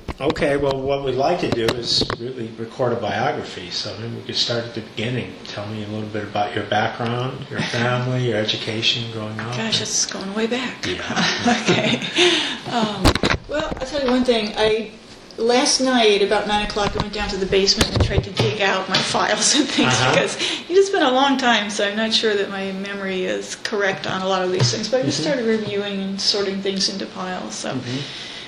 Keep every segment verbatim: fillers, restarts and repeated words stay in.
Okay, well, what we'd like to do is really record a biography, so maybe we could start at the beginning. Tell me a little bit about your background, your family, your education growing up. Gosh, it's going way back. Yeah. Okay. Um, well, I'll tell you one thing. I Last night, about nine o'clock, I went down to the basement and tried to dig out my files and things Uh-huh. because it's been a long time, so I'm not sure that my memory is correct on a lot of these things. But I just Mhm. started reviewing and sorting things into piles. So Mhm.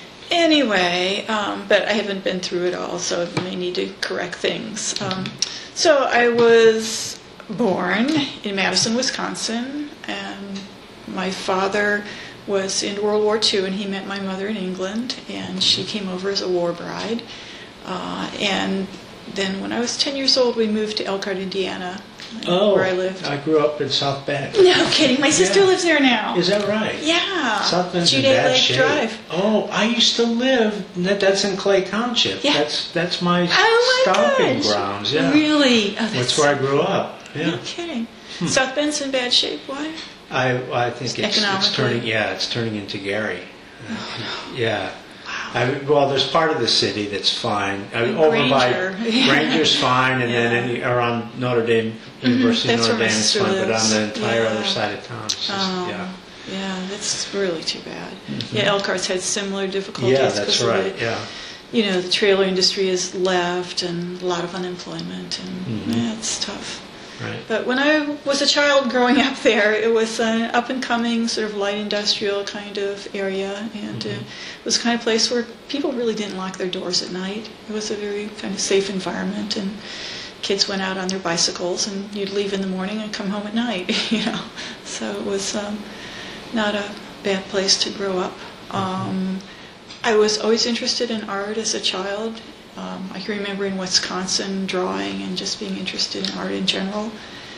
anyway, um, but I haven't been through it all, so I may need to correct things. Um, so I was born in Madison, Wisconsin, and my father was in World War Two, and he met my mother in England, and she came over as a war bride. Uh, and then when I was ten years old, we moved to Elkhart, Indiana, Oh, where I lived. I grew up in South Bend. No kidding, my sister Yeah. lives there now. Is that right? Yeah. South Bend's in Jude bad Lake shape. Drive. Oh, I used to live. that- That's in Clay Township. Yeah. That's that's my Oh my stomping gosh. grounds. Yeah. Really? Oh, That's where I grew up. Yeah. No kidding. South Bend's in bad shape. Why? I I think it's, it's Economically? turning. Yeah, it's turning into Gary. Uh, Oh, Yeah. Wow. I, well, there's part of the city that's fine. I mean, And over Granger. by Granger's fine, and then Yeah. any, around Notre Dame, University That's of Notre where my Dame is sister fine, but on lives. the entire Yeah. other side of town, it's just, Oh, yeah. yeah, that's really too bad. Yeah, Elkhart's had similar difficulties. Yeah, that's 'cause of right, the- yeah. You know, the trailer industry has left and a lot of unemployment, and Mhm. yeah, it's tough. Right. But when I was a child growing up there, it was an up-and-coming sort of light industrial kind of area, and uh, it was the kind of place where people really didn't lock their doors at night. It was a very kind of safe environment, and kids went out on their bicycles, and you'd leave in the morning and come home at night, you know. So it was um, not a bad place to grow up. Um, I was always interested in art as a child. Um, I can remember in Wisconsin drawing and just being interested in art in general.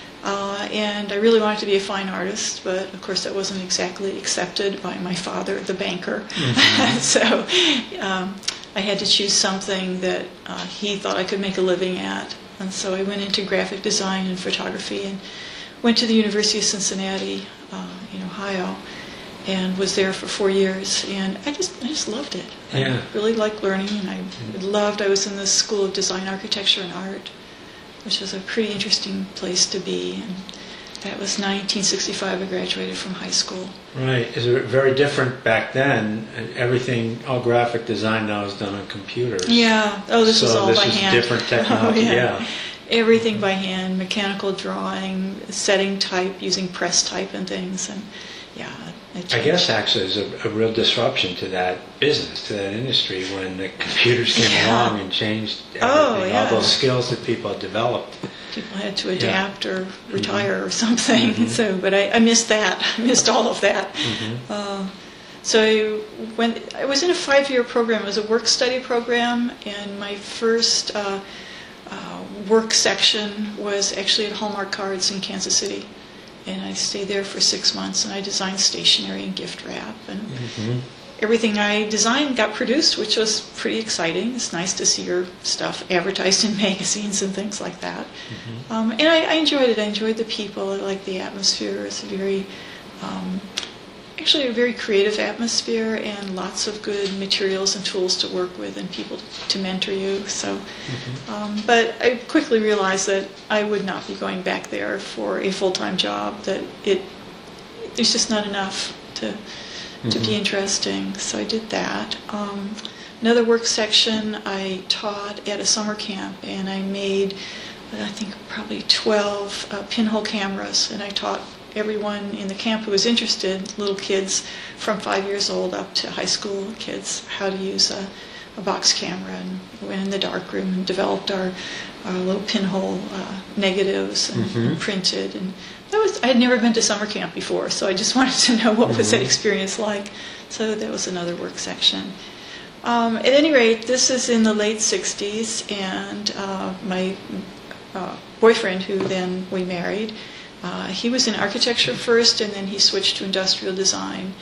Uh, and I really wanted to be a fine artist, but of course that wasn't exactly accepted by my father, the banker. Mm-hmm. So um, I had to choose something that uh, he thought I could make a living at. And so I went into graphic design and photography and went to the University of Cincinnati uh, in Ohio, and was there for four years, and I just I just loved it. Yeah. I really liked learning, and I loved. I was in the School of Design, Architecture, and Art, which was a pretty interesting place to be. And that was nineteen sixty-five. I graduated from high school. Right. Is it very different back then? And everything, all graphic design now is done on computers. Yeah. Oh, this so was all this by is hand. different technology. Oh, yeah. Everything by hand, mechanical drawing, setting type, using press type and things, and yeah. it I guess actually there's a, a real disruption to that business, to that industry, when the computers came Yeah. along and changed everything, Oh, yeah. all those skills that people had developed. People had to adapt or retire or something. Mm-hmm. So, but I, I missed that. I missed all of that. Mm-hmm. Uh, so I, when I was in a five-year program, it was a work study program, and my first uh, uh, work section was actually at Hallmark Cards in Kansas City. And I stayed there for six months, and I designed stationery and gift wrap, and mm-hmm. everything I designed got produced, which was pretty exciting. It's nice to see your stuff advertised in magazines and things like that. Mm-hmm. Um, and I, I enjoyed it. I enjoyed the people. I liked the atmosphere. It's a very, um, actually a very creative atmosphere, and lots of good materials and tools to work with, and people to mentor you. So, mm-hmm. um, but I quickly realized that I would not be going back there for a full-time job. That it there's just not enough to mm-hmm. to be interesting. So I did that. Um, another work section, I taught at a summer camp, and I made, I think, probably twelve uh, pinhole cameras, and I taught everyone in the camp who was interested, little kids from five years old up to high school kids, how to use a, a box camera, and went in the dark room and developed our, our little pinhole uh, negatives and, mm-hmm. and printed. And that was I had never been to summer camp before, so I just wanted to know what mm-hmm. was that experience like. So that was another work section. Um, at any rate, this is in the late sixties, and uh, my uh, boyfriend, who then we married, Uh, he was in architecture first, and then he switched to industrial design.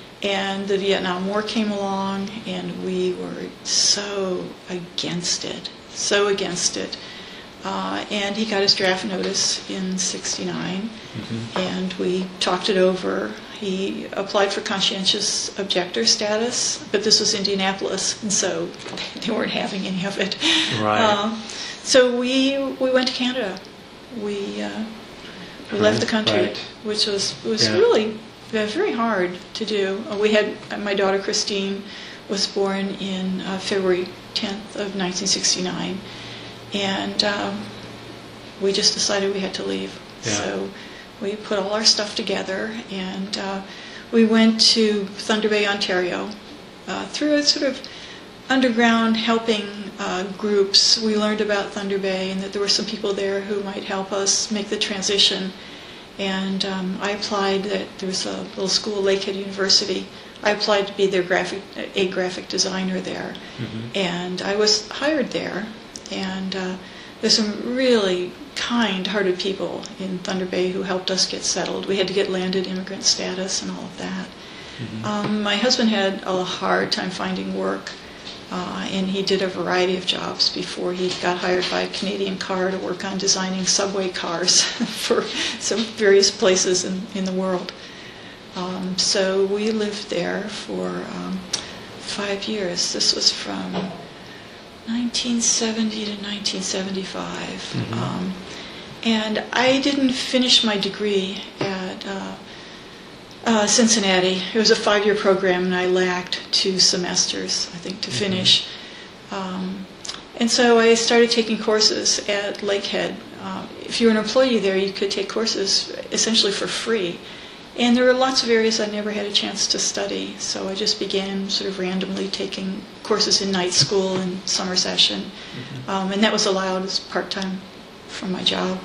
And the Vietnam War came along, and we were so against it, so against it. Uh, and he got his draft notice in sixty-nine, mm-hmm. and we talked it over. he applied for conscientious objector status, but this was Indianapolis, and so they weren't having any of it. Right. Uh, so we we went to Canada. We uh, we left the country, Right. which was was Yeah. really uh, very hard to do. Uh, we had uh, my daughter Christine was born in uh, February tenth of nineteen sixty-nine, and um, we just decided we had to leave. Yeah. So we put all our stuff together, and uh, we went to Thunder Bay, Ontario, uh, through a sort of underground helping uh, groups. We learned about Thunder Bay and that there were some people there who might help us make the transition. And um, I applied. That there was a little school, Lakehead University. I applied to be their graphic, a graphic designer there, Mm-hmm. and I was hired there. And uh, there's some really kind-hearted people in Thunder Bay who helped us get settled. We had to get landed immigrant status and all of that. Mm-hmm. Um, my husband had a hard time finding work, uh, and he did a variety of jobs before he got hired by Canadian Car to work on designing subway cars for some various places in, in the world. Um, so we lived there for um, five years. This was from nineteen seventy to nineteen seventy-five. Mhm. Um, and I didn't finish my degree at uh, uh, Cincinnati. It was a five-year program, and I lacked two semesters, I think, to Mhm. finish. Um, and so I started taking courses at Lakehead. Uh, if you were an employee there, you could take courses essentially for free. And there were lots of areas I never had a chance to study, so I just began sort of randomly taking courses in night school and summer session. Mm-hmm. Um, and that was allowed as part-time from my job.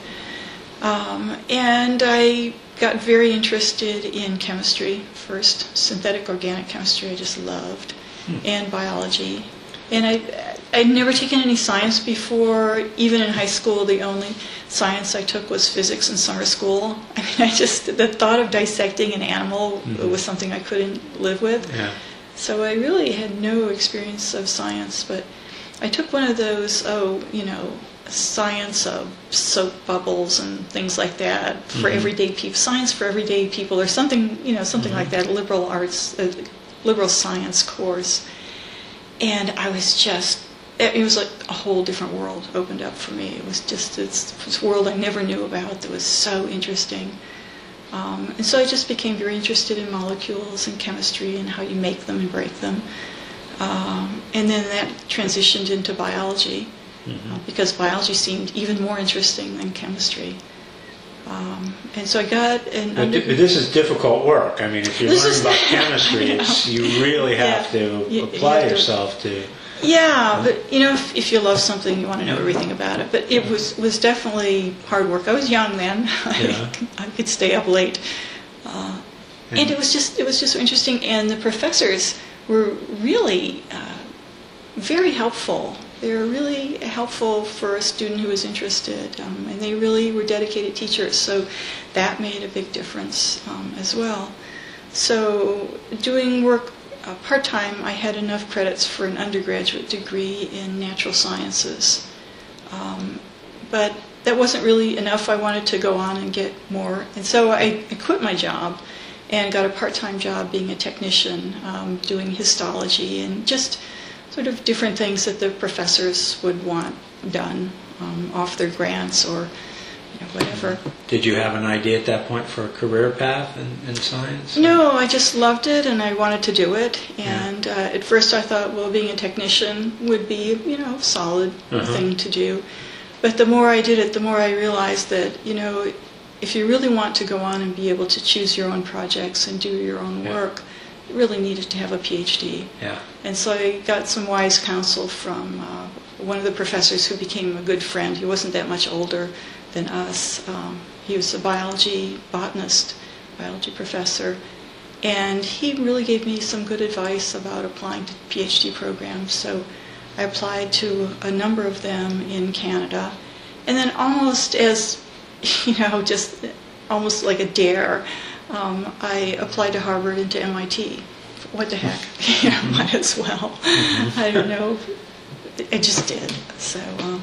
Um, and I got very interested in chemistry first, synthetic organic chemistry I just loved, Hmm. and biology. And I, I'd never taken any science before. Even in high school, the only science I took was physics in summer school. I mean, I just, the thought of dissecting an animal Mhm. was something I couldn't live with. Yeah. So I really had no experience of science, but I took one of those, oh, you know, science of soap bubbles and things like that for Mhm. everyday people, science for everyday people, or something, you know, something Mhm. like that, liberal arts, uh, liberal science course. And I was just, it was like a whole different world opened up for me. It was just it's, this world I never knew about that was so interesting. Um, and so I just became very interested in molecules and chemistry and how you make them and break them. Um, and then that transitioned into biology, Mm-hmm. uh, because biology seemed even more interesting than chemistry. Um, and so I got an But under- th- this is difficult work. I mean, if you're This learning is- about chemistry, I know. it's, you really have Yeah. to You- you apply have to- yourself to. Yeah, but you know, if, if you love something, you want to know everything about it. But it was was definitely hard work. I was young then. Yeah. I could stay up late, uh, and And- it was just it was just so interesting. And the professors were really uh, very helpful. They were really helpful for a student who was interested, um, and they really were dedicated teachers. So that made a big difference um, as well. So doing work uh, part-time, I had enough credits for an undergraduate degree in natural sciences. Um, but that wasn't really enough. I wanted to go on and get more. And so I, I quit my job and got a part-time job being a technician, um, doing histology and just sort of different things that the professors would want done um, off their grants or you know, whatever. Did you have an idea at that point for a career path in, in science? No, I just loved it and I wanted to do it. Yeah. And uh, at first I thought, well, being a technician would be, you know, a solid Uh-huh. thing to do. But the more I did it, the more I realized that, you know, if you really want to go on and be able to choose your own projects and do your own Yeah. work, you really needed to have a PhD. Yeah. And so I got some wise counsel from uh, one of the professors who became a good friend. He wasn't that much older than us. Um, he was a biology botanist, biology professor. And he really gave me some good advice about applying to PhD programs. So I applied to a number of them in Canada. And then almost as, you know, just almost like a dare, um, I applied to Harvard and to M I T. What the heck? You know, might as well. I don't know. I just did. So, um,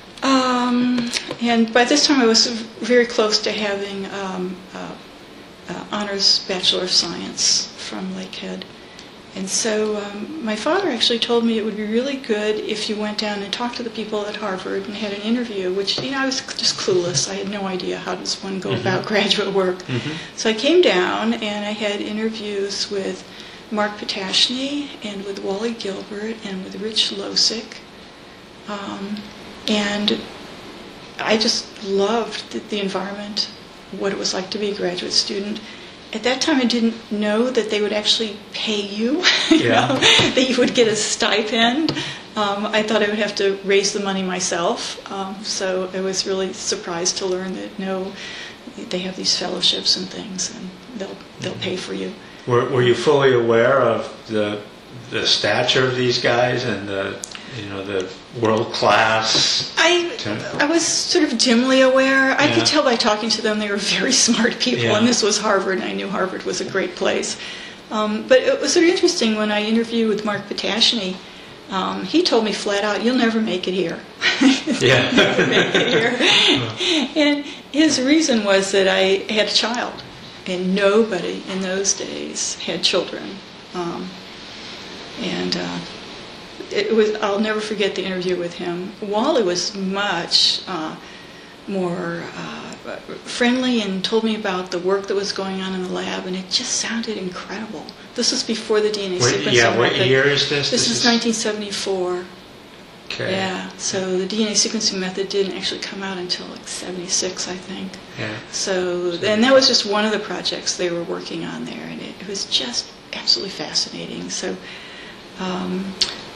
um, and by this time I was very close to having um, uh, uh, honors Bachelor of Science from Lakehead. And so um, my father actually told me it would be really good if you went down and talked to the people at Harvard and had an interview, which, you know, I was just clueless. I had no idea how does one go mm-hmm. about graduate work. Mm-hmm. So I came down and I had interviews with Mark Potashny and with Wally Gilbert and with Rich Losick. Um, and I just loved the, the environment, what it was like to be a graduate student. At that time, I didn't know that they would actually pay you, you yeah. know, that you would get a stipend. Um, I thought I would have to raise the money myself. Um, so I was really surprised to learn that, no, they have these fellowships and things, and they'll they'll pay for you. Were, were you fully aware of the the stature of these guys and the you know the world class? I I was sort of dimly aware. I yeah. could tell by talking to them they were very smart people, yeah. and this was Harvard, and I knew Harvard was a great place. Um, but it was sort of interesting when I interviewed with Mark Potashny. Um, he told me flat out, "You'll never make it here." Yeah, never make it here. And his reason was that I had a child, and nobody in those days had children. Um, and uh, it was, I'll never forget the interview with him. Wally was much uh, more uh, friendly and told me about the work that was going on in the lab, and it just sounded incredible. This was before the D N A Wait, sequencing yeah, what method. year is this? This, this is, is nineteen seventy-four. Okay. Yeah, so the D N A sequencing method didn't actually come out until like seventy-six, I think. Yeah. So, and that was just one of the projects they were working on there, and it, it was just absolutely fascinating. So, um,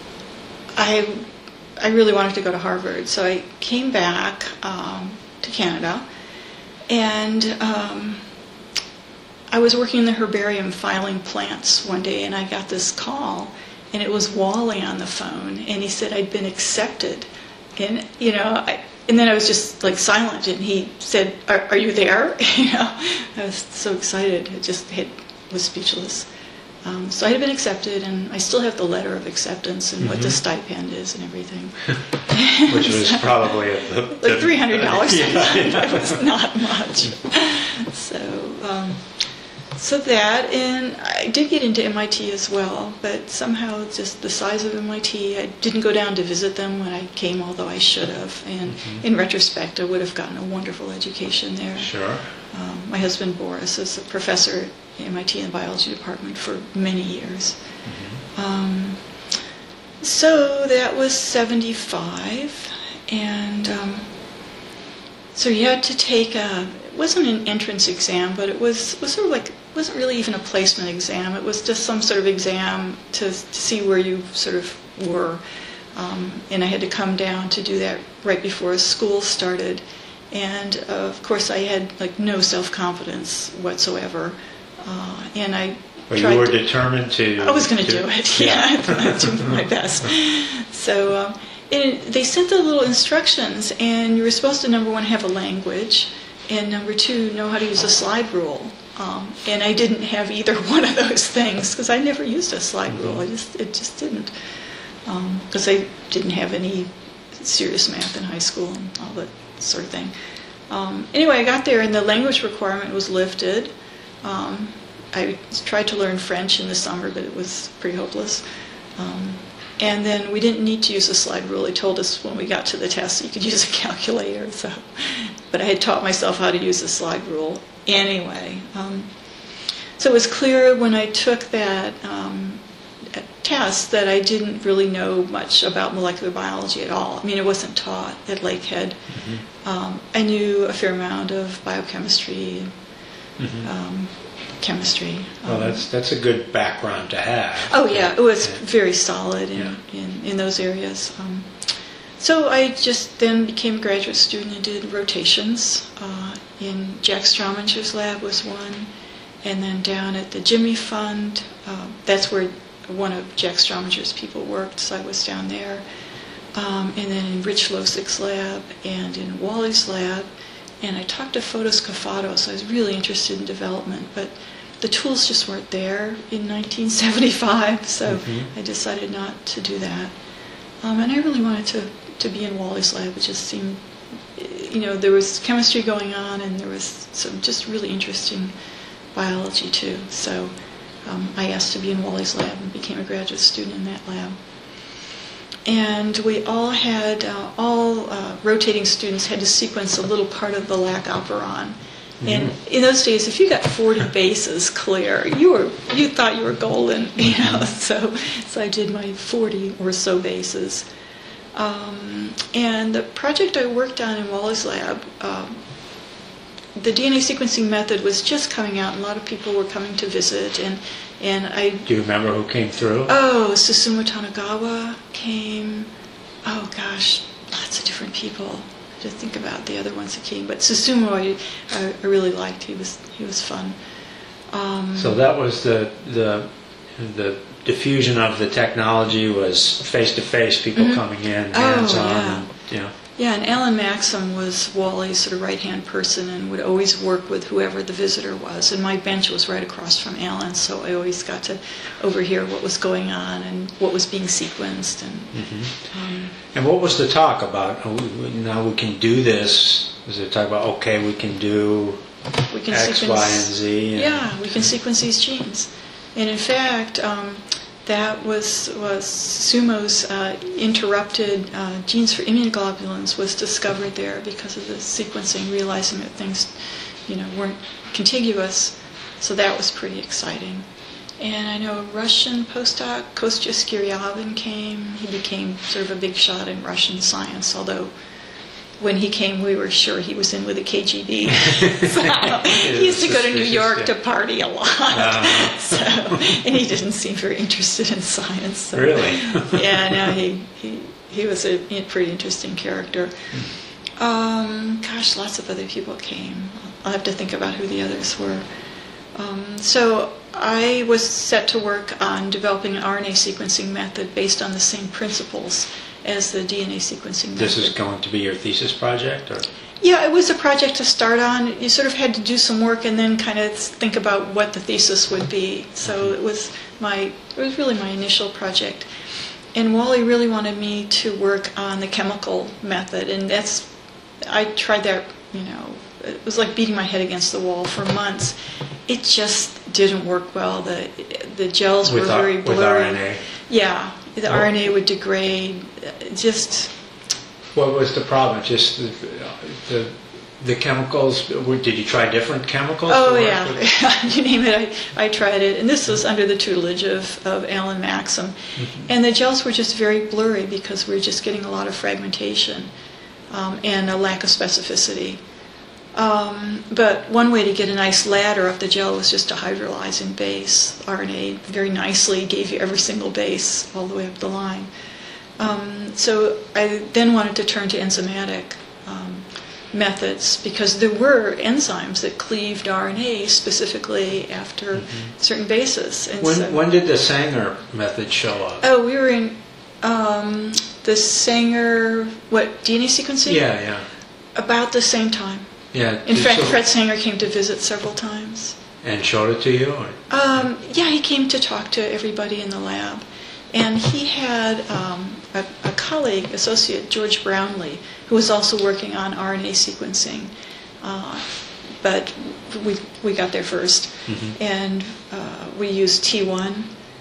I I really wanted to go to Harvard, so I came back um, to Canada, and um, I was working in the herbarium filing plants one day, and I got this call, and it was Wally on the phone, and he said I'd been accepted, and you know, I, and then I was just like silent, and he said, "Are, are you there?" You know, I was so excited, I just had, was speechless. Um, so I had been accepted, and I still have the letter of acceptance and mm-hmm. what the stipend is and everything. Which was so, probably a, the, like three hundred dollars. Yeah, That was not much. So, um, so that, and I did get into M I T as well, but somehow just the size of M I T, I didn't go down to visit them when I came, although I should have. And mm-hmm. in retrospect, I would have gotten a wonderful education there. Sure. Um, my husband Boris is a professor at M I T in the biology department for many years. Mm-hmm. Um, so that was seventy-five, and um, so you had to take a, it wasn't an entrance exam, but it was, was sort of like, it wasn't really even a placement exam. It was just some sort of exam to, to see where you sort of were. Um, and I had to come down to do that right before school started. And uh, of course I had like no self-confidence whatsoever. Uh, and I But tried you were to, determined to... I was going to do it, yeah. I do my best. So um, it, they sent the little instructions, and you were supposed to, number one, have a language, and number two, know how to use a slide rule. Um, and I didn't have either one of those things, because I never used a slide rule. I just It just didn't. Because um, I didn't have any serious math in high school and all that sort of thing. Um, anyway, I got there, and the language requirement was lifted. Um, I tried to learn French in the summer, but it was pretty hopeless. Um, and then we didn't need to use a slide rule. They told us when we got to the test you could use a calculator. So, but I had taught myself how to use a slide rule anyway. Um, so it was clear when I took that um, test that I didn't really know much about molecular biology at all. I mean, it wasn't taught at Lakehead. Mm-hmm. Um, I knew a fair amount of biochemistry and mm-hmm. um, chemistry. Well, um, that's that's a good background to have. Oh yeah, it was yeah. very solid in, yeah. in, in those areas. Um, so I just then became a graduate student and did rotations. Uh, in Jack Strominger's lab was one, and then down at the Jimmy Fund, uh, that's where one of Jack Strominger's people worked, so I was down there. Um, and then in Rich Losick's lab and in Wally's lab. And I talked to Fotis Kafatos, so I was really interested in development, but the tools just weren't there in nineteen seventy-five, so mm-hmm. I decided not to do that. Um, and I really wanted to, to be in Wally's lab. It just seemed, you know, there was chemistry going on, and there was some just really interesting biology too. So um, I asked to be in Wally's lab and became a graduate student in that lab. And we all had, uh, all uh, rotating students had to sequence a little part of the lac operon. Mm-hmm. And in those days, if you got forty bases clear, you were you thought you were golden, you know. So, so I did my forty or so bases. Um, and the project I worked on in Wally's lab, um, the D N A sequencing method was just coming out, and a lot of people were coming to visit, and and I... Do you remember who came through? Oh, Susumu Tanagawa came. Oh, gosh, lots of different people to think about the other ones that came. But Susumu, I, I really liked. He was he was fun. Um, so that was the the the diffusion of the technology was face to face, people mm-hmm. coming in, hands oh, on, yeah. and, you know. Yeah, and Alan Maxim was Wally's sort of right-hand person and would always work with whoever the visitor was. And my bench was right across from Alan, so I always got to overhear what was going on and what was being sequenced. And mm-hmm. um, and what was the talk about? Oh, now we can do this. Was it talk about, okay, we can do we can X, sequence, Y, and Z? And yeah, we can sequence these genes. And in fact, um, that was was Sumo's uh, interrupted uh, genes for immunoglobulins was discovered there because of the sequencing, realizing that things, you know, weren't contiguous. So that was pretty exciting. And I know a Russian postdoc, Kostya Skiryavin, came. He became sort of a big shot in Russian science, although when he came, we were sure he was in with the K G B. So, he used to go to New York to party a lot. Uh-huh. So, and he didn't seem very interested in science. So. Really? Yeah, no, he, he, he was a pretty interesting character. Um, gosh, lots of other people came. I'll have to think about who the others were. Um, so I was set to work on developing an R N A sequencing method based on the same principles as the D N A sequencing method. This is going to be your thesis project, or? Yeah, it was a project to start on. You sort of had to do some work and then kind of think about what the thesis would be. So it was my, it was really my initial project. And Wally really wanted me to work on the chemical method, and that's, I tried that, you know, it was like beating my head against the wall for months. It just didn't work well. The the gels with were very R- blurry. With R N A? Yeah, the Oh. R N A would degrade. Just. What was the problem? Just the the, the chemicals? Did you try different chemicals? Oh to work yeah, with? you name it. I, I tried it, and this was under the tutelage of, of Alan Maxim. Mm-hmm. And the gels were just very blurry because we were just getting a lot of fragmentation um, and a lack of specificity. Um, but one way to get a nice ladder up the gel was just to hydrolyze in base. R N A very nicely gave you every single base all the way up the line. Um, so I then wanted to turn to enzymatic um, methods because there were enzymes that cleaved R N A specifically after mm-hmm. certain bases. And when, so, when did the Sanger method show up? Oh, we were in um, the Sanger, what, D N A sequencing? Yeah, yeah. About the same time. Yeah. In fact, so, Fred Sanger came to visit several times. And showed it to you? Or? Um, yeah, he came to talk to everybody in the lab. And he had um, a, a colleague, associate, George Brownlee, who was also working on R N A sequencing. Uh, but we we got there first. Mm-hmm. And uh, we used T one.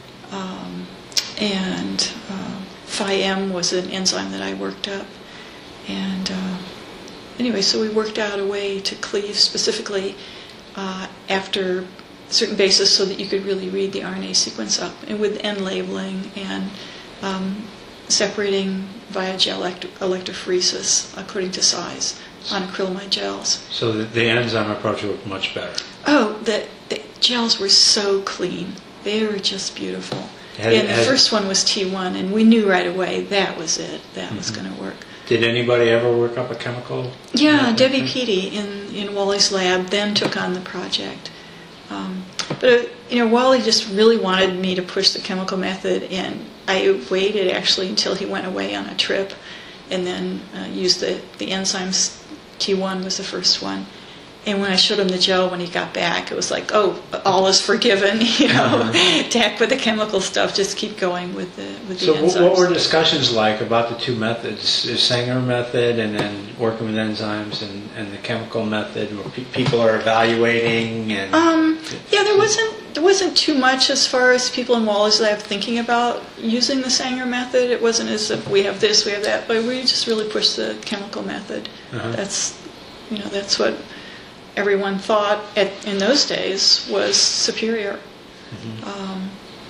Um, and uh, Phi M was an enzyme that I worked up. And... Uh, Anyway, so we worked out a way to cleave specifically uh, after certain bases so that you could really read the R N A sequence up, and with end labeling and um, separating via gel elect- electrophoresis according to size on acrylamide gels. So the, the enzyme approach was much better. Oh, the, the gels were so clean. They were just beautiful. Has, and the has, first one was T one, and we knew right away that was it. That mm-hmm. was going to work. Did anybody ever work up a chemical? Yeah, method? Debbie Peaty in, in Wally's lab then took on the project. Um, but, uh, you know, Wally just really wanted me to push the chemical method, and I waited actually until he went away on a trip and then uh, used the, the enzymes. T one was the first one. And when I showed him the gel when he got back, it was like, oh, all is forgiven, you know. Uh-huh. Tack with the chemical stuff, just keep going with the with the so enzymes. So what were discussions like about the two methods, the Sanger method and then working with enzymes and, and the chemical method, where pe- people are evaluating? And um, yeah, there wasn't there wasn't too much as far as people in Wally's lab thinking about using the Sanger method. It wasn't as if we have this, we have that, but we just really pushed the chemical method. Uh-huh. That's, you know, that's what everyone thought at, in those days was superior. Mm-hmm. Um,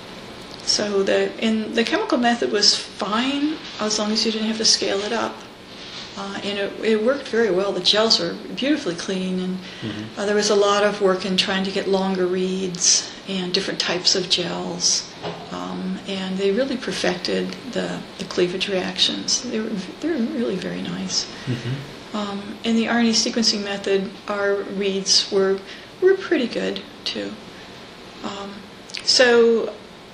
so the in the chemical method was fine as long as you didn't have to scale it up, uh, and it, it worked very well. The gels were beautifully clean, and mm-hmm. uh, there was a lot of work in trying to get longer reads and different types of gels, um, and they really perfected the, the cleavage reactions. They were they were really very nice. Mm-hmm. Um, in the R N A sequencing method, our reads were were pretty good too. Um, so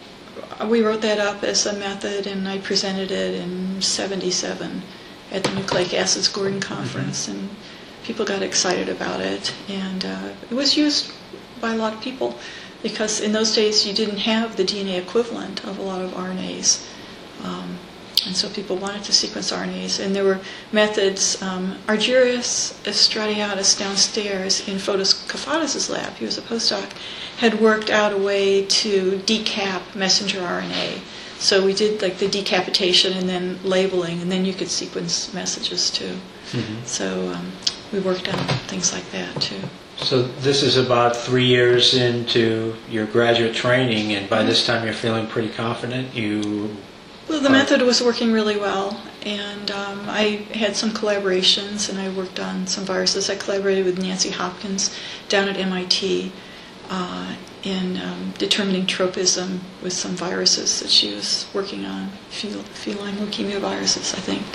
we wrote that up as a method, and I presented it in seventy-seven at the Nucleic Acids Gordon Conference, mm-hmm. and people got excited about it. And uh, it was used by a lot of people because in those days you didn't have the D N A equivalent of a lot of R N As. Um, And so people wanted to sequence R N As. And there were methods. Um, Argyrius Estradiatis downstairs in Fotis Kafatis' lab, he was a postdoc, had worked out a way to decap messenger R N A. So we did like the decapitation and then labeling, and then you could sequence messages too. Mm-hmm. So um, we worked on things like that too. So this is about three years into your graduate training, and by this time you're feeling pretty confident. You Well, the method was working really well, and um, I had some collaborations, and I worked on some viruses. I collaborated with Nancy Hopkins down at M I T uh, in um, determining tropism with some viruses that she was working on, fel- feline leukemia viruses, I think.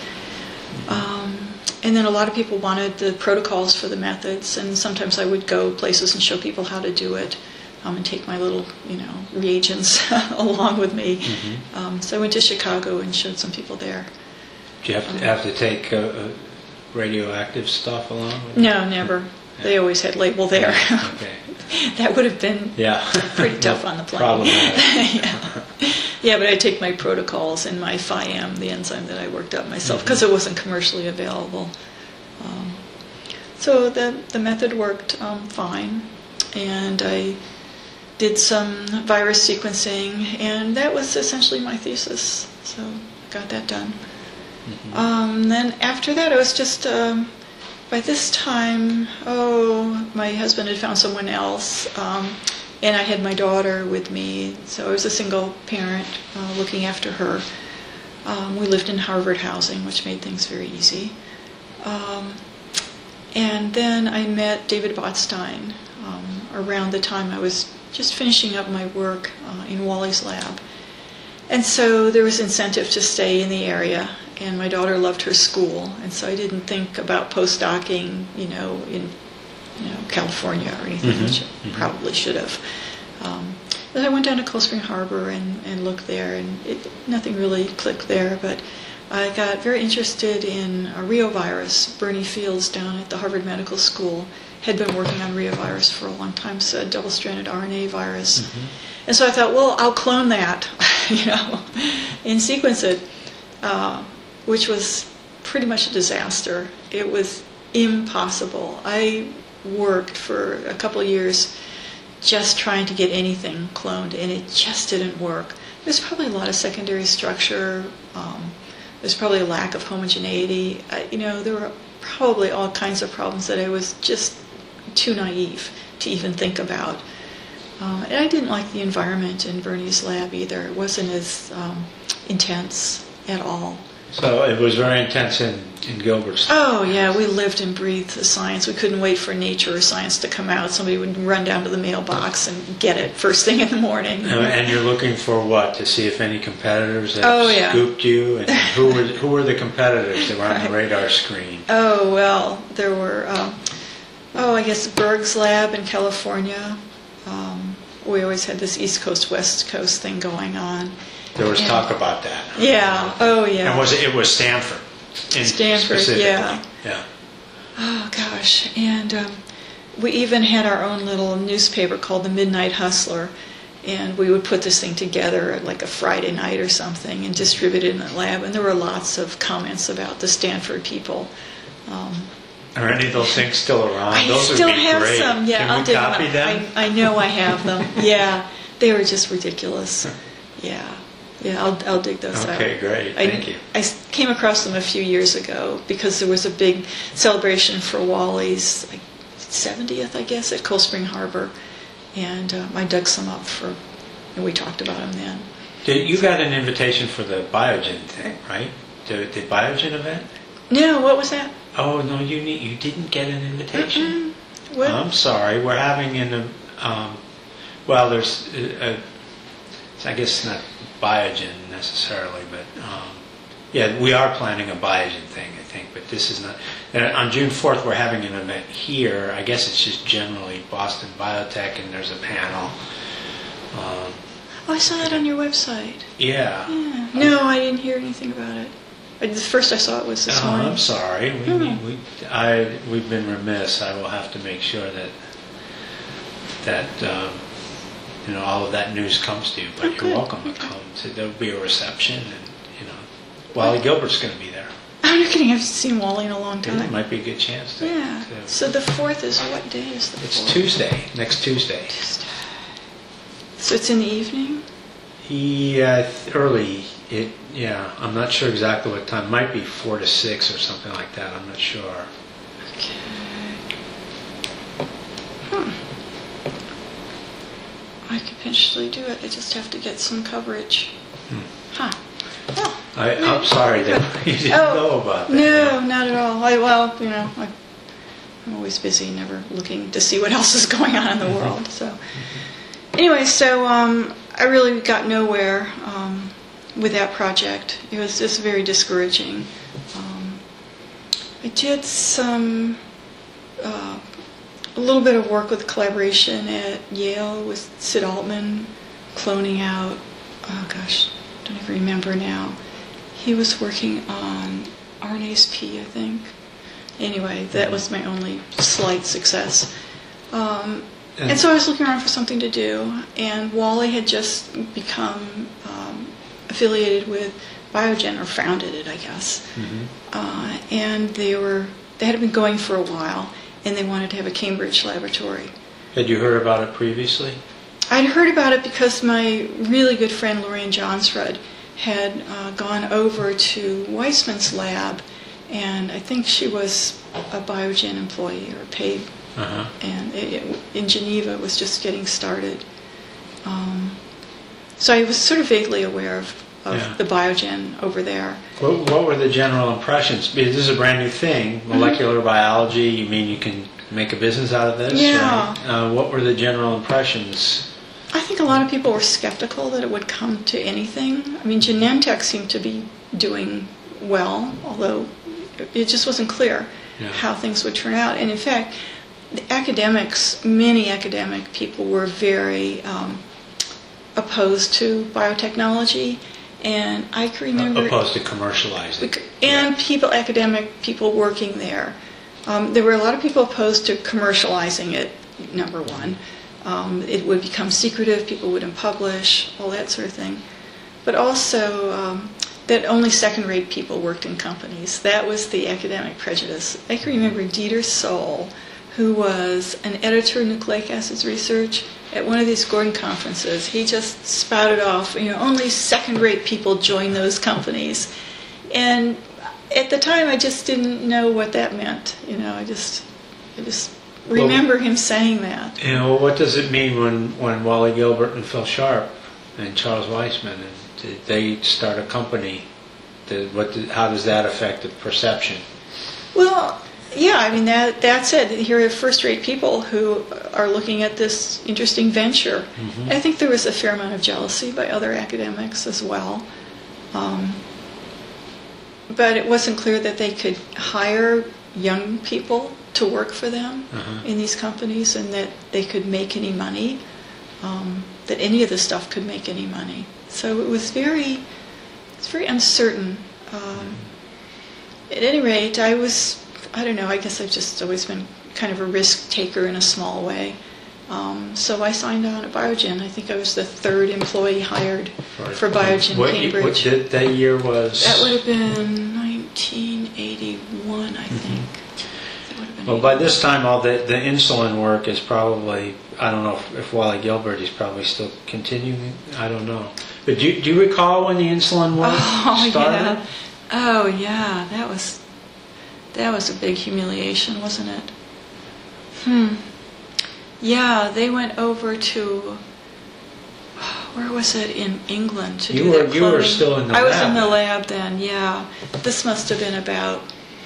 Um, and then a lot of people wanted the protocols for the methods, and sometimes I would go places and show people how to do it. Um, and take my little, you know, reagents along with me. Mm-hmm. Um, so I went to Chicago and showed some people there. Do you have to, um, have to take uh, uh, radioactive stuff along with No, you? Never. Yeah. They always had label there. Okay. That would have been yeah. pretty tough on the plane. Problematic. yeah. yeah, but I take my protocols and my F I M, the enzyme that I worked up myself, because mm-hmm. it wasn't commercially available. Um, so the the method worked um, fine, and I did some virus sequencing, and that was essentially my thesis. So got that done. Mm-hmm. Um, then after that, I was just, um, by this time, oh, my husband had found someone else, um, and I had my daughter with me, so I was a single parent uh, looking after her. Um, we lived in Harvard housing, which made things very easy. Um, and then I met David Botstein um, around the time I was just finishing up my work uh, in Wally's lab. And so there was incentive to stay in the area, and my daughter loved her school, and so I didn't think about postdocing, you know, in you know, California or anything, mm-hmm. which I mm-hmm. probably should have. Um, but I went down to Cold Spring Harbor and, and looked there, and it, nothing really clicked there, but I got very interested in a reovirus. Bernie Fields down at the Harvard Medical School had been working on reovirus for a long time, so a double-stranded R N A virus. Mm-hmm. And so I thought, well, I'll clone that, you know, and sequence it, uh, which was pretty much a disaster. It was impossible. I worked for a couple of years just trying to get anything cloned, and it just didn't work. There's probably a lot of secondary structure. Um, there's probably a lack of homogeneity. I, you know, there were probably all kinds of problems that I was just too naive to even think about. Uh, and I didn't like the environment in Bernie's lab either. It wasn't as um, intense at all. So it was very intense in, in Gilbert's. Oh, yeah, we lived and breathed the science. We couldn't wait for Nature or Science to come out. Somebody would run down to the mailbox and get it first thing in the morning. Uh, and you're looking for what? To see if any competitors have oh, yeah. scooped you? And who were, who were the competitors that were on the radar screen? Oh, well, there were, um, oh, I guess Berg's lab in California. Um, we always had this East Coast, West Coast thing going on. There was and, talk about that. Yeah. Oh, yeah. And was it, it was Stanford? In Stanford, yeah. Yeah. Oh gosh, and um, we even had our own little newspaper called the Midnight Hustler, and we would put this thing together at like a Friday night or something and distribute it in the lab. And there were lots of comments about the Stanford people. Um, Are any of those things still around? I those still would be have great. some. Yeah, Can I'll we dig copy them. them? I, I know I have them. Yeah, they were just ridiculous. Yeah, yeah, I'll I'll dig those out. Okay, great. I, Thank you. I came across them a few years ago because there was a big celebration for Wally's like, seventieth, I guess, at Cold Spring Harbor, and um, I dug some up for, and we talked about them then. Did, you got an invitation for the Biogen thing, right? The, the Biogen event? No, what was that? Oh no, you need, you didn't get an invitation. Mm-mm. What? I'm sorry. We're having an um, well, there's a, a, I guess not Biogen necessarily, but um, yeah, we are planning a Biogen thing, I think. But this is not. And on June fourth, we're having an event here. I guess it's just generally Boston Biotech, and there's a panel. Um, Oh, I saw that on your website. yeah. Yeah. No, I didn't hear anything about it. I- The first I saw it was this Oh, morning. I'm sorry. We, Hmm. we, I, we've been remiss. I will have to make sure that that um, you know all of that news comes to you. But Oh, you're good. welcome to come. So there'll be a reception, and you know, Wally Gilbert's going to be there. Oh, you're kidding. I haven't seen Wally in a long It time. might be a good chance to. Yeah. to- So the fourth is, what day is the it's fourth? Tuesday, next Tuesday. Tuesday. So it's in the evening? Yeah, th- early. It yeah. I'm not sure exactly what time. Might be four to six or something like that. I'm not sure. Okay. Hmm. I could potentially do it. I just have to get some coverage. Hmm. Huh. Oh. I, I'm sorry that you didn't Oh, know about that. No, not at all. I, well, you know, I, I'm always busy, never looking to see what else is going on in the world. So, anyway, so um, I really got nowhere um, with that project. It was just very discouraging. Um, I did some uh, a little bit of work with collaboration at Yale with Sid Altman, cloning out. Oh gosh, don't even remember now. He was working on R N A S P, I think. Anyway, that was my only slight success. Um, and so I was looking around for something to do, and Wally had just become um, affiliated with Biogen, or founded it, I guess. Mm-hmm. Uh, and they were they had been going for a while, and they wanted to have a Cambridge laboratory. Had you heard about it previously? I'd heard about it because my really good friend Lorraine Johnsrud had uh, gone over to Weissman's lab, and I think she was a Biogen employee or paid, Uh-huh. and it, it, in Geneva it was just getting started. Um, so I was sort of vaguely aware of, of Yeah. the Biogen over there. What, what were the general impressions? Because this is a brand new thing, molecular biology. You mean you can make a business out of this? Yeah. Right? Uh, what were the general impressions? I think a lot of people were skeptical that it would come to anything. I mean, Genentech seemed to be doing well, although it just wasn't clear Yeah. how things would turn out. And in fact, the academics, many academic people were very um, opposed to biotechnology, and I can remember... Opposed to commercializing. And people, academic people working there. Um, there were a lot of people opposed to commercializing it, number one. Um, it would become secretive, people wouldn't publish, all that sort of thing. But also um, that only second-rate people worked in companies. That was the academic prejudice. I can remember Dieter Sohl, who was an editor of nucleic acids research, at one of these Gordon conferences. He just spouted off, you know, only second-rate people join those companies. And at the time, I just didn't know what that meant. You know, I just, I just remember well, him saying that. You know, what does it mean when, when Wally Gilbert and Phil Sharp and Charles Weissman, and did they start a company? Did, what did, how does that affect the perception? Well, yeah, I mean, that that's it. Here are first-rate people who are looking at this interesting venture. Mm-hmm. I think there was a fair amount of jealousy by other academics as well. Um, but it wasn't clear that they could hire young people to work for them uh-huh. in these companies, and that they could make any money, um, that any of the stuff could make any money. So it was very, it was very uncertain. Um, at any rate, I was, I don't know, I guess I've just always been kind of a risk taker in a small way. Um, so I signed on at Biogen. I think I was the third employee hired for, for Biogen what, Cambridge. What did, that year was? That would have been nineteen eighty-one, I think. Mm-hmm. That would have been well, by this time, all the, the insulin work is probably, I don't know if, if Wally Gilbert is probably still continuing. I don't know. But do you, do you recall when the insulin work oh, started? Yeah. Oh, yeah. That was, that was a big humiliation, wasn't it? Hmm. Yeah, they went over to, where was it, in England to you do were, their You were cloning. still in the I lab. was in the lab then, yeah. This must have been about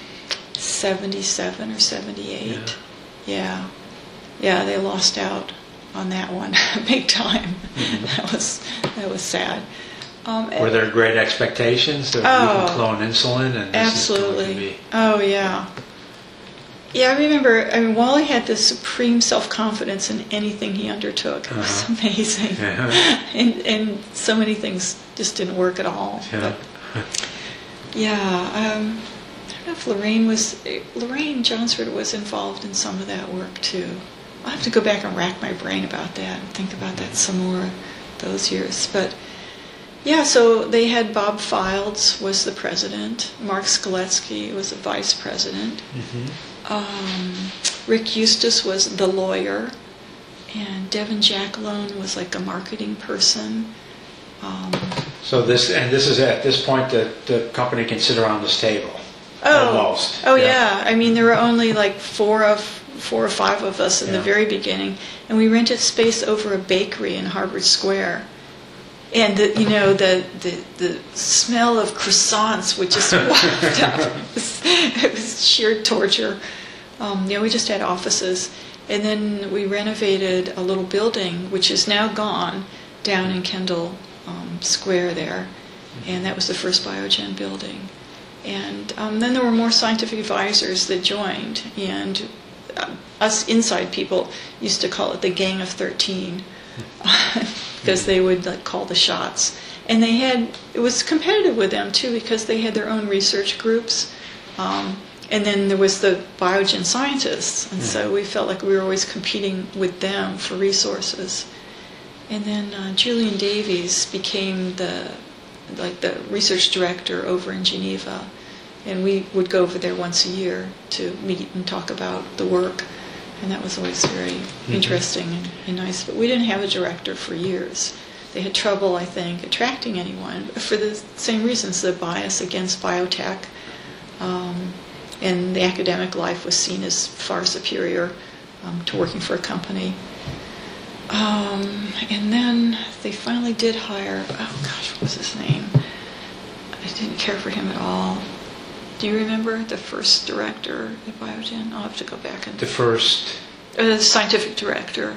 seventy-seven or seventy-eight. Yeah. Yeah, they lost out on that one big time. Mm-hmm. That was that was sad. Um, were there great expectations that oh, you can clone insulin and this absolutely. is going to be... Oh, yeah. Yeah, I remember, I mean, Wally had this supreme self-confidence in anything he undertook. It was uh-huh. amazing. Yeah. and, and so many things just didn't work at all. Yeah. But, yeah, um, I don't know if Lorraine was, Lorraine Johnsford was involved in some of that work too. I'll have to go back and rack my brain about that and think about that some more those years. But yeah, so they had Bob Fildes was the president, Mark Skoletsky was the vice president. Mm-hmm. Um, Rick Eustace was the lawyer, and Devin Jackalone was like a marketing person. Um, so this and this is at this point that the company can sit around this table. oh, Almost. oh yeah. yeah. I mean, there were only like four of four or five of us in yeah. the very beginning, and we rented space over a bakery in Harvard Square. And the, you know the, the the smell of croissants would just waft up. It was, it was sheer torture. Um, you know, we just had offices, and then we renovated a little building which is now gone down in Kendall um, Square there, and that was the first Biogen building. And um, then there were more scientific advisors that joined, and uh, us inside people used to call it the Gang of thirteen. Because they would like call the shots, and they had it was competitive with them too because they had their own research groups, um, and then there was the Biogen scientists, and so we felt like we were always competing with them for resources. And then uh, Julian Davies became the like the research director over in Geneva, and we would go over there once a year to meet and talk about the work. And that was always very mm-hmm. interesting and, and nice. But we didn't have a director for years. They had trouble, I think, attracting anyone for the same reasons, the bias against biotech. Um, and the academic life was seen as far superior um, to working for a company. Um, and then they finally did hire, oh gosh, what was his name? I didn't care for him at all. Do you remember the first director at Biogen? I'll have to go back and... The first... Uh, the scientific director.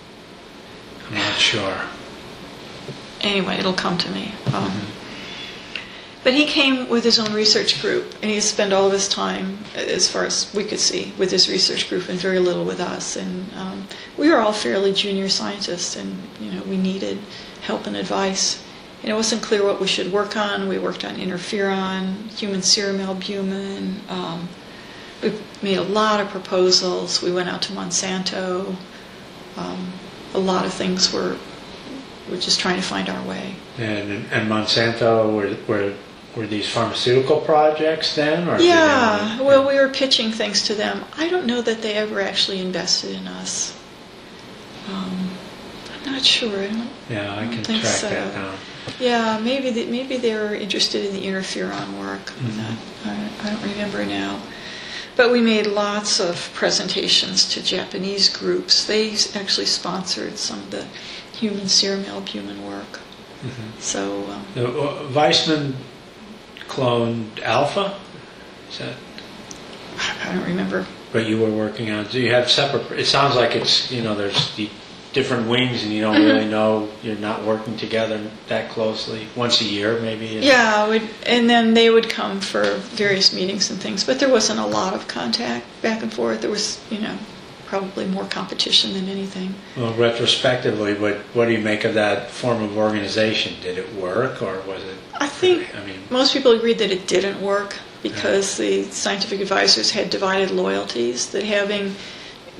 I'm not sure. Anyway, it'll come to me. Um, Mm-hmm. But he came with his own research group, and he spent all of his time, as far as we could see, with his research group and very little with us. And um, we were all fairly junior scientists, and you know we needed help and advice. And it wasn't clear what we should work on. We worked on interferon, human serum albumin. Um, we made a lot of proposals. We went out to Monsanto. Um, a lot of things were we're just trying to find our way. And and Monsanto were were were these pharmaceutical projects then, or yeah? They, well, we were pitching things to them. I don't know that they ever actually invested in us. Um, I'm not sure. I don't, yeah, I, I don't can think track so. that down. Yeah, maybe they, maybe they were interested in the interferon work. Mm-hmm. That, I, I don't remember now. But we made lots of presentations to Japanese groups. They actually sponsored some of the human serum albumin work. Mm-hmm. So um, The, uh, Weissman cloned Alpha. Is that? I don't remember. But you were working on. Do you have separate? It sounds like it's you know there's the different wings, and you don't mm-hmm. really know. You're not working together that closely. Once a year, maybe. Yeah, would, and then they would come for various meetings and things. But there wasn't a lot of contact back and forth. There was, you know, probably more competition than anything. Well, retrospectively, what what do you make of that form of organization? Did it work, or was it? I think I mean, most people agreed that it didn't work because yeah. the scientific advisors had divided loyalties. That having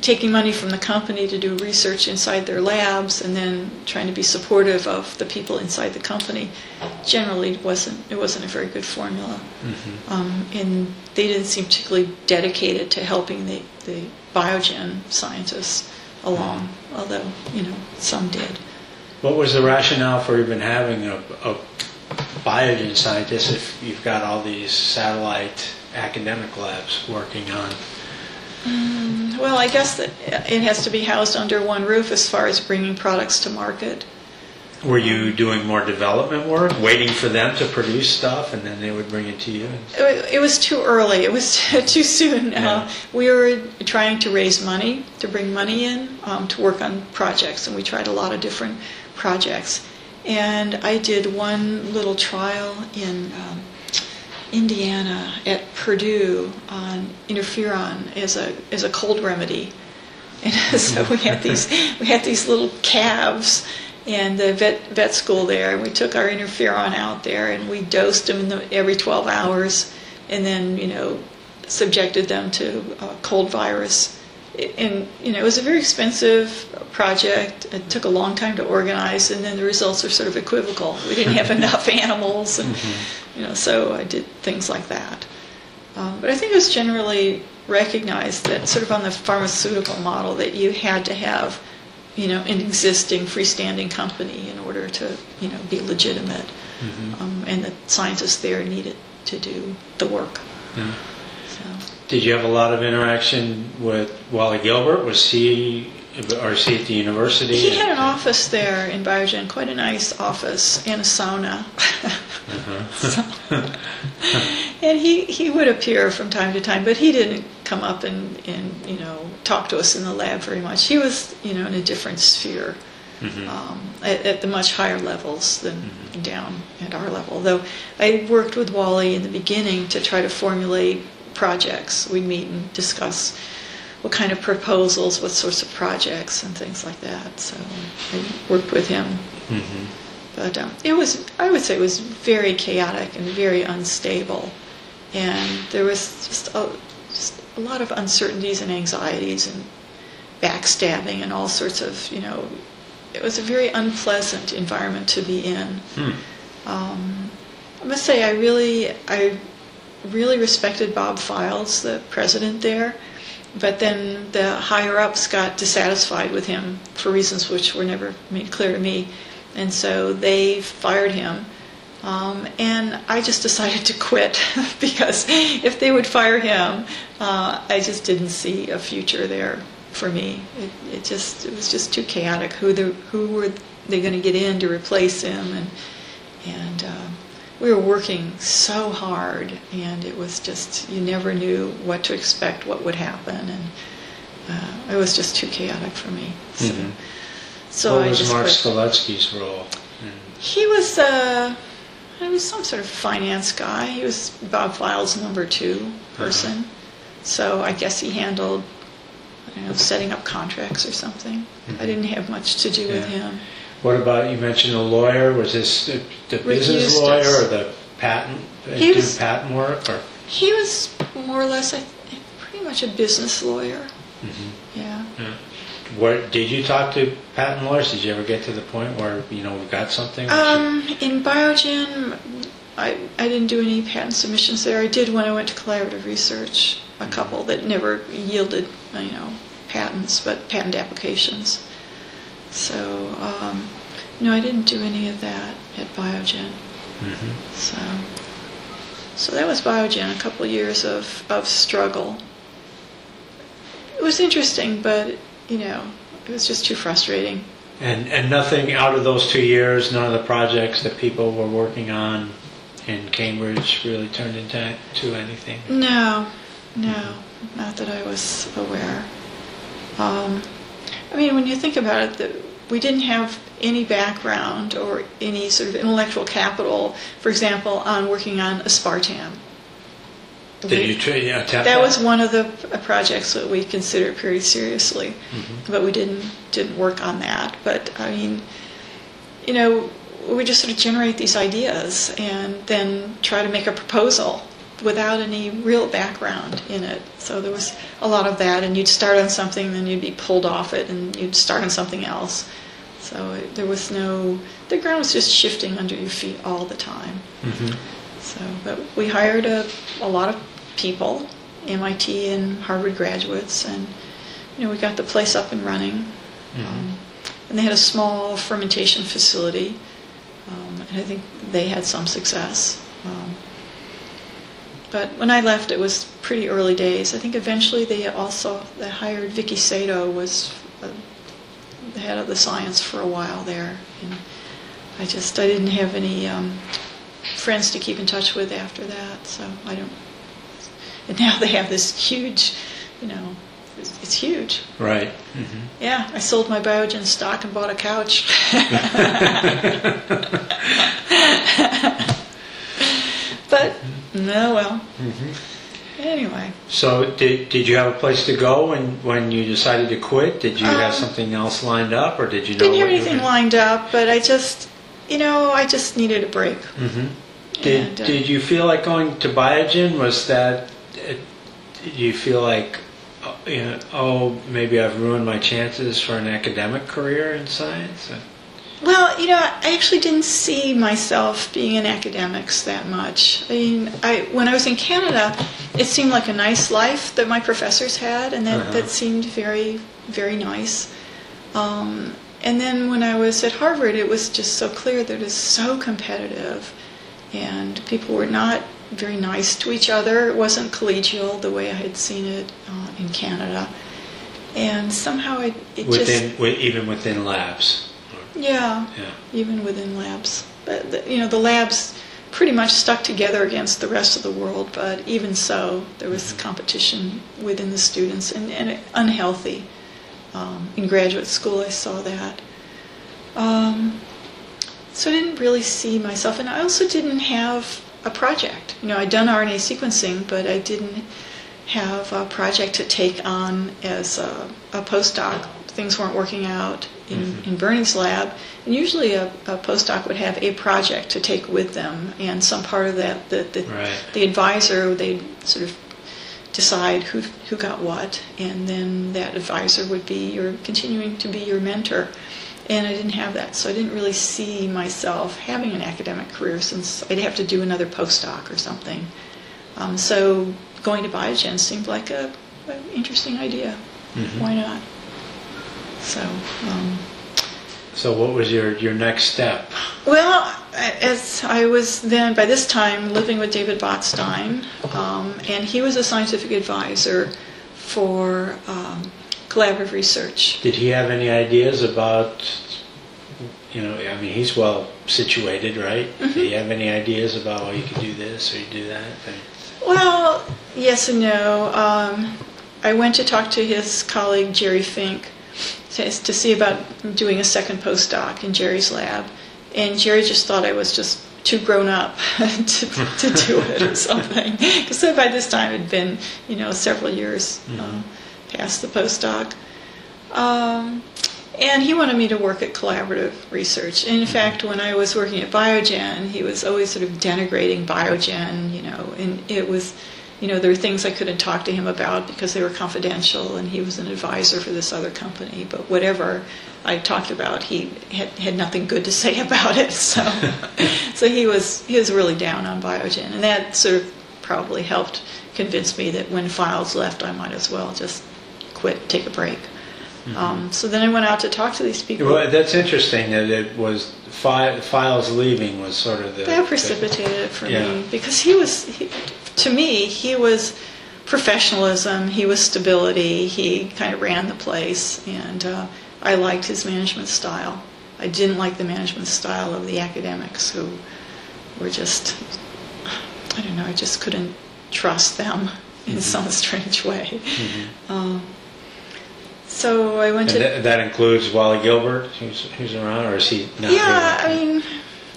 taking money from the company to do research inside their labs and then trying to be supportive of the people inside the company generally wasn't it wasn't a very good formula. Mm-hmm. Um, and they didn't seem particularly dedicated to helping the, the Biogen scientists along, mm-hmm. although, you know, some did. What was the rationale for even having a, a Biogen scientist if you've got all these satellite academic labs working on? Mm, well, I guess that it has to be housed under one roof as far as bringing products to market. Were you doing more development work, waiting for them to produce stuff, and then they would bring it to you? It, it was too early. It was too soon. Yeah. Uh, we were trying to raise money, to bring money in, um, to work on projects, and we tried a lot of different projects. And I did one little trial in um, Indiana at Purdue on interferon as a as a cold remedy, and so we had these we had these little calves, and the vet vet school there, and we took our interferon out there and we dosed them in the, every twelve hours, and then you know subjected them to uh, cold virus. And you know it was a very expensive project. It took a long time to organize, and then the results are sort of equivocal. We didn't have enough animals, and mm-hmm. you know, so I did things like that. Um, but I think it was generally recognized that, sort of on the pharmaceutical model, that you had to have, you know, an existing freestanding company in order to, you know, be legitimate, mm-hmm. um, and the scientists there needed to do the work. Yeah. So. Did you have a lot of interaction with Wally Gilbert? Was he, or is he at the university? He had an office there in Biogen, quite a nice office, and a sauna. Uh-huh. so, and he, he would appear from time to time, but he didn't come up and, and, you know, talk to us in the lab very much. He was, you know, in a different sphere, mm-hmm. um, at, at the much higher levels than mm-hmm. down at our level. Though I worked with Wally in the beginning to try to formulate projects. We'd meet and discuss what kind of proposals, what sorts of projects, and things like that. So I worked with him. Mm-hmm. But um, it was, I would say, it was very chaotic and very unstable. And there was just a, just a lot of uncertainties and anxieties and backstabbing and all sorts of, you know, it was a very unpleasant environment to be in. Hmm. Um, I must say, I really, I really respected Bob Files, the president there, but then the higher-ups got dissatisfied with him for reasons which were never made clear to me, and so they fired him. Um, and I just decided to quit because if they would fire him, uh, I just didn't see a future there for me. It, it just it was just too chaotic. Who the who were they going to get in to replace him? And and uh, we were working so hard, and it was just you never knew what to expect, what would happen, and uh, it was just too chaotic for me. So, mm-hmm. so what I was just Mark quit. Skoletsky's role? In... He was. Uh, He was some sort of finance guy. He was Bob Files' number two person. Uh-huh. So I guess he handled, I don't know, setting up contracts or something. Mm-hmm. I didn't have much to do yeah. with him. What about, you mentioned a lawyer. Was this the, the business lawyer or the patent, he do was, patent work? Or? He was more or less, I think, pretty much a business lawyer. Mm-hmm. Yeah. yeah. Where, did you talk to patent lawyers? Did you ever get to the point where, you know, we got something? Um, in Biogen, I, I didn't do any patent submissions there. I did when I went to collaborative research, a couple that never yielded, you know, patents, but patent applications. So, um, no, I didn't do any of that at Biogen. Mm-hmm. So, so that was Biogen, a couple of years of, of struggle. It was interesting, but... you know, it was just too frustrating. And and nothing out of those two years, none of the projects that people were working on in Cambridge really turned into to anything? No, no, mm-hmm. not that I was aware. Um, I mean, when you think about it, the, we didn't have any background or any sort of intellectual capital, for example, on working on aspartame. Did we, you try, yeah, tap that that was one of the projects that we considered very seriously, mm-hmm. but we didn't didn't work on that. But I mean, you know, we just sort of generate these ideas and then try to make a proposal, without any real background in it. So there was a lot of that, and you'd start on something, then you'd be pulled off it, and you'd start on something else. So it, there was no, the ground was just shifting under your feet all the time. Mm-hmm. So, but we hired a, a lot of people, M I T and Harvard graduates, and you know we got the place up and running. Mm-hmm. Um, and they had a small fermentation facility, um, and I think they had some success. Um, but when I left, it was pretty early days. I think eventually they also they hired Vicky Sato, was uh, the head of the science for a while there, and I just I didn't have any um, friends to keep in touch with after that, so I don't. And now they have this huge, you know, it's, it's huge. Right. Mm-hmm. Yeah, I sold my Biogen stock and bought a couch. But, no, well. Mm-hmm. Anyway. So did did you have a place to go when, when you decided to quit? Did you Um, have something else lined up, or did you know Didn't have what you anything were- lined up, but I just, you know, I just needed a break. Mm-hmm. Did And, uh, Did you feel like going to Biogen? Was that? uh, Did you feel like, uh, you know, oh, maybe I've ruined my chances for an academic career in science? Well, you know, I actually didn't see myself being in academics that much. I mean, I when I was in Canada, it seemed like a nice life that my professors had, and that, Uh-huh. that seemed very, very nice. Um, and then when I was at Harvard, it was just so clear that it was so competitive, and people were not very nice to each other. It wasn't collegial the way I had seen it uh, in Canada. And somehow it, it just... Within, wi- even within labs. Yeah, Yeah. even within labs. But the, you know, the labs pretty much stuck together against the rest of the world. But even so, there was competition within the students, and, and unhealthy. Um, in graduate school, I saw that. Um, so I didn't really see myself, and I also didn't have a project. You know, I'd done R N A sequencing, but I didn't have a project to take on as a, a postdoc. Things weren't working out in, mm-hmm. in Bernie's lab, and usually a, a postdoc would have a project to take with them, and some part of that, the the, Right. the advisor, they'd sort of decide who who got what, and then that advisor would be your continuing to be your mentor. And I didn't have that, so I didn't really see myself having an academic career, since I'd have to do another postdoc or something. Um, so going to Biogen seemed like a, an interesting idea. Mm-hmm. Why not? So, um, so what was your, your next step? Well, as I was then, by this time, living with David Botstein, um, and he was a scientific advisor for um, collaborative research. Did he have any ideas about, you know, I mean, he's well situated, right? Mm-hmm. Did he have any ideas about, well, you could do this or you do that? Well, yes and no. Um, I went to talk to his colleague, Jerry Fink, to, to see about doing a second postdoc in Jerry's lab. And Jerry just thought I was just too grown up to, to do it or something. Because so by this time it had been, you know, several years mm-hmm. uh, past the postdoc. Um, and he wanted me to work at collaborative research. And in mm-hmm. fact, when I was working at Biogen, he was always sort of denigrating Biogen, you know, and it was... You know, there were things I couldn't talk to him about because they were confidential, and he was an advisor for this other company. But whatever I talked about, he had, had nothing good to say about it. So, so he was he was really down on Biogen, and that sort of probably helped convince me that when Files left, I might as well just quit, take a break. Mm-hmm. Um, so then I went out to talk to these people. Well, that's interesting that it was fi- Files leaving was sort of the... That precipitated it for yeah. me, because he was... He, to me, he was professionalism, he was stability, he kind of ran the place, and uh, I liked his management style. I didn't like the management style of the academics who were just, I don't know, I just couldn't trust them in mm-hmm. some strange way. Mm-hmm. Um, so I went and to... That, that includes Wally Gilbert, who's, who's around, or is he not? Yeah, really? I mean...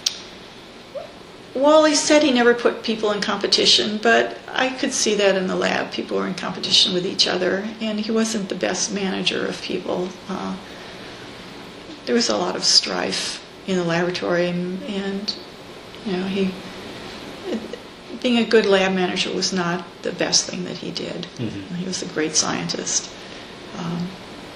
Wally said he never put people in competition, but I could see that in the lab. People were in competition with each other, and he wasn't the best manager of people. Uh, there was a lot of strife in the laboratory, and, and you know, he being a good lab manager was not the best thing that he did. Mm-hmm. He was a great scientist. Um,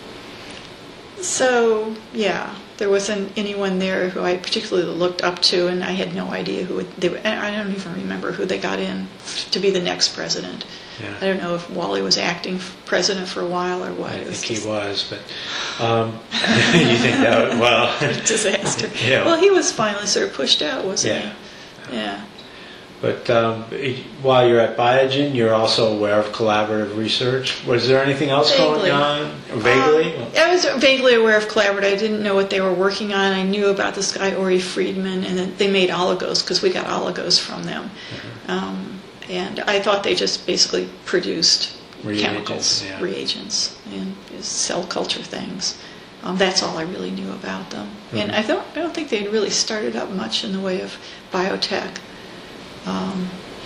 so, yeah, there wasn't anyone there who I particularly looked up to, and I had no idea who would, they were, I don't even remember who they got in to be the next president. Yeah. I don't know if Wally was acting president for a while or what. I It was think just he was, but um, you think that, well... a disaster. Yeah. Well, he was finally sort of pushed out, wasn't Yeah. he? Yeah. But um, while you're at Biogen, you're also aware of collaborative research. Was there anything else Vaguely. going on? Vaguely? Um, I was vaguely aware of collaborative. I didn't know what they were working on. I knew about this guy, Ori Friedman, and that they made oligos because we got oligos from them. Mm-hmm. Um, and I thought they just basically produced Reagents, chemicals, yeah. reagents, and cell culture things. Um, that's all I really knew about them. Mm-hmm. And I don't, I don't think they'd really started up much in the way of biotech. Um,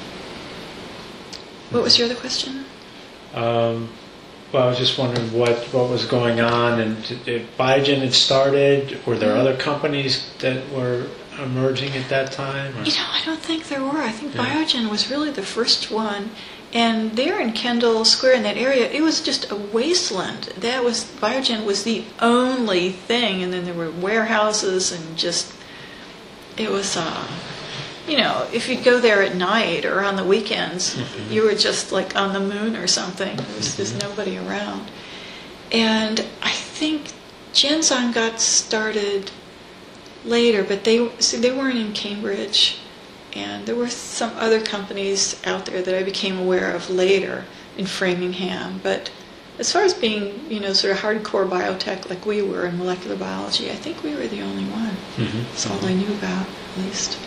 what was your other question? Um, well, I was just wondering what, what was going on, and if Biogen had started, were there Mhm. other companies that were emerging at that time? Or? You know, I don't think there were. I think Yeah. Biogen was really the first one. And there in Kendall Square, in that area, it was just a wasteland. That was, Biogen was the only thing. And then there were warehouses and just, it was, uh, you know, if you'd go there at night or on the weekends, Mhm. you were just like on the moon or something. There was just nobody around. And I think Genzyme got started later, but they see, they weren't in Cambridge. And there were some other companies out there that I became aware of later in Framingham. But as far as being, you know, sort of hardcore biotech like we were in molecular biology, I think we were the only one. Mm-hmm. That's all I knew about, at least.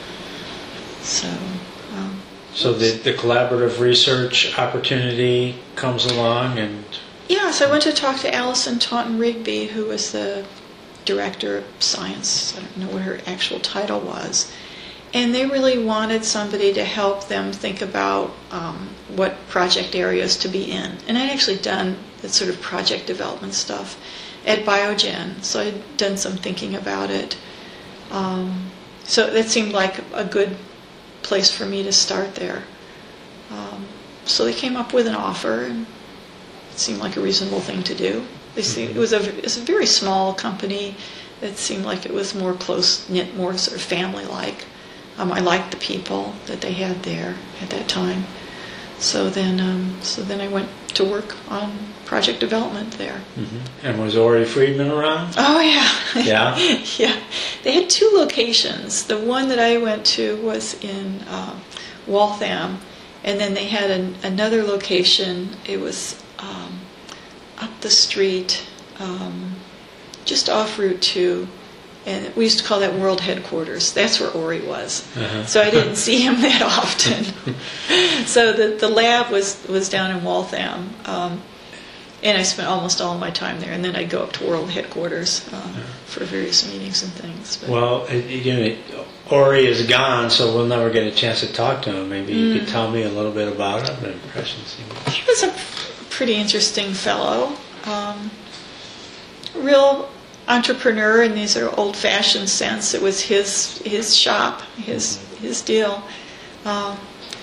So, um, So the, the collaborative research opportunity comes along, and yeah, so I went to talk to Alison Taunton Rigby, who was the director of science. I don't know what her actual title was. And they really wanted somebody to help them think about um, what project areas to be in. And I'd actually done that sort of project development stuff at Biogen, so I'd done some thinking about it. Um, so that seemed like a good place for me to start there. Um, so they came up with an offer, and it seemed like a reasonable thing to do. They seemed, it was a, it was a very small company. It seemed like it was more close-knit, more sort of family-like. Um, I liked the people that they had there at that time. So then, um, so then I went to work on project development there. mm-hmm. and was Ori Friedman around? Oh yeah, Yeah? yeah. They had two locations. The one that I went to was in uh, Waltham, and then they had an, another location. It was um, up the street, um, just off Route Two. And we used to call that world headquarters. That's where Ori was. Uh-huh. So I didn't see him that often. So the, the lab was, was down in Waltham. Um, and I spent almost all my time there. And then I'd go up to world headquarters uh, Yeah. for various meetings and things. But, Well, it, you know, Ori is gone, so we'll never get a chance to talk to him. Maybe you could tell me a little bit about him, the impressions. he was a pretty interesting fellow. Um, real entrepreneur in these sort of old-fashioned sense. It was his his shop, his his deal. Um,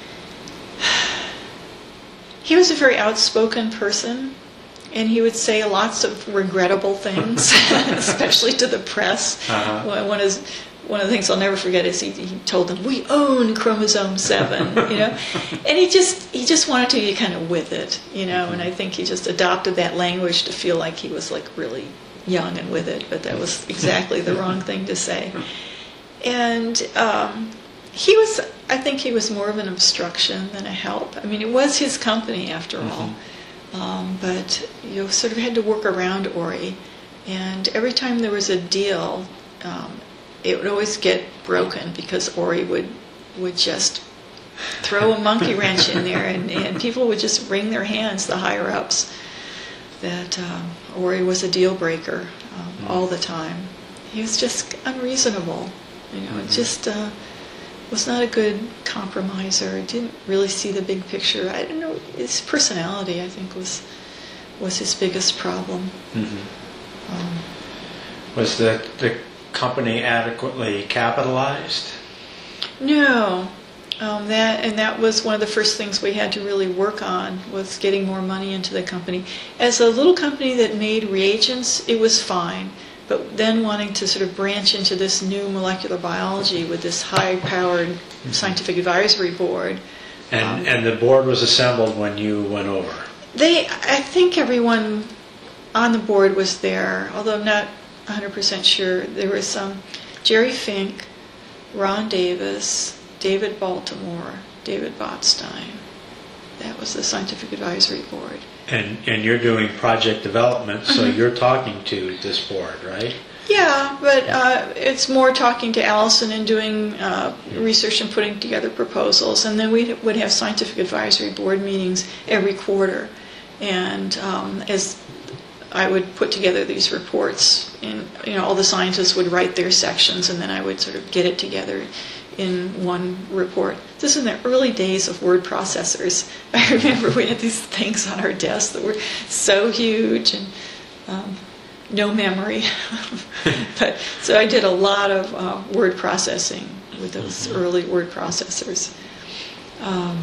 he was a very outspoken person, and he would say lots of regrettable things, especially to the press. Uh-huh. One one is one of the things I'll never forget is he, he told them, "We own chromosome seven," you know, and he just he just wanted to be kind of with it, you know, and I think he just adopted that language to feel like he was like really young and with it, but that was exactly the wrong thing to say. And um, he was, I think he was more of an obstruction than a help. I mean, it was his company after all, um, but you sort of had to work around Ori. And every time there was a deal, um, it would always get broken because Ori would would just throw a monkey wrench in there, and, and people would just wring their hands, the higher ups, that um, Ori was a deal breaker um, mm. all the time. He was just unreasonable, you know. Mm-hmm. It just uh, was not a good compromiser. Didn't really see the big picture. I don't know. His personality, I think, was was his biggest problem. Mm-hmm. Um, was the the company adequately capitalized? No. Um, that and that was one of the first things we had to really work on, was getting more money into the company. As a little company that made reagents, it was fine. But then wanting to sort of branch into this new molecular biology with this high-powered mm-hmm. scientific advisory board. And um, and the board was assembled when you went over. They, I think everyone on the board was there, although I'm not one hundred percent sure. There was some Jerry Fink, Ron Davis, David Baltimore, David Botstein. That was the scientific advisory board. And and you're doing project development, so Mm-hmm. you're talking to this board, right? Yeah, but uh, it's more talking to Allison and doing uh, research and putting together proposals. And then we would have scientific advisory board meetings every quarter. And um, as I would put together these reports, and you know, all the scientists would write their sections, and then I would sort of get it together in one report. This is in the early days of word processors. I remember we had these things on our desk that were so huge and um, no memory. But so I did a lot of uh, word processing with those early word processors. Um,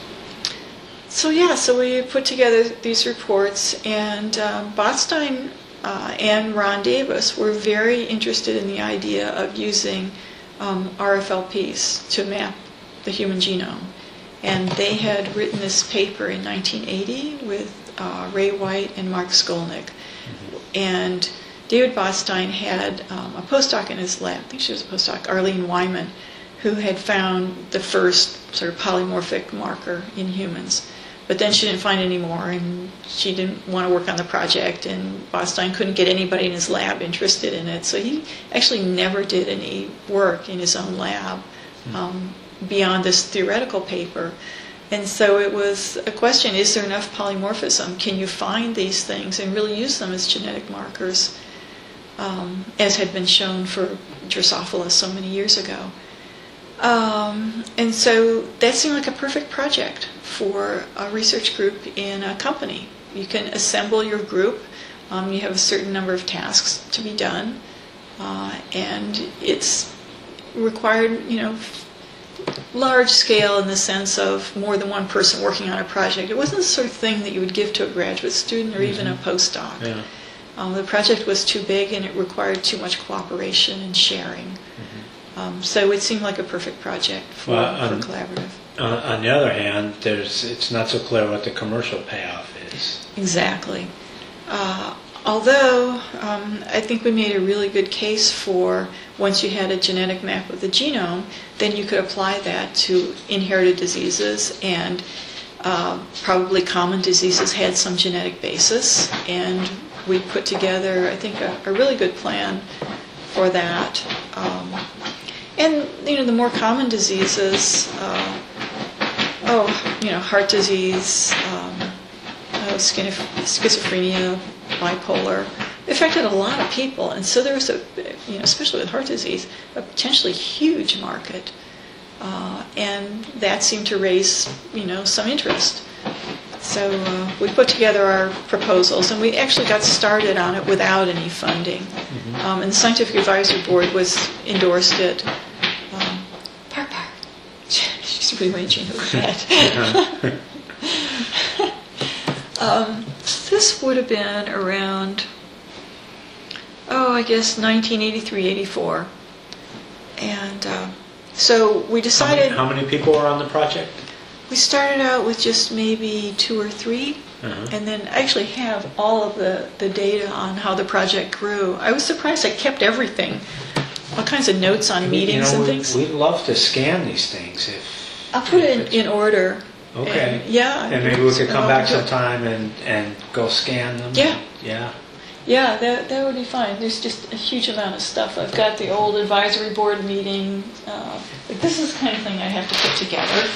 so yeah, so we put together these reports, and um, Botstein uh, and Ron Davis were very interested in the idea of using um, R F L Ps to map the human genome. And they had written this paper in nineteen eighty with uh, Ray White and Mark Skolnick. And David Botstein had um, a postdoc in his lab, I think she was a postdoc, Arlene Wyman, who had found the first sort of polymorphic marker in humans. But then she didn't find any more, and she didn't want to work on the project, and Botstein couldn't get anybody in his lab interested in it. So he actually never did any work in his own lab um, beyond this theoretical paper. And so it was a question, is there enough polymorphism? Can you find these things and really use them as genetic markers, um, as had been shown for Drosophila so many years ago? Um, and so that seemed like a perfect project for a research group in a company. You can assemble your group. Um, you have a certain number of tasks to be done. Uh, and it's required, you know, large scale in the sense of more than one person working on a project. It wasn't the sort of thing that you would give to a graduate student or mm-hmm. even a postdoc. Yeah. Um, the project was too big and it required too much cooperation and sharing. Mm-hmm. Um, so it seemed like a perfect project for, well, for on, collaborative. Uh, on the other hand, there's it's not so clear what the commercial payoff is. Exactly. Uh, although um, I think we made a really good case for once you had a genetic map of the genome, then you could apply that to inherited diseases, and uh, probably common diseases had some genetic basis, and we put together, I think, a, a really good plan for that. Um, and, you know, the more common diseases, uh, oh, you know, heart disease, um, uh, schizophrenia, bipolar, affected a lot of people, and so there was a, you know, especially with heart disease, a potentially huge market, uh, and that seemed to raise, you know, some interest. So uh, we put together our proposals, and we actually got started on it without any funding. Mm-hmm. Um, and the scientific advisory board was endorsed it. Um, Par Par, she's rearranging her head. um, this would have been around, oh, I guess nineteen eighty-three, eighty-four. And uh, so we decided... How many, how many people were on the project? We started out with just maybe two or three, uh-huh. and then I actually have all of the, the data on how the project grew. I was surprised I kept everything, all kinds of notes on meetings you know, and we, things. We'd love to scan these things. If I'll put if it in, in order. Okay. And, yeah. And maybe we could come back sometime and, and go scan them. Yeah. Yeah. Yeah, that that would be fine. There's just a huge amount of stuff. I've got the old advisory board meeting. Uh, like this is the kind of thing I have to put together.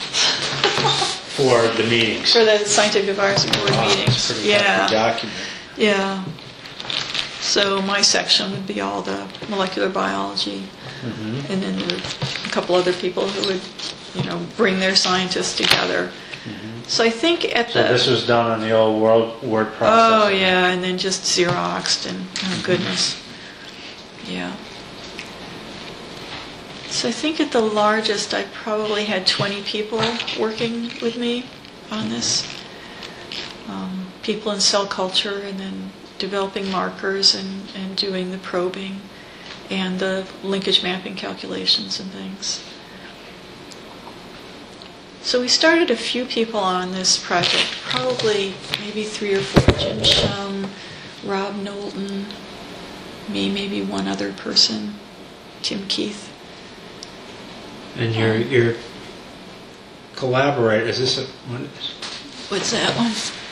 For the meetings. For the scientific advisory board oh, meetings. It's pretty yeah. document. Yeah. So my section would be all the molecular biology, mm-hmm. and then there were a couple other people who would, you know, bring their scientists together. Mm-hmm. So I think at so the... So this was done on the old world word processor. Oh, yeah, and then just Xeroxed, and oh, goodness. Yeah. So I think at the largest, I probably had twenty people working with me on this. Um, people in cell culture, and then developing markers and, and doing the probing and the linkage mapping calculations and things. So we started a few people on this project, probably maybe three or four. Jim Shum, Rob Knowlton, me, maybe one other person, Tim Keith. And your your collaborator, is this a, one, What's that one?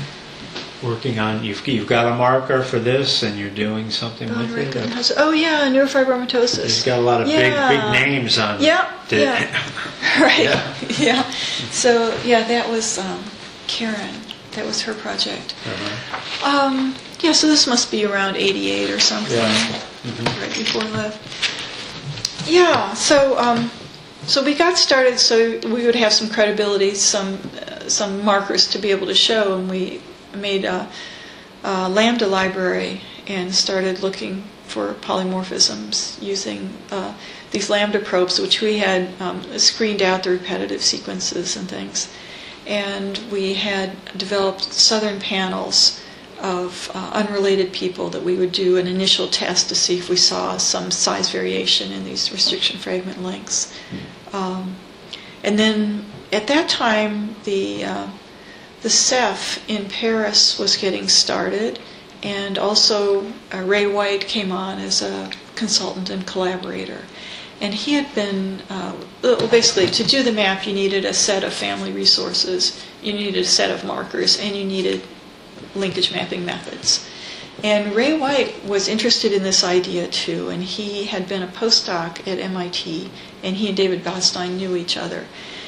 working on, you've you've got a marker for this and you're doing something God, with it? recognize- Oh yeah, neurofibromatosis. It's got a lot of Yeah. big big names on Yeah, it. yeah. Right. Yeah. Yeah. So yeah, that was um, Karen. That was her project. Uh-huh. Um, yeah. So this must be around eighty-eight or something, Yeah. Mhm. right before I left. Yeah. So um, so we got started so we would have some credibility, some uh, some markers to be able to show, and we made a, a Lambda library and started looking for polymorphisms using uh, these Lambda probes, which we had um, screened out the repetitive sequences and things. And we had developed southern panels of uh, unrelated people that we would do an initial test to see if we saw some size variation in these restriction fragment lengths. Um, and then at that time, the uh, the C E F in Paris was getting started, and also uh, Ray White came on as a consultant and collaborator. And he had been, uh, well, basically, to do the map, you needed a set of family resources, you needed a set of markers, and you needed linkage mapping methods. And Ray White was interested in this idea too, and he had been a postdoc at M I T, and he and David Botstein knew each other.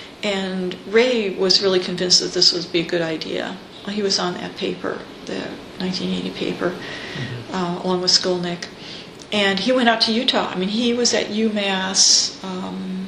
And Ray was really convinced that this would be a good idea. He was on that paper, the nineteen eighty paper, mm-hmm. uh, along with Skolnick. And he went out to Utah. I mean, he was at UMass um,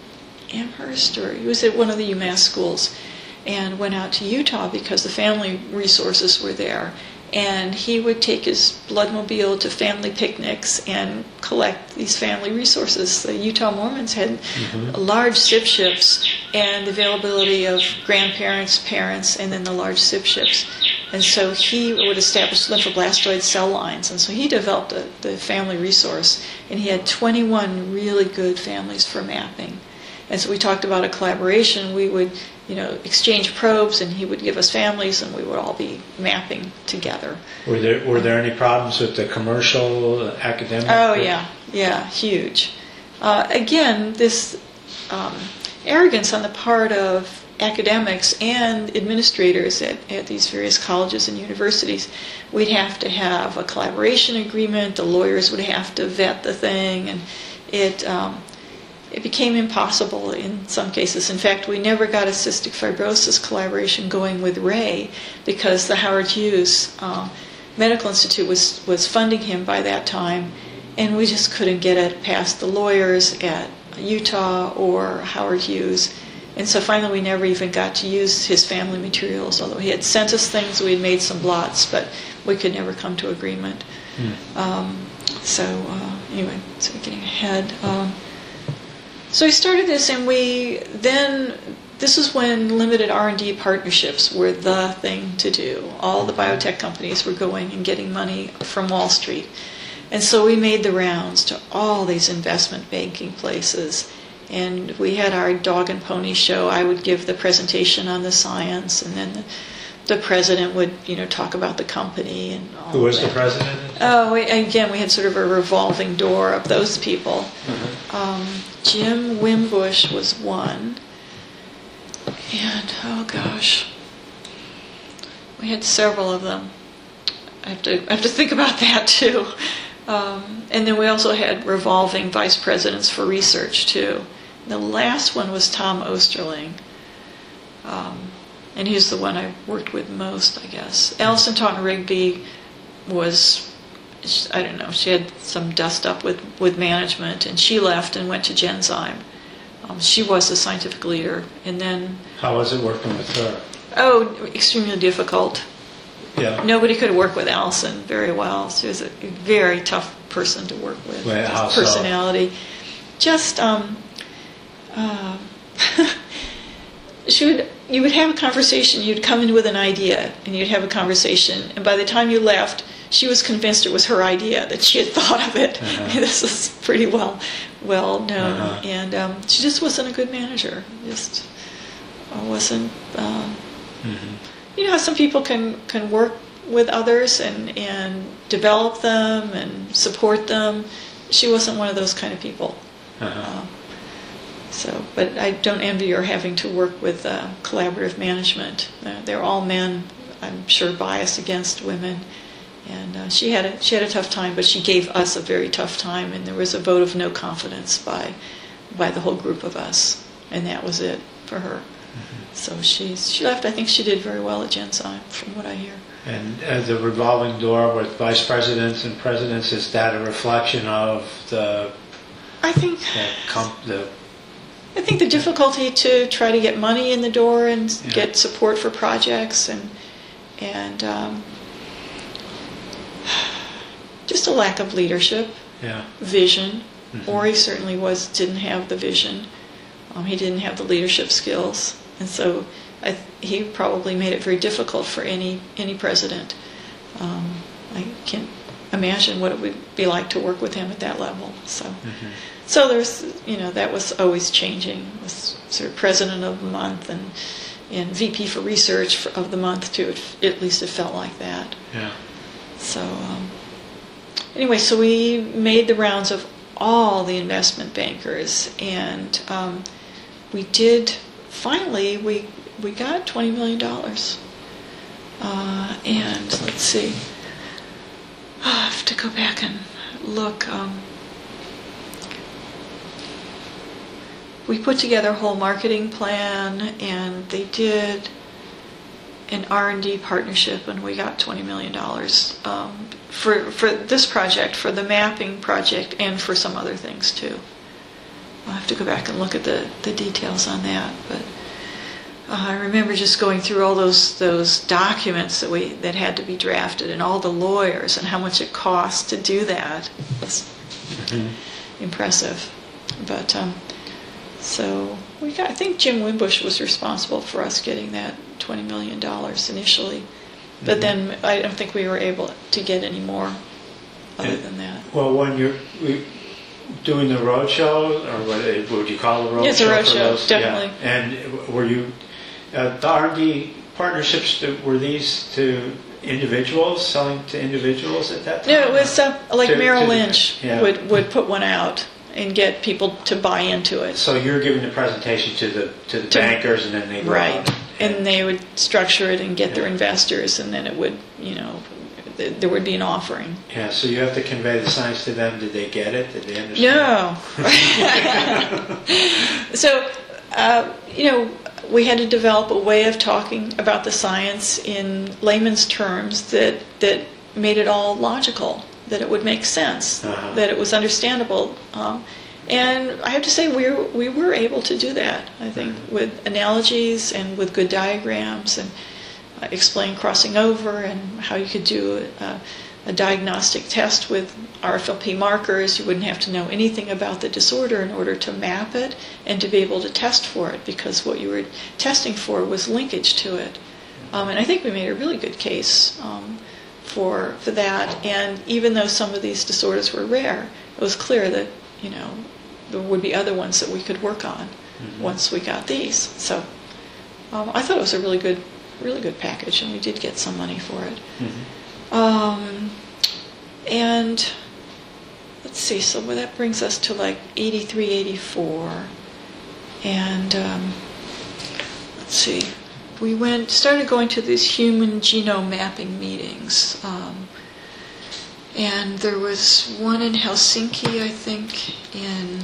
Amherst, or he was at one of the UMass schools, and went out to Utah because the family resources were there. And he would take his bloodmobile to family picnics and collect these family resources. The Utah Mormons had mm-hmm. large S I P ships and the availability of grandparents, parents, and then the large S I P ships. And so he would establish lymphoblastoid cell lines. And so he developed a, the family resource. And he had twenty-one really good families for mapping. And so we talked about a collaboration. We would, you know, exchange probes, and he would give us families, and we would all be mapping together. Were there were there any problems with the commercial, uh, academic? Oh yeah, yeah, huge. Uh, again, this um, arrogance on the part of academics and administrators at, at these various colleges and universities. We'd have to have a collaboration agreement. The lawyers would have to vet the thing, and it. Um, It became impossible in some cases. In fact, we never got a cystic fibrosis collaboration going with Ray because the Howard Hughes uh, Medical Institute was, was funding him by that time, and we just couldn't get it past the lawyers at Utah or Howard Hughes. And so finally we never even got to use his family materials, although he had sent us things, we had made some blots, but we could never come to agreement. Mm. Um, so uh, anyway, so we're getting ahead. Um, So we started this, and we then, this is when limited R and D partnerships were the thing to do. All the biotech companies were going and getting money from Wall Street. And so we made the rounds to all these investment banking places. And we had our dog and pony show. I would give the presentation on the science, and then the, the president would, you know, talk about the company and all Who was that. the president? Oh, we, again, we had sort of a revolving door of those people. Mm-hmm. Um, Jim Wimbush was one. And, oh gosh, we had several of them. I have to, I have to think about that too. Um, and then we also had revolving vice presidents for research too. The last one was Tom Osterling. Um, and he's the one I worked with most, I guess. Alison Taunton-Rigby was, I don't know, she had some dust up with, with management, and she left and went to Genzyme. Um, she was the scientific leader. And then... How was it working with her? Oh, extremely difficult. Yeah. Nobody could work with Alison very well. She was a very tough person to work with. Wait, how personality. so? Just, um, uh, she would, you would have a conversation, you'd come in with an idea, and you'd have a conversation, and by the time you left, she was convinced it was her idea, that she had thought of it. Uh-huh. This is pretty well well known. Uh-huh. And um, she just wasn't a good manager. Just uh, wasn't. Um, Mm-hmm. You know how some people can, can work with others and, and develop them and support them. She wasn't one of those kind of people. Uh-huh. Um, so, but I don't envy her having to work with uh, collaborative management. Uh, they're all men. I'm sure biased against women. And uh, she had a she had a tough time, but she gave us a very tough time, and there was a vote of no confidence by by the whole group of us, and that was it for her. Mm-hmm. So she she left. I think she did very well at Genzyme, from what I hear. And uh, the revolving door with vice presidents and presidents, is that a reflection of the I think the, comp, the I think the difficulty to try to get money in the door and Yeah. get support for projects and and. Um, Just a lack of leadership, yeah vision. Mm-hmm. Ori certainly was didn't have the vision. Um, he didn't have the leadership skills, and so I, he probably made it very difficult for any any president. Um, I can't imagine what it would be like to work with him at that level. So, Mm-hmm. so there's you know that was always changing. It was sort of president of the month and and V P for research for, of the month too. It, at least it felt like that. yeah So um, anyway, so we made the rounds of all the investment bankers, and um, we did. Finally, we we got twenty million dollars, uh, and let's see. I have to go back and look. Um, we put together a whole marketing plan, and they did an R and D partnership, and we got twenty million dollars um, for for this project, for the mapping project, and for some other things too. I'll have to go back and look at the, the details on that. But uh, I remember just going through all those those documents that we that had to be drafted, and all the lawyers, and how much it cost to do that. It's mm-hmm. impressive. But um, so we got. I think Jim Wimbush was responsible for us getting that twenty million dollars initially, but Mm-hmm. then I don't think we were able to get any more other And- than that. Well, when you're we, doing the road show, or what, what would you call the road Yeah, it's a show? road for show, those? definitely. Yeah. And were you uh, the R and D partnerships? Were these to individuals, selling to individuals at that time? No, it was uh, like To- Merrill to the- Lynch yeah. would would put one out and get people to buy into it. So you're giving the presentation to the to the To- bankers, and then they go Right. out And they would structure it and get their Yeah. investors, and then it would, you know, th- there would be an offering. yeah. So you have to convey the science to them. Did they get it? Did they understand? No. So, uh, you know, we had to develop a way of talking about the science in layman's terms that that made it all logical, that it would make sense, Uh-huh. that it was understandable. Um, and I have to say, we were, we were able to do that, I think, with analogies and with good diagrams, and uh, explain crossing over and how you could do a, a diagnostic test with R F L P markers. You wouldn't have to know anything about the disorder in order to map it and to be able to test for it, because what you were testing for was linkage to it. Um, and I think we made a really good case um, for for that. And even though some of these disorders were rare, it was clear that, you know, there would be other ones that we could work on mm-hmm. once we got these. So um, I thought it was a really good, really good package, and we did get some money for it. Mm-hmm. Um, and let's see, so well, that brings us to like eighty-three, eighty-four, and um, let's see, we went started going to these human genome mapping meetings. Um, And there was one in Helsinki, I think, in,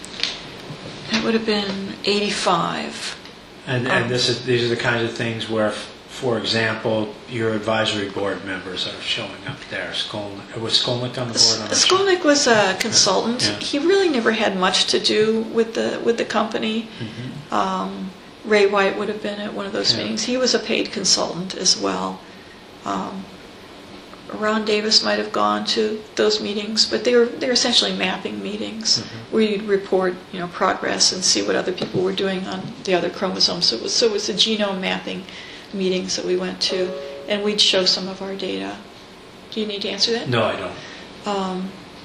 that would have been eighty-five. And, Um, and this is these are the kinds of things where, for example, your advisory board members are showing up there. Skolnick, was Skolnick on the board? I'm not sure. Skolnick was a consultant. Yeah. He really never had much to do with the with the company. Mm-hmm. Um, Ray White would have been at one of those Yeah. meetings. He was a paid consultant as well. Um, Ron Davis might have gone to those meetings, but they were they're essentially mapping meetings Mm-hmm. where you'd report, you know, progress and see what other people were doing on the other chromosomes. So it was so it was the genome mapping meetings that we went to, and we'd show some of our data. Do you need to answer that? No, I don't. Um,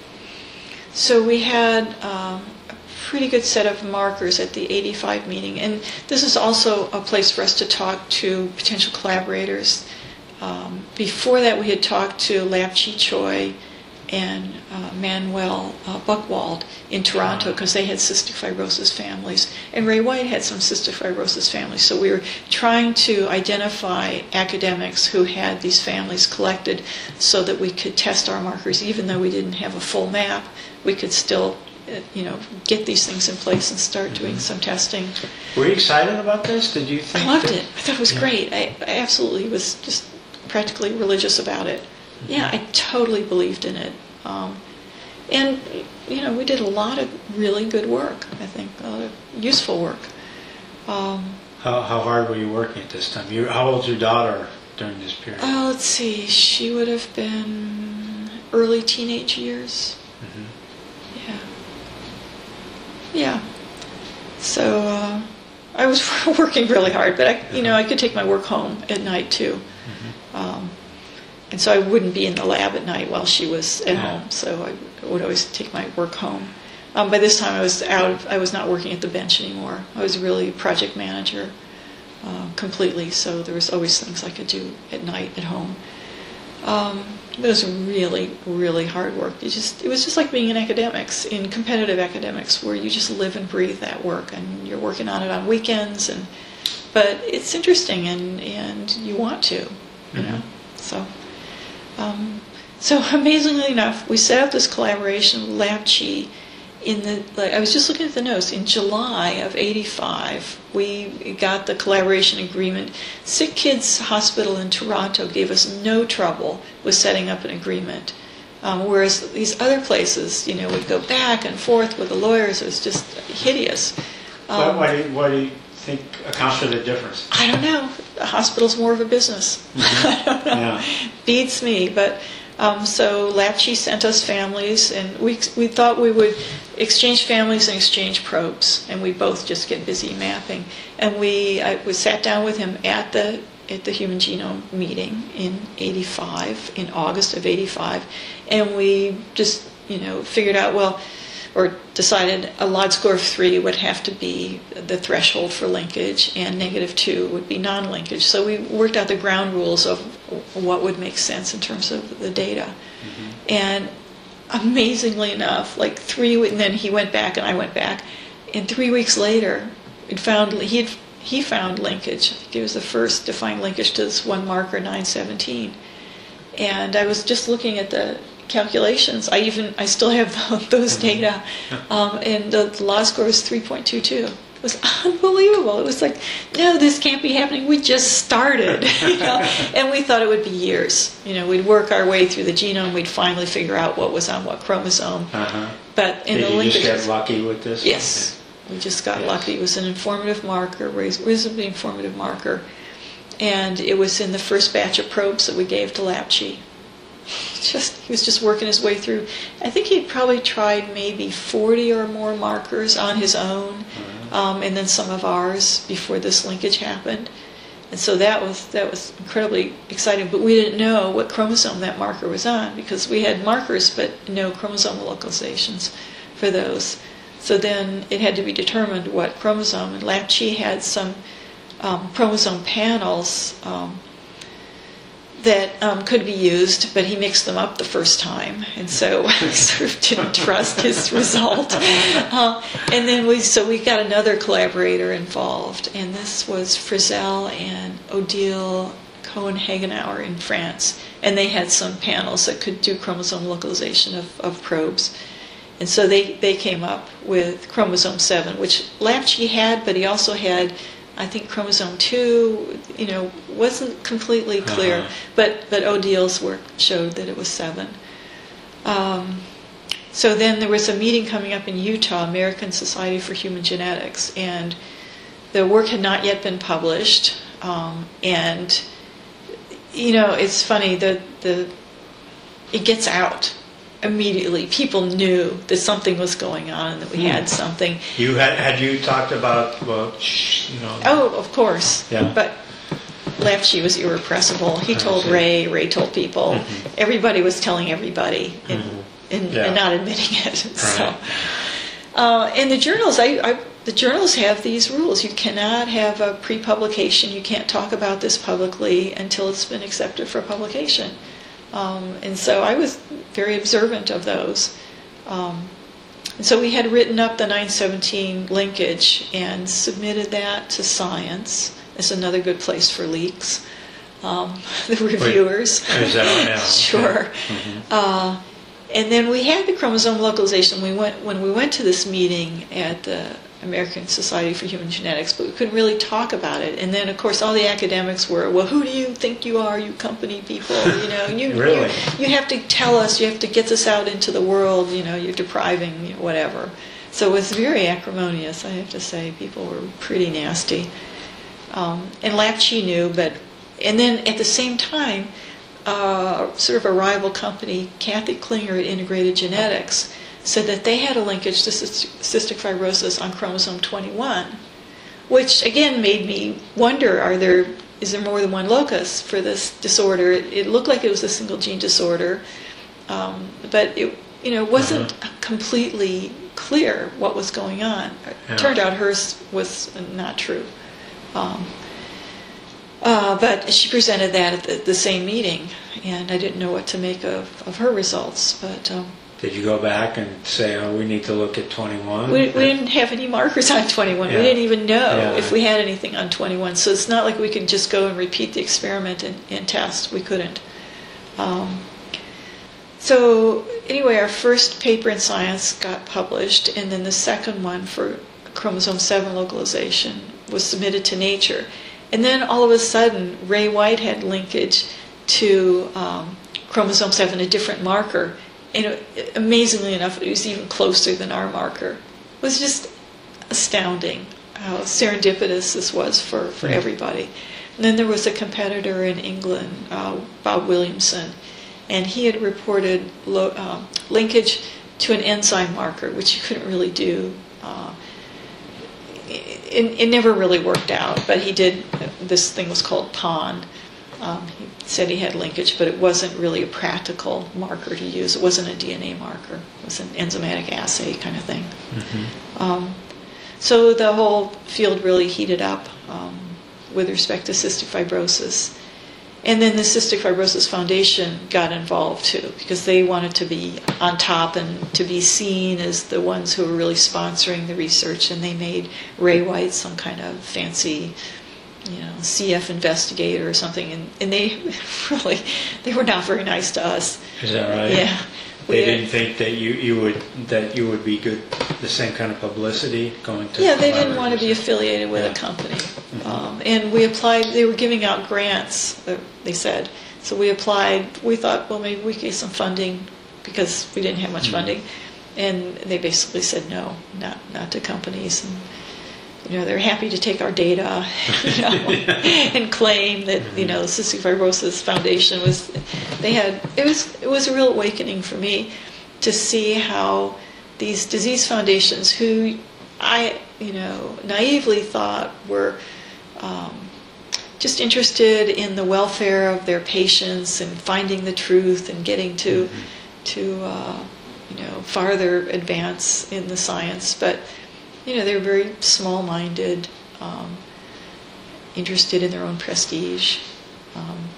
so we had um, a pretty good set of markers at the eighty-five meeting, and this is also a place for us to talk to potential collaborators. Um, before that, we had talked to Lap Chi Choi and uh, Manuel uh, Buchwald in Toronto because they had cystic fibrosis families, and Ray White had some cystic fibrosis families. So we were trying to identify academics who had these families collected so that we could test our markers. Even though we didn't have a full map, we could still, uh, you know, get these things in place and start doing some testing. Were you excited about this? Did you think? I loved that- it. I thought it was Yeah. great. I, I absolutely was just practically religious about it. Yeah, I totally believed in it. Um, and, you know, we did a lot of really good work, I think, a lot of useful work. Um, How, how hard were you working at this time? You, how old's your daughter during this period? oh, let's see, she would have been early teenage years. Mhm. Yeah. Yeah. So uh, I was working really hard, but I, you know, I could take my work home at night too. Um, and so I wouldn't be in the lab at night while she was at Yeah. home. So I would always take my work home. Um, by this time, I was out. Of, I was not working at the bench anymore. I was really project manager uh, completely. So there was always things I could do at night at home. Um, it was really, really hard work. You just, it was just like being in academics, in competitive academics, where you just live and breathe that work, and you're working on it on weekends. And but it's interesting, and, and you want to. You know, so um, so amazingly enough, we set up this collaboration with Lap Chi in the. Like, I was just looking at the notes. In July of eighty-five, we got the collaboration agreement. Sick Kids Hospital in Toronto gave us no trouble with setting up an agreement, um, whereas these other places, you know, would go back and forth with the lawyers. It was just hideous. Why, Um, why, do you, why do you think accounts for the difference? I don't know. The hospital's more of a business. I don't know. Yeah. Beats me. But um, so Lap Chi sent us families, and we we thought we would exchange families and exchange probes, and we both just get busy mapping. And we I, we sat down with him at the at the Human Genome meeting in eighty-five, in August of eighty-five, and we just you know figured out well. Or decided a log score of three would have to be the threshold for linkage, and negative two would be non-linkage. So we worked out the ground rules of what would make sense in terms of the data. Mm-hmm. And amazingly enough, like three, and then he went back and I went back, and three weeks later, it found he had, he found linkage. I think he was the first to find linkage to this one marker, nine seventeen. And I was just looking at the calculations. I even I still have those data, um, and the, the log score was three point two two. It was unbelievable. It was like, no, this can't be happening. We just started, you know? And we thought it would be years. You know, we'd work our way through the genome. We'd finally figure out what was on what chromosome. Uh-huh. But in Did the you just linkages, get lucky with this? yes, we just got Yes. lucky. It was an informative marker, reasonably informative marker, and it was in the first batch of probes that we gave to Lap Chi. Just he was just working his way through. I think he'd probably tried maybe forty or more markers on his own, um, and then some of ours before this linkage happened. And so that was that was incredibly exciting. But we didn't know what chromosome that marker was on because we had markers but no chromosomal localizations for those. So then it had to be determined what chromosome. And Lap Chi had some um, chromosome panels. Um, that um, could be used, but he mixed them up the first time, and so I sort of didn't trust his result. Uh, and then we, so we got another collaborator involved, and this was Frizzell and Odile Cohen-Hagenauer in France, and they had some panels that could do chromosome localization of, of probes. And so they, they came up with chromosome seven, which Lap Chi had, but he also had I think chromosome two, you know, wasn't completely clear, Uh-huh. but but Odile's work showed that it was seven. Um, so then there was a meeting coming up in Utah, American Society for Human Genetics, and the work had not yet been published. Um, and you know, it's funny that the it gets out immediately. People knew that something was going on and that we had something. You had had you talked about well, shh, you know. Oh, of course. Yeah. But Lapchi was irrepressible. He I told see. Ray. Ray told people. Mhm. Everybody was telling everybody, and, Mhm. and, Yeah. and not admitting it. So, Right. uh, and the journals, I, I, the journals have these rules. You cannot have a pre-publication. You can't talk about this publicly until it's been accepted for publication. Um, and so I was very observant of those. Um, and so we had written up the nine seventeen linkage and submitted that to Science. It's another good place for leaks. Um, the reviewers. Wait, is that on now? Sure. Mhm. Uh, and then we had the chromosome localization. We went when we went to this meeting at the American Society for Human Genetics, but we couldn't really talk about it. And then, of course, all the academics were, well, who do you think you are, you company people? You know, you Really? you, you have to tell us, you have to get this out into the world. You know, you're depriving, you know, whatever. So it was very acrimonious, I have to say. People were pretty nasty. Um, and Lapchi knew, but and then at the same time, uh, sort of a rival company, Kathy Klinger at Integrated Genetics, said that they had a linkage to cystic fibrosis on chromosome twenty-one, which again made me wonder: Are there is there more than one locus for this disorder? It, it looked like it was a single gene disorder, um, but it you know wasn't Uh-huh. completely clear what was going on. Yeah. It turned out hers was not true. Um, uh, but she presented that at the, the same meeting, and I didn't know what to make of, of her results. But um, Did you go back and say, oh, we need to look at twenty-one? we, we didn't have any markers on twenty-one. Yeah. We didn't even know Yeah. if we had anything on twenty-one. So it's not like we could just go and repeat the experiment and, and test. We couldn't. Um, so anyway, our first paper in Science got published, and then the second one for chromosome seven localization was submitted to Nature. And then all of a sudden, Ray White had linkage to um, chromosome seven, a different marker. And it, amazingly enough, it was even closer than our marker. It was just astounding how serendipitous this was for, for everybody. And then there was a competitor in England, uh, Bob Williamson, and he had reported lo- uh, linkage to an enzyme marker, which you couldn't really do. Uh, it, it never really worked out, but he did. This thing was called P O N. Um, he said he had linkage, but it wasn't really a practical marker to use. It wasn't a D N A marker. It was an enzymatic assay kind of thing. Mm-hmm. Um, so the whole field really heated up um, with respect to cystic fibrosis. And then the Cystic Fibrosis Foundation got involved too, because they wanted to be on top and to be seen as the ones who were really sponsoring the research, and they made Ray White some kind of fancy, you know, C F investigator or something, and, and they really, they were not very nice to us. Is that right? Yeah. They We- didn't think that you, you would that you would be good, the same kind of publicity going to. Yeah, they didn't want to be affiliated with Yeah. a company. Um, and we applied, they were giving out grants, uh, they said. So we applied, we thought, well, maybe we could get some funding because we didn't have much Mhm. funding. And they basically said no, not not to companies. And, you know, they're happy to take our data, you know, and claim that, you know, the Cystic Fibrosis Foundation was, they had, it was, it was a real awakening for me to see how these disease foundations, who I, you know, naively thought were um, just interested in the welfare of their patients and finding the truth and getting to, Mm-hmm. to uh, you know, farther advance in the science, but you know, they're very small-minded, um, interested in their own prestige. Um,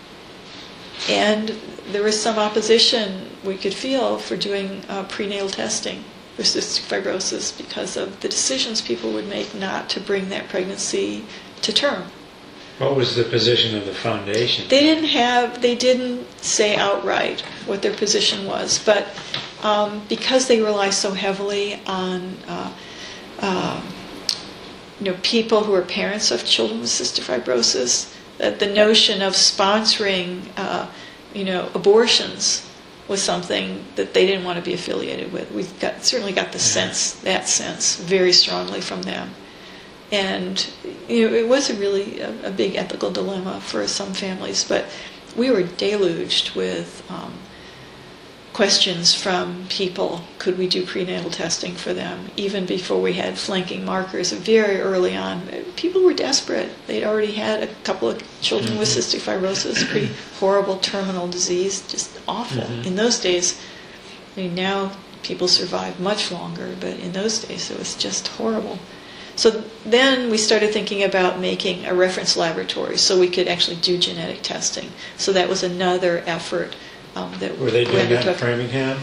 and there was some opposition we could feel for doing uh, prenatal testing for cystic fibrosis because of the decisions people would make not to bring that pregnancy to term. What was the position of the foundation? They didn't have, they didn't say outright what their position was, but um, because they rely so heavily on uh, uh, you know, people who are parents of children with cystic fibrosis, that the notion of sponsoring uh, you know, abortions was something that they didn't want to be affiliated with. We got certainly got the sense, that sense, very strongly from them. And you know, it was a really a, a big ethical dilemma for some families, but we were deluged with um, questions from people. Could we do prenatal testing for them? Even before we had flanking markers, very early on, people were desperate. They'd already had a couple of children with cystic fibrosis, pretty horrible terminal disease, just awful. Mm-hmm. In those days, I mean, now people survive much longer, but in those days it was just horrible. So then we started thinking about making a reference laboratory so we could actually do genetic testing. So that was another effort. Um, that were they doing that in took. Framingham?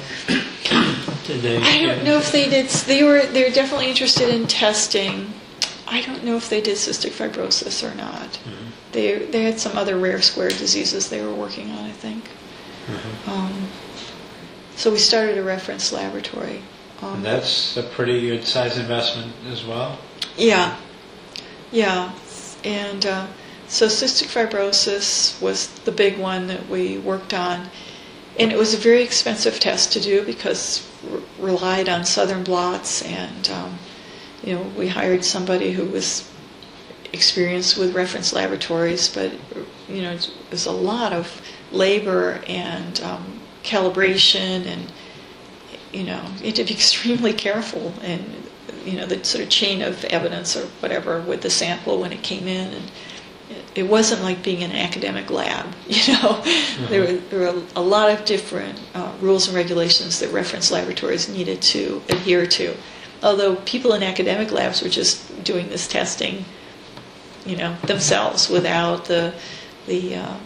Did they? I don't know if they did. They were they were definitely interested in testing. I don't know if they did cystic fibrosis or not. Mm-hmm. They they had some other rare square diseases they were working on, I think. Mm-hmm. Um, so we started a reference laboratory. Um, and that's a pretty good size investment as well. Yeah, yeah, and uh, so cystic fibrosis was the big one that we worked on, and it was a very expensive test to do because it relied on southern blots, and um, you know we hired somebody who was experienced with reference laboratories, but you know it was a lot of labor and um, calibration, and you know you had to be extremely careful and. You know, the sort of chain of evidence or whatever with the sample when it came in. And it, it wasn't like being in an academic lab, you know. Mm-hmm. There, were, there were a lot of different uh, rules and regulations that reference laboratories needed to adhere to. Although people in academic labs were just doing this testing, you know, themselves without the, the uh,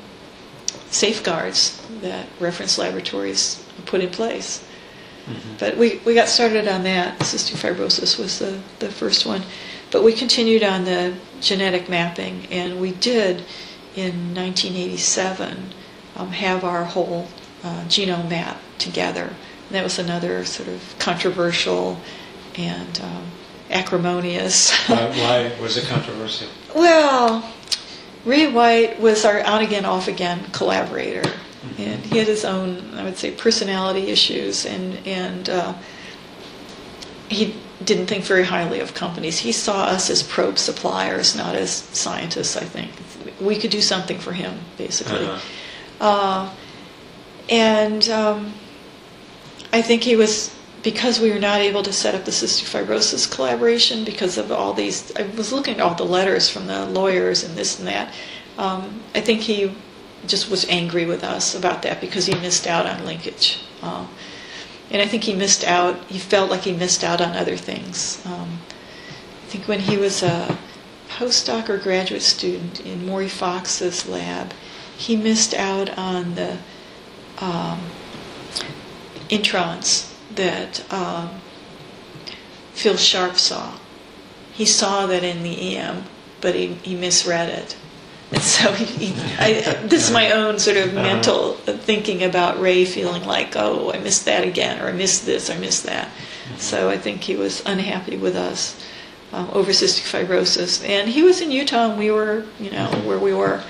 safeguards that reference laboratories put in place. Mm-hmm. But we, we got started on that. Cystic fibrosis was the, the first one. But we continued on the genetic mapping, and we did, in nineteen eighty-seven, um, have our whole uh, genome map together. And that was another sort of controversial and um, acrimonious. Why, why was it controversial? Well, Ray White was our on-again, off-again collaborator. And he had his own, I would say, personality issues, and and uh, he didn't think very highly of companies. He saw us as probe suppliers, not as scientists, I think. We could do something for him, basically. Uh-huh. Uh, and um, I think he was, because we were not able to set up the cystic fibrosis collaboration because of all these, I was looking at all the letters from the lawyers and this and that. Um, I think he just was angry with us about that because he missed out on linkage. Um, and I think he missed out, he felt like he missed out on other things. Um, I think when he was a postdoc or graduate student in Maury Fox's lab, he missed out on the um, introns that um, Phil Sharp saw. He saw that in the E M, but he, he misread it. And so he, he, I, this is my own sort of mental thinking about Ray feeling like, oh, I missed that again, or I missed this, I missed that. So I think he was unhappy with us um, over cystic fibrosis. And he was in Utah, and we were, you know, where we were.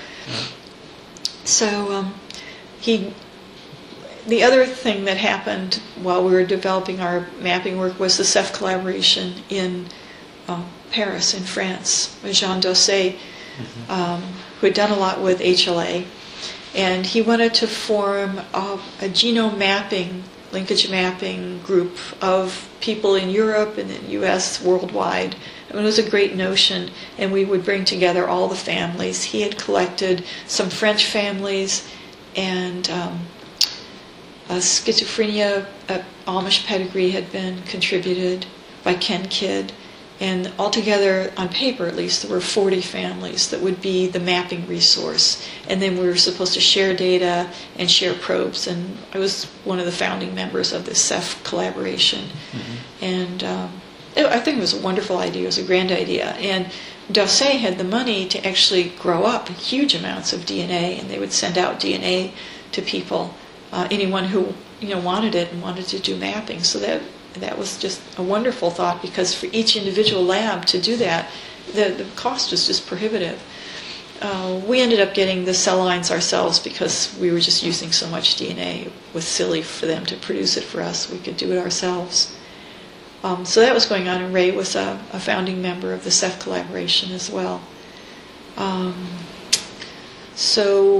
So um, he, the other thing that happened while we were developing our mapping work was the C E F collaboration in um, Paris, in France, with Jean Dosset. Mm-hmm. Um, who had done a lot with H L A, and he wanted to form a, a genome mapping, linkage mapping group of people in Europe and in the U S, worldwide. I mean, it was a great notion, and we would bring together all the families. He had collected some French families, and um, a schizophrenia, a Amish pedigree had been contributed by Ken Kidd. And altogether, on paper at least, there were forty families that would be the mapping resource. And then we were supposed to share data and share probes. And I was one of the founding members of this C E F collaboration. Mm-hmm. And um, it, I think it was a wonderful idea. It was a grand idea. And Dosset had the money to actually grow up huge amounts of D N A, and they would send out D N A to people, uh, anyone who you know wanted it and wanted to do mapping. So that that was just a wonderful thought, because for each individual lab to do that, the, the cost was just prohibitive. Uh, we ended up getting the cell lines ourselves because we were just using so much D N A. It was silly for them to produce it for us. We could do it ourselves. Um, so that was going on, and Ray was a, a founding member of the C E F collaboration as well. Um, so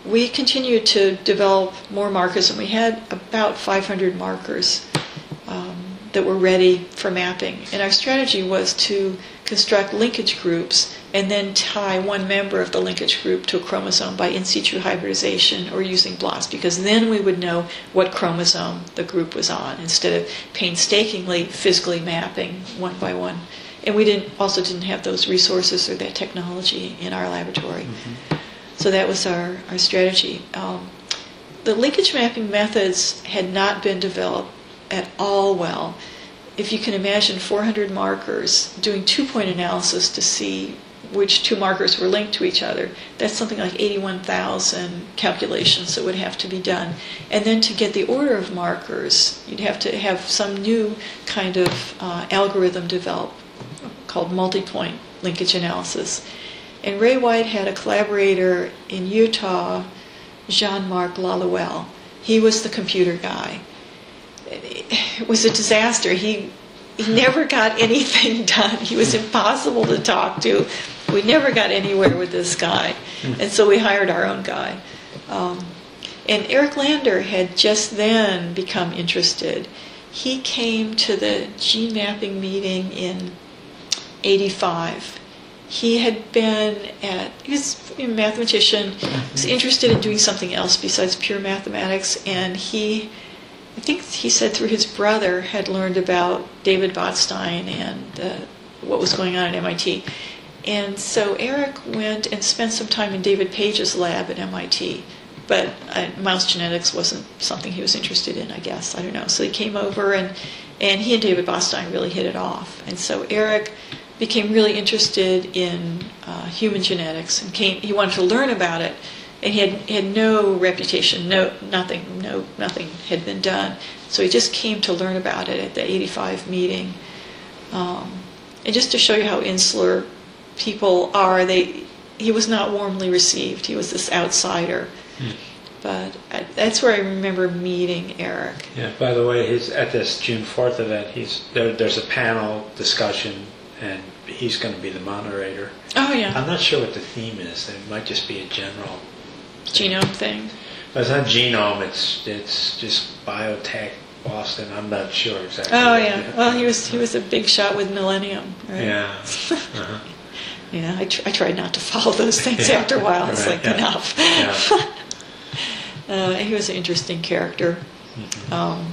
we continued to develop more markers, and we had about five hundred markers um, that were ready for mapping. And our strategy was to construct linkage groups and then tie one member of the linkage group to a chromosome by in situ hybridization or using BLAST, because then we would know what chromosome the group was on instead of painstakingly physically mapping one by one. And we didn't also didn't have those resources or that technology in our laboratory. Mm-hmm. So that was our, our strategy. Um, the linkage mapping methods had not been developed at all well. If you can imagine four hundred markers doing two-point analysis to see which two markers were linked to each other, that's something like eighty-one thousand calculations that would have to be done. And then to get the order of markers, you'd have to have some new kind of uh, algorithm developed called multi-point linkage analysis. And Ray White had a collaborator in Utah, Jean-Marc Lalouel. He was the computer guy. It was a disaster. He he never got anything done. He was impossible to talk to. We never got anywhere with this guy. And so we hired our own guy. Um, and Eric Lander had just then become interested. He came to the gene mapping meeting in eighty-five. He had been at, he was a mathematician, was interested in doing something else besides pure mathematics, and he, I think he said through his brother, had learned about David Botstein and uh, what was going on at M I T. And so Eric went and spent some time in David Page's lab at M I T, but uh, mouse genetics wasn't something he was interested in, I guess, I don't know. So he came over, and, and he and David Botstein really hit it off. And so Eric became really interested in uh, human genetics, and came, he wanted to learn about it, and he had, had no reputation, no nothing, no nothing had been done. So he just came to learn about it at the eighty-five meeting. Um, and just to show you how insular people are, they he was not warmly received. He was this outsider. Hmm. But I, that's where I remember meeting Eric. Yeah. By the way, his at this June fourth event, he's there. There's a panel discussion, and he's going to be the moderator. Oh yeah. I'm not sure what the theme is. It might just be a general thing. Genome thing. But it's not genome. It's it's just biotech Boston. I'm not sure exactly. Oh yeah. Well, he was he was a big shot with Millennium. Right? Yeah. Uh-huh. Yeah. I, tr- I tried not to follow those things Yeah. after a while. It's Right, like yeah. enough. Yeah. uh, he was an interesting character. Mm-hmm. Um,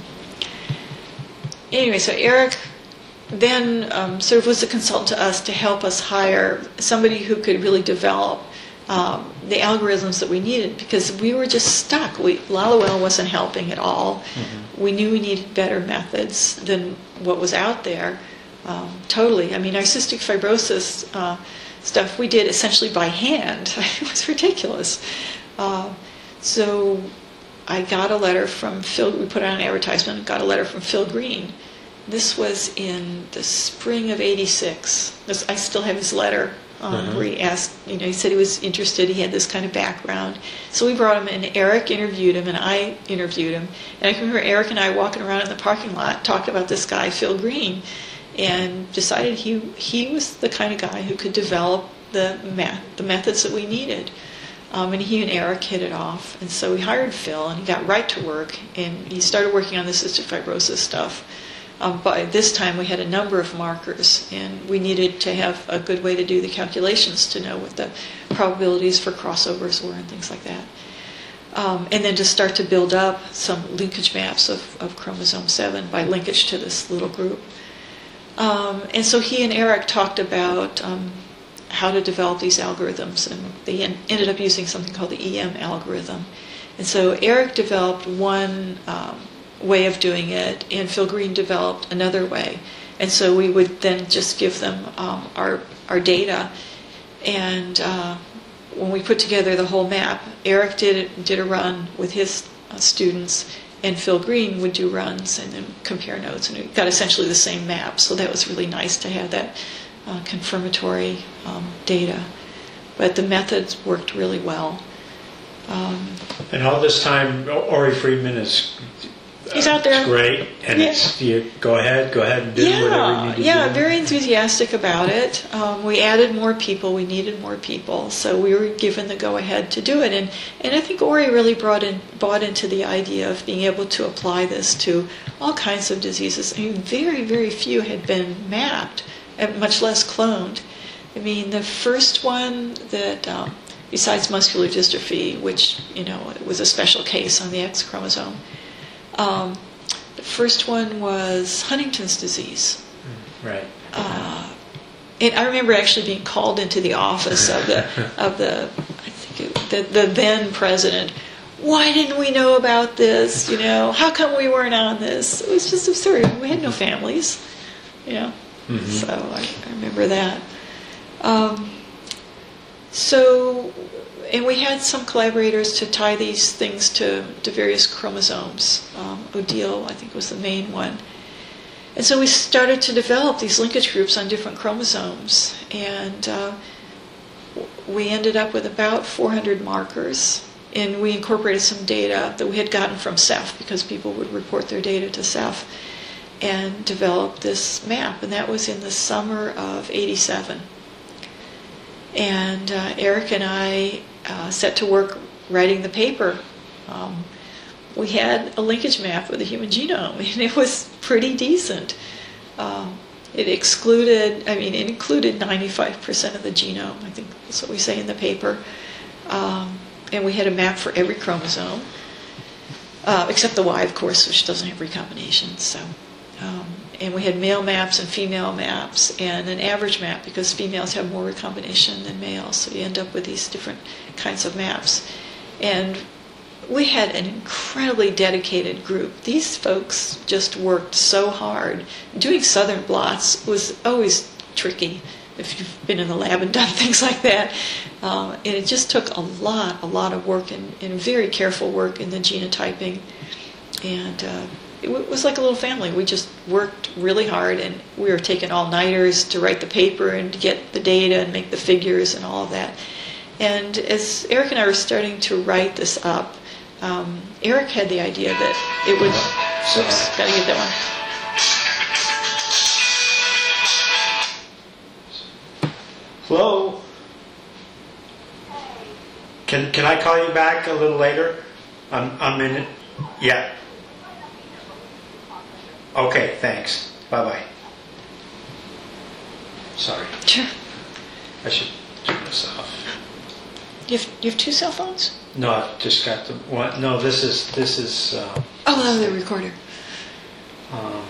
anyway, so Eric then um, sort of was a consultant to us to help us hire somebody who could really develop um, the algorithms that we needed, because we were just stuck. We, Lalouel wasn't helping at all. Mm-hmm. We knew we needed better methods than what was out there. Um, totally. I mean, our cystic fibrosis uh, stuff we did essentially by hand. It was ridiculous. Uh, so I got a letter from Phil. We put out an advertisement. Got a letter from Phil Green. This was in the spring of eighty-six. This, I still have his letter um, uh-huh. where he asked, you know, he said he was interested. He had this kind of background. So we brought him in. Eric interviewed him, and I interviewed him. And I can remember Eric and I walking around in the parking lot talking about this guy, Phil Green, and decided he he was the kind of guy who could develop the math, the methods that we needed. Um, and he and Eric hit it off. And so we hired Phil, and he got right to work, and he started working on the cystic fibrosis stuff. Um, by this time, we had a number of markers, and we needed to have a good way to do the calculations to know what the probabilities for crossovers were and things like that. Um, and then to start to build up some linkage maps of, of chromosome seven by linkage to this little group. Um, and so he and Eric talked about um, how to develop these algorithms, and they en- ended up using something called the E M algorithm. And so Eric developed one um, way of doing it, and Phil Green developed another way. And so we would then just give them um, our our data, and uh, when we put together the whole map, Eric did did a run with his uh, students, and Phil Green would do runs and then compare notes, and we got essentially the same map. So that was really nice to have that uh, confirmatory um, data. But the methods worked really well. Um, and all this time, Ori Friedman is He's out there. It's great, and Yeah. it's you go ahead, go ahead and do whatever you Yeah, need to yeah, do. very enthusiastic about it. Um, we added more people. We needed more people, so we were given the go-ahead to do it. And and I think Ori really brought in bought into the idea of being able to apply this to all kinds of diseases. I mean, very very few had been mapped, and much less cloned. I mean, the first one that um, besides muscular dystrophy, which you know was a special case on the X chromosome. Um, the first one was Huntington's disease. Right. Uh, and I remember actually being called into the office of the of the I think it, the, the then president. Why didn't we know about this? You know, how come we weren't on this? It was just absurd. We had no families. You know, Mm-hmm. so I, I remember that. Um, so. And we had some collaborators to tie these things to, to various chromosomes. Um, Odile, I think, was the main one. And so we started to develop these linkage groups on different chromosomes. And uh, we ended up with about four hundred markers. And we incorporated some data that we had gotten from Ceph, because people would report their data to Ceph, and developed this map. And that was in the summer of eighty-seven. And uh, Eric and I uh, set to work writing the paper. Um, we had a linkage map of the human genome, and it was pretty decent. Um, it excluded, I mean, it included ninety-five percent of the genome. I think that's what we say in the paper. Um, and we had a map for every chromosome, uh, except the Y, of course, which doesn't have recombination. So. Um, And we had male maps and female maps and an average map, because females have more recombination than males. So you end up with these different kinds of maps. And we had an incredibly dedicated group. These folks just worked so hard. Doing southern blots was always tricky if you've been in the lab and done things like that. Um, and it just took a lot, a lot of work and, and very careful work in the genotyping. And uh, it was like a little family. We just worked really hard, and we were taking all-nighters to write the paper and to get the data and make the figures and all of that. And as Eric and I were starting to write this up, um, Eric had the idea that it would... Oops, gotta get that one. Hello? Can can I call you back a little later? I'm, I'm in it. Yeah. Okay, thanks. Bye-bye. Sorry. Sure. I should turn this off. You have, you have two cell phones? No, I've just got the one. No, this is, this is, uh, Oh, oh, the recorder. um,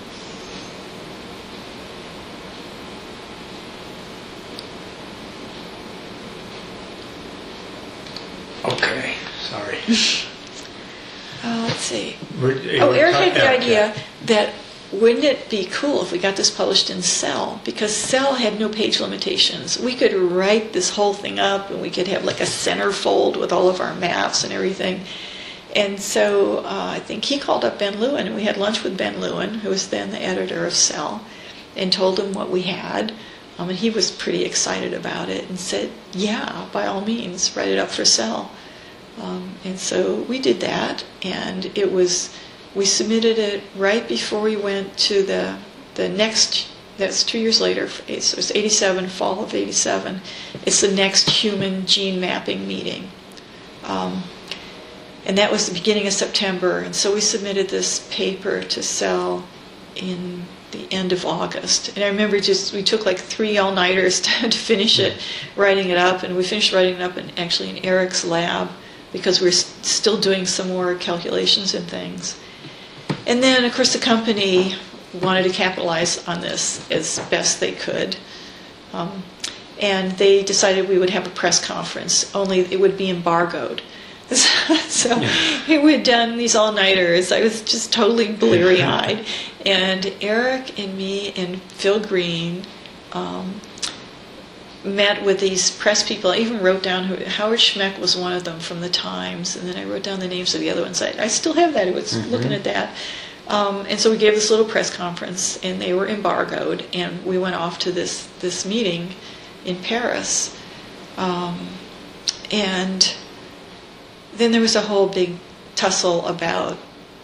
okay, sorry. Uh, let's see. We're- Oh, we're Eric talk- had the yeah, idea yeah. that wouldn't it be cool if we got this published in Cell? Because Cell had no page limitations. We could write this whole thing up, and we could have like a centerfold with all of our maps and everything. And so uh, I think he called up Ben Lewin, and we had lunch with Ben Lewin, who was then the editor of Cell, and told him what we had. Um, and he was pretty excited about it and said, yeah, by all means, write it up for Cell. Um, and so we did that, and it was, we submitted it right before we went to the the next, that's two years later, so it was eighty-seven, fall of eighty-seven. It's the next human gene mapping meeting. Um, and that was the beginning of September, and so we submitted this paper to Cell in the end of August. And I remember just, we took like three all-nighters to, to finish it, writing it up, and we finished writing it up in, actually in Eric's lab, because we we're st- still doing some more calculations and things. And then, of course, the company wanted to capitalize on this as best they could. Um, and they decided we would have a press conference, only it would be embargoed. So Yeah. we had done these all-nighters. I was just totally bleary-eyed. And Eric and me and Phil Green um, met with these press people. I even wrote down who, Howard Schmeck was one of them from the Times, and then I wrote down the names of the other ones. I, I still have that. I was mm-hmm. looking at that. Um, and so we gave this little press conference, and they were embargoed, and we went off to this, this meeting in Paris. Um, and then there was a whole big tussle about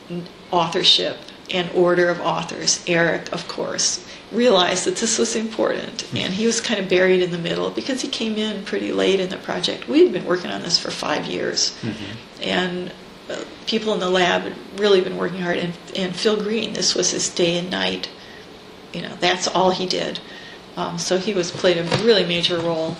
authorship and order of authors. Eric, of course, realized that this was important, and he was kind of buried in the middle because he came in pretty late in the project. We had been working on this for five years, mm-hmm. and uh, people in the lab had really been working hard. And, and Phil Green, this was his day and night. You know, that's all he did. Um, so he was played a really major role.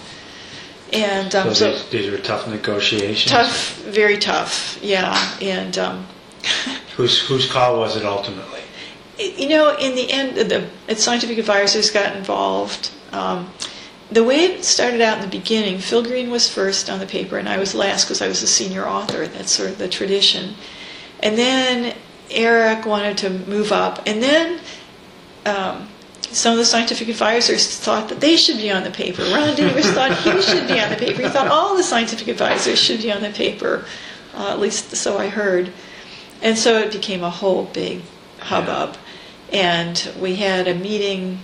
And um, so, so these, these were tough negotiations. Tough, very tough. Yeah, and. Um, Whose whose call was it ultimately? You know, in the end, the, the scientific advisors got involved. Um, the way it started out in the beginning, Phil Green was first on the paper, and I was last because I was a senior author. That's sort of the tradition. And then Eric wanted to move up, and then um, some of the scientific advisors thought that they should be on the paper. Ron Davis thought he should be on the paper. He thought all the scientific advisors should be on the paper, uh, at least so I heard. And so it became a whole big hubbub. And we had a meeting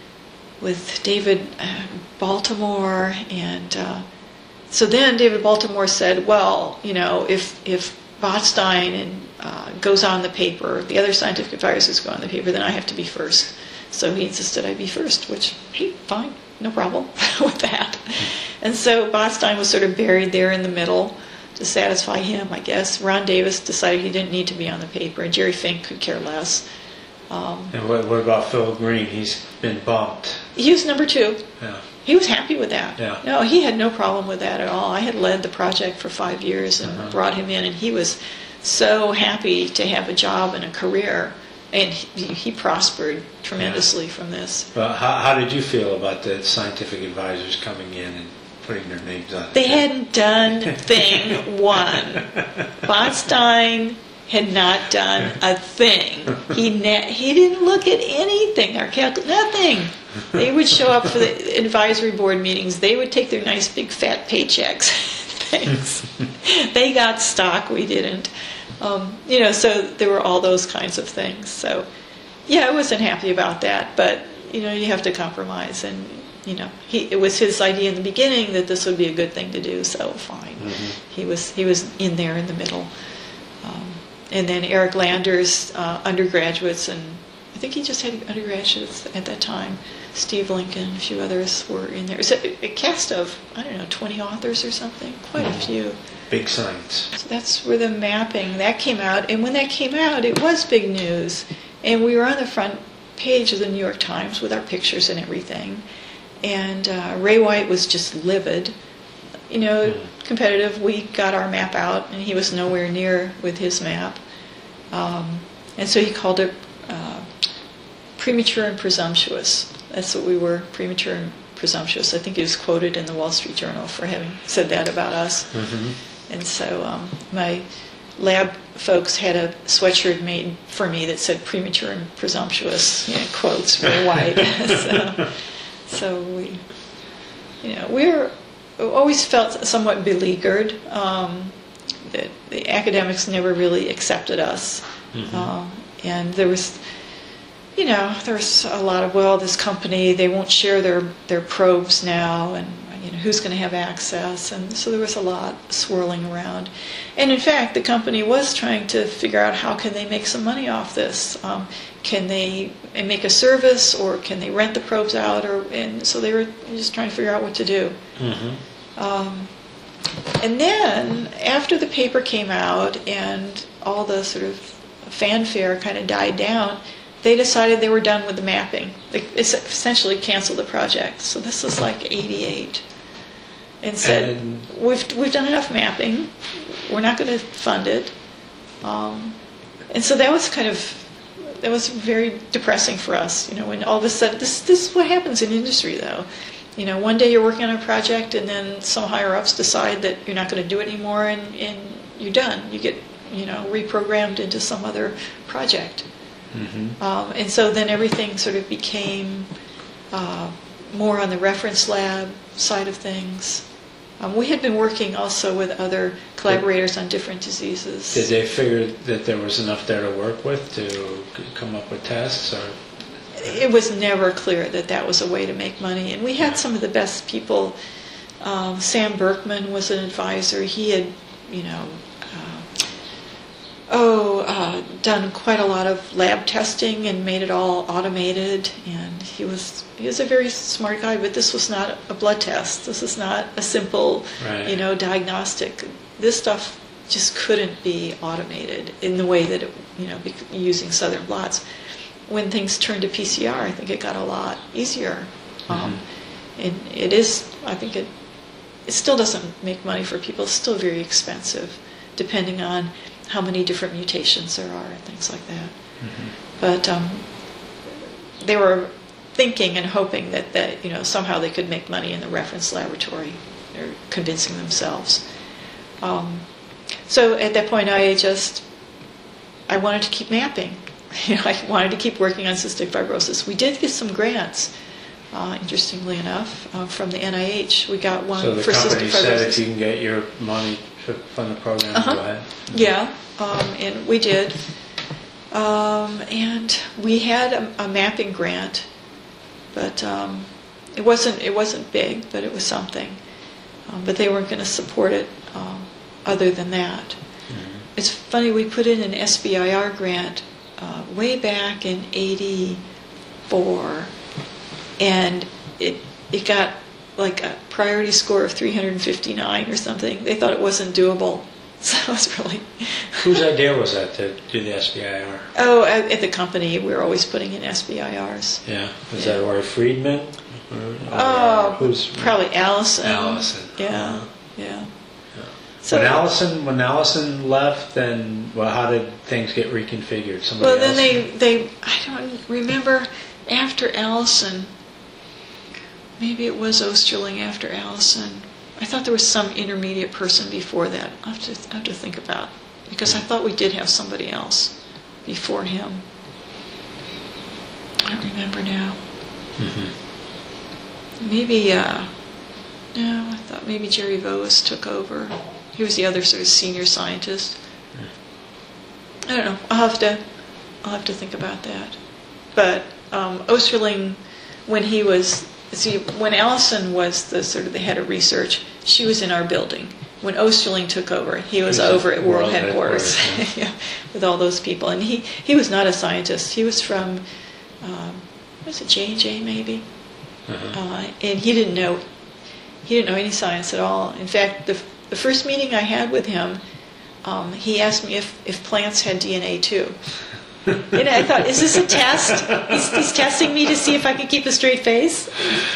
with David uh, Baltimore, and uh, so then David Baltimore said, well, you know, if if Botstein and, uh, goes on the paper, the other scientific advisors go on the paper, then I have to be first. So he insisted I be first, which, hey, fine, no problem with that. And so Botstein was sort of buried there in the middle to satisfy him, I guess. Ron Davis decided he didn't need to be on the paper, and Jerry Fink could care less. Um, and what, what about Phil Green? He's been bumped. He was number two. Yeah. He was happy with that. Yeah. No, he had no problem with that at all. I had led the project for five years and uh-huh. brought him in, and he was so happy to have a job and a career, and he, he prospered tremendously yeah. from this. Well, how, how did you feel about the scientific advisors coming in and putting their names on it? They hadn't done thing one. Botstein had not done a thing. He ne- he didn't look at anything. Our calc- nothing. They would show up for the advisory board meetings. They would take their nice big fat paychecks. Thanks. They got stock. We didn't. Um, you know, so there were all those kinds of things. So, yeah, I wasn't happy about that. But you know, you have to compromise, and you know, he it was his idea in the beginning that this would be a good thing to do. So fine. Mm-hmm. He was he was in there in the middle. Um, and then Eric Landers, uh, undergraduates, and I think he just had undergraduates at that time. Steve Lincoln, a few others were in there. It was a, a cast of, I don't know, twenty authors or something, quite a few. Big science. So that's where the mapping, that came out. And when that came out, it was big news. And we were on the front page of the New York Times with our pictures and everything. And uh, Ray White was just livid. You know, mm. competitive. We got our map out, and he was nowhere near with his map. Um, and so he called it uh, premature and presumptuous. That's what we were, premature and presumptuous. I think he was quoted in the Wall Street Journal for having said that about us. Mm-hmm. And so um, my lab folks had a sweatshirt made for me that said premature and presumptuous, you know, quotes, Ray White. so, so we, you know, we're always felt somewhat beleaguered. Um, that the academics never really accepted us. Mm-hmm. Um, and there was... You know, there's a lot of, well, this company, they won't share their, their probes now, and you know, who's going to have access? And so there was a lot swirling around. And in fact, the company was trying to figure out how can they make some money off this. Um, can they make a service, or can they rent the probes out? Or and so they were just trying to figure out what to do. Mm-hmm. Um, and then, after the paper came out and all the sort of fanfare kind of died down, they decided they were done with the mapping. They essentially canceled the project. So this was like eighty-eight, and said, and "We've we've done enough mapping. We're not going to fund it." Um, and so that was kind of that was very depressing for us. You know, when all of a sudden this this is what happens in industry, though. You know, one day you're working on a project, and then some higher ups decide that you're not going to do it anymore, and, and you're done. You get you know reprogrammed into some other project. Mm-hmm. Um, and so then everything sort of became uh, more on the reference lab side of things. Um, we had been working also with other collaborators on different diseases. Did they figure that there was enough there to work with to come up with tests? Or it was never clear that that was a way to make money. And we had some of the best people. Um, Sam Berkman was an advisor. He had, you know, uh, oh... Uh, done quite a lot of lab testing and made it all automated. And he was he was a very smart guy, but this was not a blood test. This is not a simple, Right. you know, diagnostic. This stuff just couldn't be automated in the way that it, you know, bec- using Southern blots. When things turned to P C R, I think it got a lot easier. Um, and it is, I think it it still doesn't make money for people. It's still very expensive, depending on how many different mutations there are and things like that. Mm-hmm. But um, they were thinking and hoping that, that, you know, somehow they could make money in the reference laboratory. They're convincing themselves. Um, so at that point, I just, I wanted to keep mapping. You know, I wanted to keep working on cystic fibrosis. We did get some grants, uh, interestingly enough, uh, from the N I H. We got one So the for company cystic said fibrosis. if you can get your money to fund the program, Uh-huh. go ahead. Yeah, um, and we did. Um, and we had a, a mapping grant, but um, it wasn't it wasn't big, but it was something. Um, but they weren't going to support it um, other than that. Mm-hmm. It's funny, we put in an S B I R grant uh, way back in eighty-four, and it it got like a priority score of three hundred fifty-nine or something. They thought it wasn't doable. So it was really... Whose idea was that to do the S B I R? Oh, at, at the company, we were always putting in S B I Rs. Yeah. Was Yeah. that Roy Friedman? Or, or Oh, who's probably Allison. Allison? Yeah, Uh-huh. yeah. Yeah. So, when Allison when Allison left, then well, how did things get reconfigured? Somebody well, then else? they, they, I don't remember, after Allison, maybe it was Osterling after Allison. I thought there was some intermediate person before that. I have to, I have to think about, because I thought we did have somebody else before him. I don't remember now. Mm-hmm. Maybe, uh, no, I thought maybe Jerry Voas took over. He was the other sort of senior scientist. I don't know. I'll have to, I'll have to think about that. But um, Osterling, when he was, see, when Allison was the sort of the head of research, she was in our building. When Osterling took over, he was He was over at at World, World Headquarters, Headquarters, yeah, with all those people. And he, he was not a scientist. He was from, um, what was it, J and J maybe? Uh-huh. Uh, and he didn't know he didn't know any science at all. In fact, the, the first meeting I had with him, um, he asked me if, if plants had D N A too. And I thought, is this a test? He's, he's testing me to see if I can keep a straight face.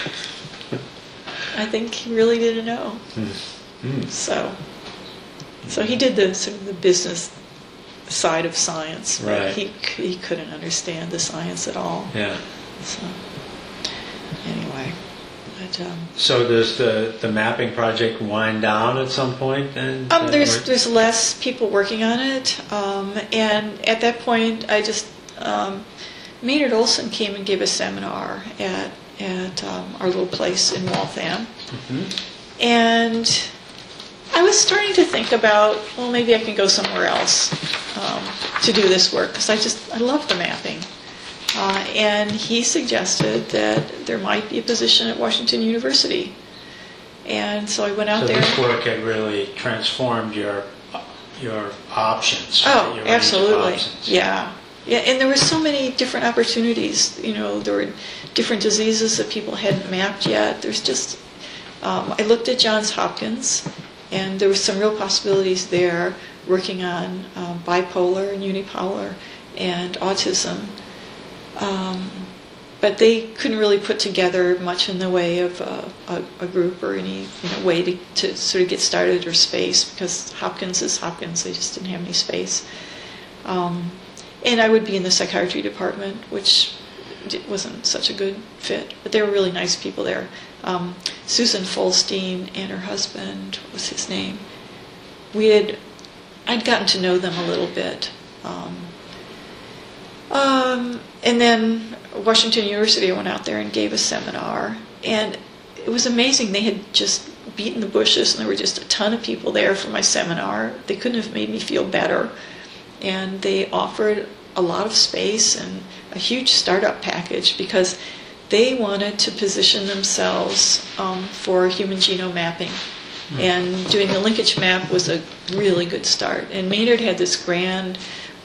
I think he really didn't know. Mm. So, so he did the sort of the business side of science. but Right. He he couldn't understand the science at all. Yeah. So, anyway, but um, So does the, the mapping project wind down at some point then? um, there's Or- there's less people working on it, um, and at that point, I just um, Maynard Olson came and gave a seminar at at um, our little place in Waltham, Mhm. and I was starting to think about, well, maybe I can go somewhere else um, to do this work, because I just I love the mapping. Uh, and he suggested that there might be a position at Washington University. And so I went out So there. this work had really transformed your your options. Oh, your range of absolutely. options. Yeah. Yeah, and there were so many different opportunities. You know, there were different diseases that people hadn't mapped yet. There's just, um, I looked at Johns Hopkins, and there were some real possibilities there, working on um, bipolar and unipolar and autism. Um, but they couldn't really put together much in the way of uh, a, a group or any you know, way to, to sort of get started or space, because Hopkins is Hopkins. They just didn't have any space. Um, and I would be in the psychiatry department, which wasn't such a good fit. But they were really nice people there. Um, Susan Folstein and her husband, what was his name? We had, I'd gotten to know them a little bit. Um, Um, and then Washington University, I went out there and gave a seminar, and it was amazing. They had just beaten the bushes, and there were just a ton of people there for my seminar. They couldn't have made me feel better, and they offered a lot of space and a huge startup package, because they wanted to position themselves um, for human genome mapping. And doing the linkage map was a really good start. And Maynard had this grand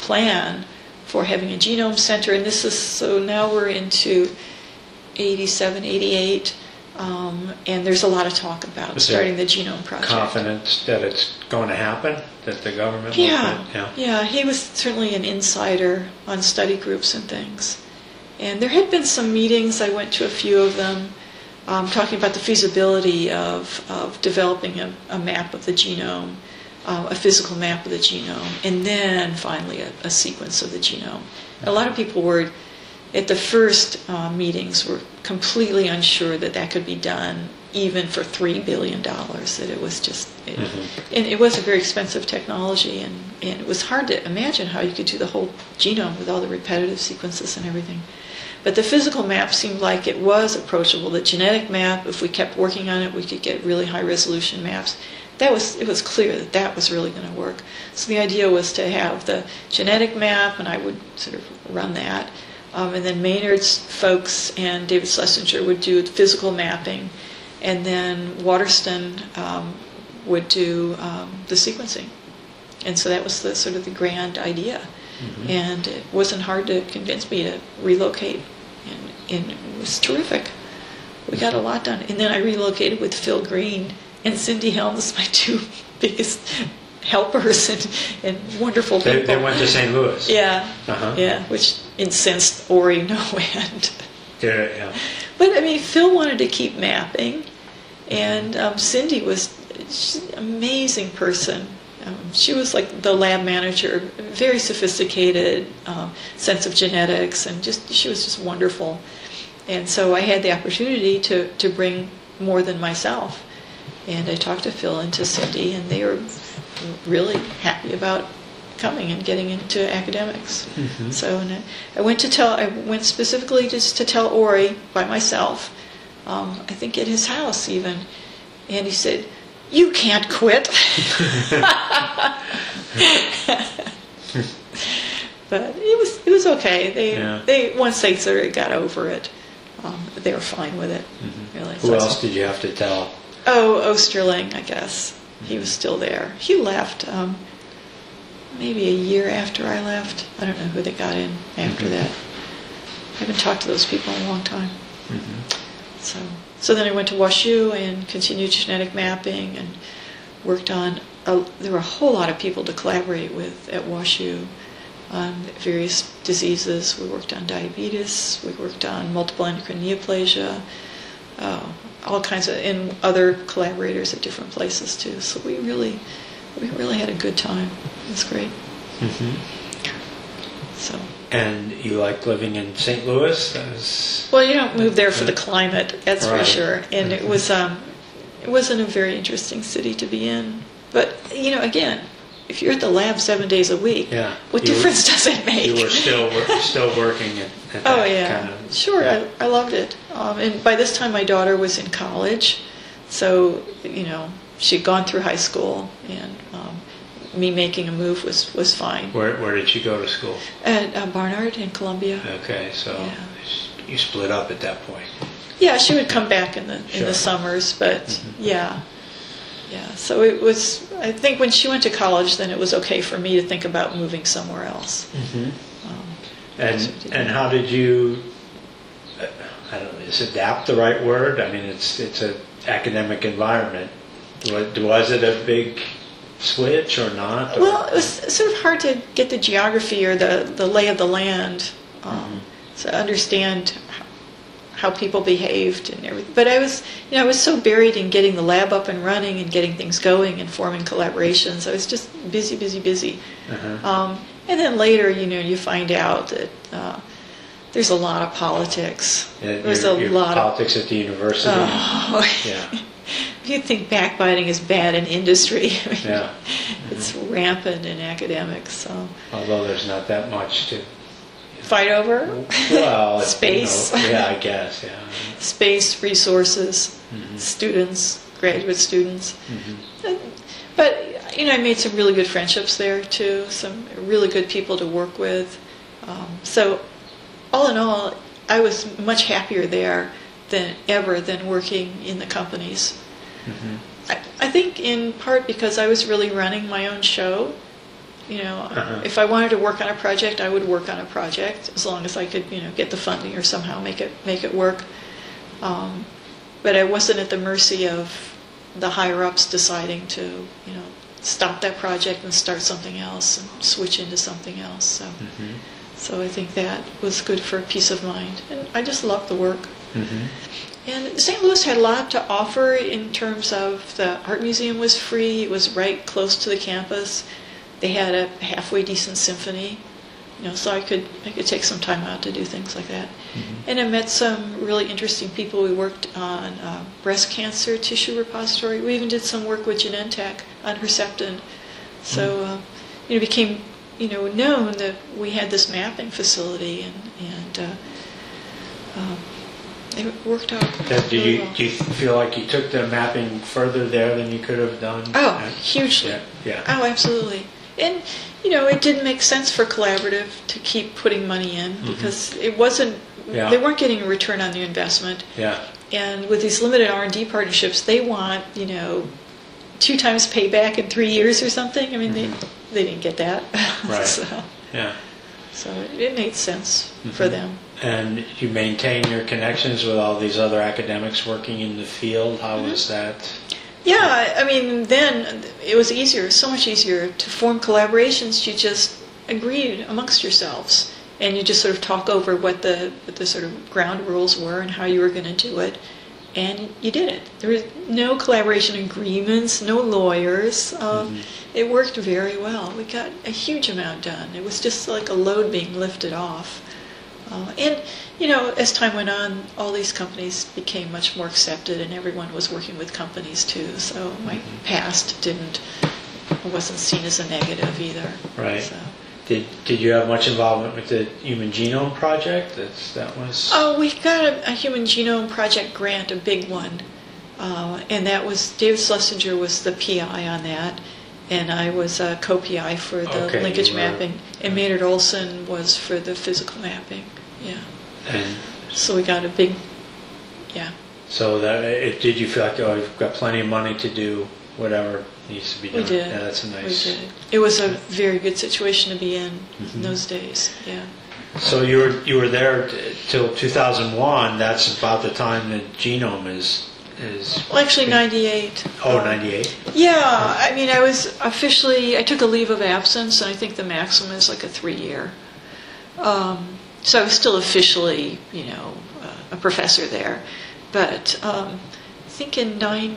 plan for having a genome center, and this is, so now we're into eighty-seven, eighty-eight, um, and there's a lot of talk about Is starting there the genome project. Confidence that it's going to happen, that the government will Yeah, put- yeah. yeah, he was certainly an insider on study groups and things. And there had been some meetings, I went to a few of them, um, talking about the feasibility of, of developing a, a map of the genome, uh, a physical map of the genome, and then finally a, a sequence of the genome. And a lot of people were, at the first uh, meetings, were completely unsure that that could be done even for three billion dollars, that it was just, it, Mm-hmm. and it was a very expensive technology, and, and it was hard to imagine how you could do the whole genome with all the repetitive sequences and everything. But the physical map seemed like it was approachable. The genetic map, if we kept working on it, we could get really high resolution maps. That was, it was clear that that was really going to work. So the idea was to have the genetic map, and I would sort of run that. Um, and then Maynard's folks and David Schlesinger would do physical mapping, and then Waterston um, would do um, the sequencing. And so that was the sort of the grand idea. Mm-hmm. And it wasn't hard to convince me to relocate, and, and it was terrific. We got a lot done. And then I relocated with Phil Green and Cindy Helms, my two biggest helpers and, and wonderful people. They, they went to Saint Louis. Yeah, Uh-huh. yeah, which incensed Ori no end. Yeah, yeah. But I mean, Phil wanted to keep mapping, and um, Cindy was she's an amazing person. Um, she was like the lab manager, very sophisticated um, sense of genetics, and just she was just wonderful. And so I had the opportunity to, to bring more than myself. And I talked to Phil and to Cindy, and they were really happy about coming and getting into academics. Mm-hmm. So and I, I went to tell, I went specifically just to tell Ori by myself, um, I think at his house even, and he said, "You can't quit." But it was it was okay. They Yeah. they once they sort of got over it, um, they were fine with it. Mm-hmm. Really. Who So- else did you have to tell? Oh, Osterling, I guess. He was still there. He left um, maybe a year after I left. I don't know who they got in after Mm-hmm. that. I haven't talked to those people in a long time. Mm-hmm. So, so then I went to WashU and continued genetic mapping and worked on. A, there were a whole lot of people to collaborate with at WashU on various diseases. We worked on diabetes. We worked on multiple endocrine neoplasia. Uh, all kinds of, and other collaborators at different places too. So we really, we really had a good time. It was great. Mm-hmm. So. And you liked living in Saint Louis? That was... Well, you don't move there for the climate, that's Right. for sure. And it was, um, it wasn't a very interesting city to be in. But you know, again, if you're at the lab seven days a week, Yeah. what You difference were- does it make? You were still wor- still working at, at Oh that yeah, kind of... sure. Yeah. I, I loved it. Um, and by this time, my daughter was in college, so you know she'd gone through high school, and um, me making a move was was fine. Where, where did you go to school? At uh, Barnard in Columbia. Okay, so Yeah. you split up at that point. Yeah, she would come back in the in Sure. the summers, but Mm-hmm. yeah, yeah. So it was. I think when she went to college, then it was okay for me to think about moving somewhere else. Mm-hmm. Um, And so did and that. how did you? uh, I don't know. Is adapt the right word? I mean, it's it's an academic environment. Was, was it a big switch or not? Or? Well, it was sort of hard to get the geography or the, the lay of the land, um, Mm-hmm. to understand how, how people behaved and everything. But I was, you know, I was so buried in getting the lab up and running and getting things going and forming collaborations. I was just busy, busy, busy. Uh-huh. Um, and then later, you know, you find out that uh, there's a lot of politics. Yeah, There's your, a your lot of politics at the university. Oh, Yeah. If you think backbiting is bad in industry, I mean, Yeah. it's rampant in academics. So Although there's not that much to. fight over Well, it's, space, you know, yeah, I guess. Yeah. space, resources, Mhm. students, graduate students. Mm-hmm. But you know, I made some really good friendships there too. Some really good people to work with. Um, so all in all, I was much happier there than ever than working in the companies. Mm-hmm. I, I think in part because I was really running my own show. You know, Uh-huh. if I wanted to work on a project, I would work on a project as long as I could, you know, get the funding or somehow make it make it work. Um, but I wasn't at the mercy of the higher ups deciding to, you know, stop that project and start something else and switch into something else. So, Mm-hmm. so I think that was good for peace of mind, and I just loved the work. Mm-hmm. And Saint Louis had a lot to offer in terms of the art museum was free. It was right close to the campus. They had a halfway decent symphony, you know, so I could I could take some time out to do things like that. Mm-hmm. And I met some really interesting people. We worked on uh, breast cancer tissue repository. We even did some work with Genentech on Herceptin. So uh, you know, it became you know known that we had this mapping facility, and and uh, um, it worked out. That, do really you well. do you feel like you took the mapping further there than you could have done? Oh, at- hugely. Yeah. yeah. Oh, absolutely. And, you know, it didn't make sense for Collaborative to keep putting money in because it wasn't, Yeah. they weren't getting a return on their investment. Yeah. And with these limited R and D partnerships, they want, you know, two times payback in three years or something. I mean, they, they didn't get that. Right. so Yeah. so it, it made sense for them. And you maintain your connections with all these other academics working in the field. How Mm-hmm. was that? Yeah, I mean, then it was easier, so much easier to form collaborations. You just agreed amongst yourselves, and you just sort of talk over what the what the sort of ground rules were and how you were going to do it, and you did it. There was no collaboration agreements, no lawyers. Um, It worked very well. We got a huge amount done. It was just like a load being lifted off. Uh, and, you know, as time went on, all these companies became much more accepted, and everyone was working with companies too. So my past didn't, wasn't seen as a negative either. Right. So. Did Did you have much involvement with the Human Genome Project? That's that was. Oh, we got a, a Human Genome Project grant, a big one, uh, and that was David Schlesinger was the P I on that, and I was a co-P I for the Okay, linkage you were- mapping, and Maynard Olson was for the physical mapping. Yeah. And So we got a big, yeah. so that it, did you feel like oh, you've got plenty of money to do whatever needs to be done? We did. Yeah, that's a nice. We did. It was a very good situation to be in Mm-hmm. in those days. Yeah. So you were you were there t- till two thousand one. That's about the time that genome is is. Well, actually, ninety-eight. Oh, Uh, ninety-eight. Yeah, I mean, I was officially, I took a leave of absence, and I think the maximum is like a three-year. Um, so I was still officially, you know, uh, a professor there. But um, I think in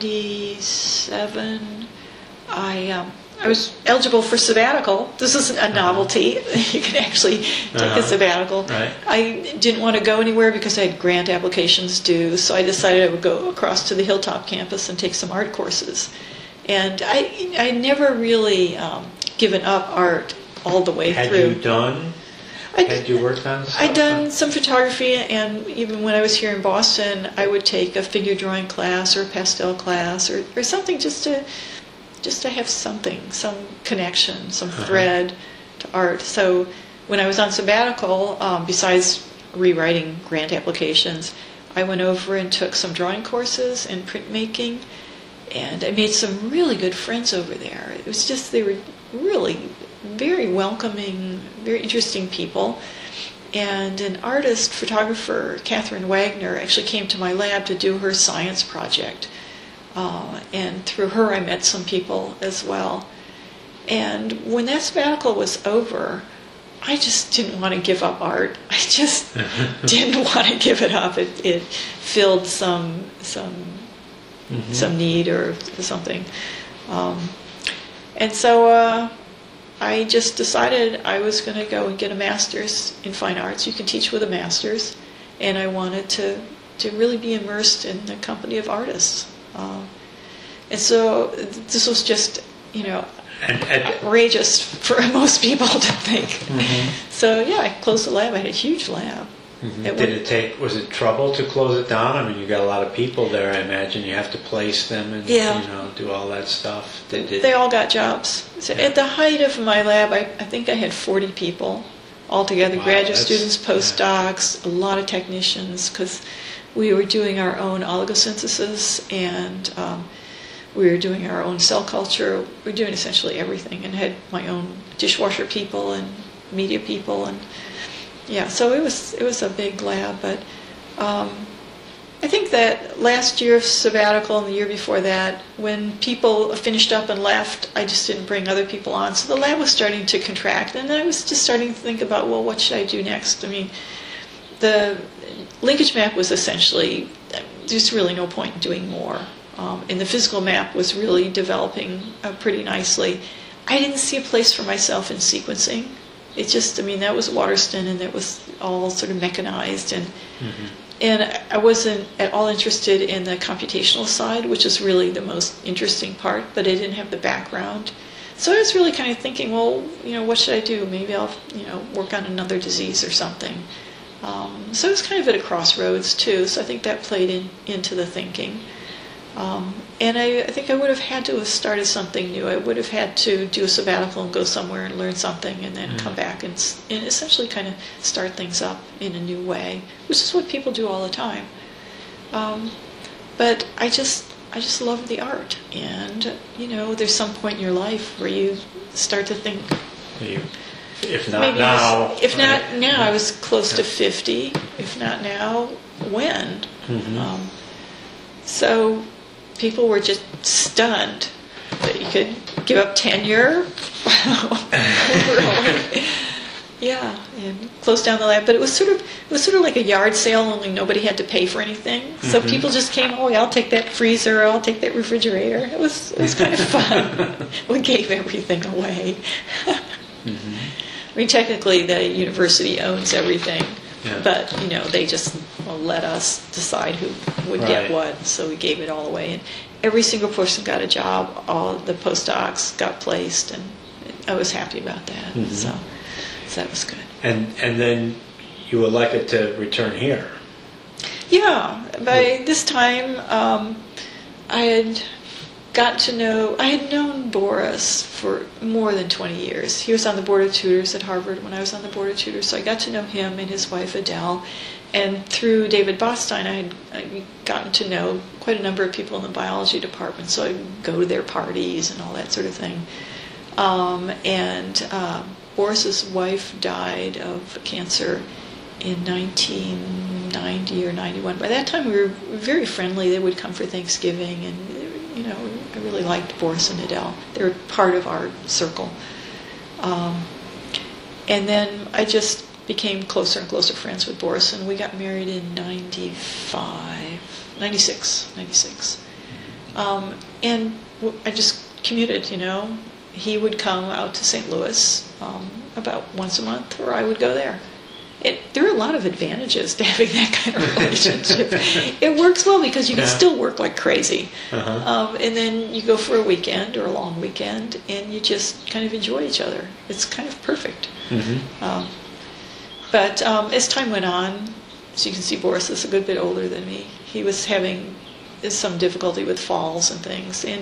ninety-seven, I um, I was eligible for sabbatical. This isn't a novelty. You can actually take Uh-huh. a sabbatical. Right. I didn't want to go anywhere because I had grant applications due, so I decided I would go across to the Hilltop campus and take some art courses. And I I never really um, given up art all the way Had through. you done? I, Had you worked on stuff? I'd done some photography, and even when I was here in Boston, I would take a figure drawing class or a pastel class or, or something just to just to have something, some connection, some Uh-huh. thread to art. So when I was on sabbatical, um, besides rewriting grant applications, I went over and took some drawing courses and printmaking, and I made some really good friends over there. It was just, they were really very welcoming, very interesting people. And an artist, photographer, Catherine Wagner, actually came to my lab to do her science project. Uh, and through her, I met some people as well. And when that sabbatical was over, I just didn't want to give up art. I just didn't want to give it up. It, it filled some some Mhm. some need or something. Um, and so uh, I just decided I was going to go and get a master's in fine arts. You can teach with a master's. And I wanted to, to really be immersed in the company of artists. Um, and so this was just, you know, And, and, outrageous for most people to think. Mhm. So yeah, I closed the lab. I had a huge lab. Mhm. It Did would- it take? Was it trouble to close it down? I mean, you got a lot of people there. I imagine you have to place them and Yeah. you know do all that stuff. Did, did, They all got jobs. So Yeah. at the height of my lab, I, I think I had forty people altogether, Wow, graduate that's- students, postdocs, a lot of technicians, because we were doing our own oligosynthesis, and um, We were doing our own cell culture. We were doing essentially everything, and had my own dishwasher people and media people, and yeah. So it was it was a big lab, but um, I think that last year of sabbatical and the year before that, when people finished up and left, I just didn't bring other people on. So the lab was starting to contract, and I was just starting to think about, well, what should I do next? I mean, the linkage map was essentially, there's really no point in doing more. Um, and the physical map was really developing uh, pretty nicely. I didn't see a place for myself in sequencing. It just, I mean, that was Waterston, and it was all sort of mechanized, and mm-hmm. and I wasn't at all interested in the computational side, which is really the most interesting part, but I didn't have the background. So I was really kind of thinking, well, you know, what should I do? Maybe I'll, you know, work on another disease or something. Um, so it was kind of at a crossroads, too, so I think that played in, into the thinking. Um, and I, I think I would have had to have started something new. I would have had to do a sabbatical and go somewhere and learn something, and then mm. come back and, and essentially kind of start things up in a new way, which is what people do all the time. Um, but I just I just love the art, and you know, there's some point in your life where you start to think. You, if not maybe now, was, if not right. now, I was close to fifty. If not now, when? Mm-hmm. Um, so. People were just stunned that you could give up tenure. Yeah, and close down the lab. But it was sort of it was sort of like a yard sale, only nobody had to pay for anything. So mm-hmm. people just came. Oh, yeah, I'll take that freezer. I'll take that refrigerator. It was it was kind of fun. We gave everything away. Mm-hmm. I mean, technically, the university owns everything. Yeah. But, you know, they just well, let us decide who would right. get what, so we gave it all away. And every single person got a job, all the postdocs got placed, and I was happy about that. Mm-hmm. So, so that was good. And and then you were elected to return here. Yeah. By this time, um, I had got to know, I had known Boris for more than twenty years. He was on the board of tutors at Harvard when I was on the board of tutors, so I got to know him and his wife Adele. And through David Botstein, I had I'd gotten to know quite a number of people in the biology department, so I'd go to their parties and all that sort of thing. Um, and uh, Boris's wife died of cancer in nineteen ninety or ninety-one. By that time, we were very friendly. They would come for Thanksgiving, and you know, I really liked Boris and Adele. They were part of our circle. Um, and then I just became closer and closer friends with Boris, and we got married in ninety-five, ninety-six, ninety-six. Um, and I just commuted, you know. He would come out to Saint Louis um, about once a month, or I would go there. It, there are a lot of advantages to having that kind of relationship. It works well because you can yeah. still work like crazy. Uh-huh. Um, and then you go for a weekend or a long weekend, and you just kind of enjoy each other. It's kind of perfect. Mm-hmm. Um, but um, as time went on, so you can see Boris is a good bit older than me. He was having some difficulty with falls and things, and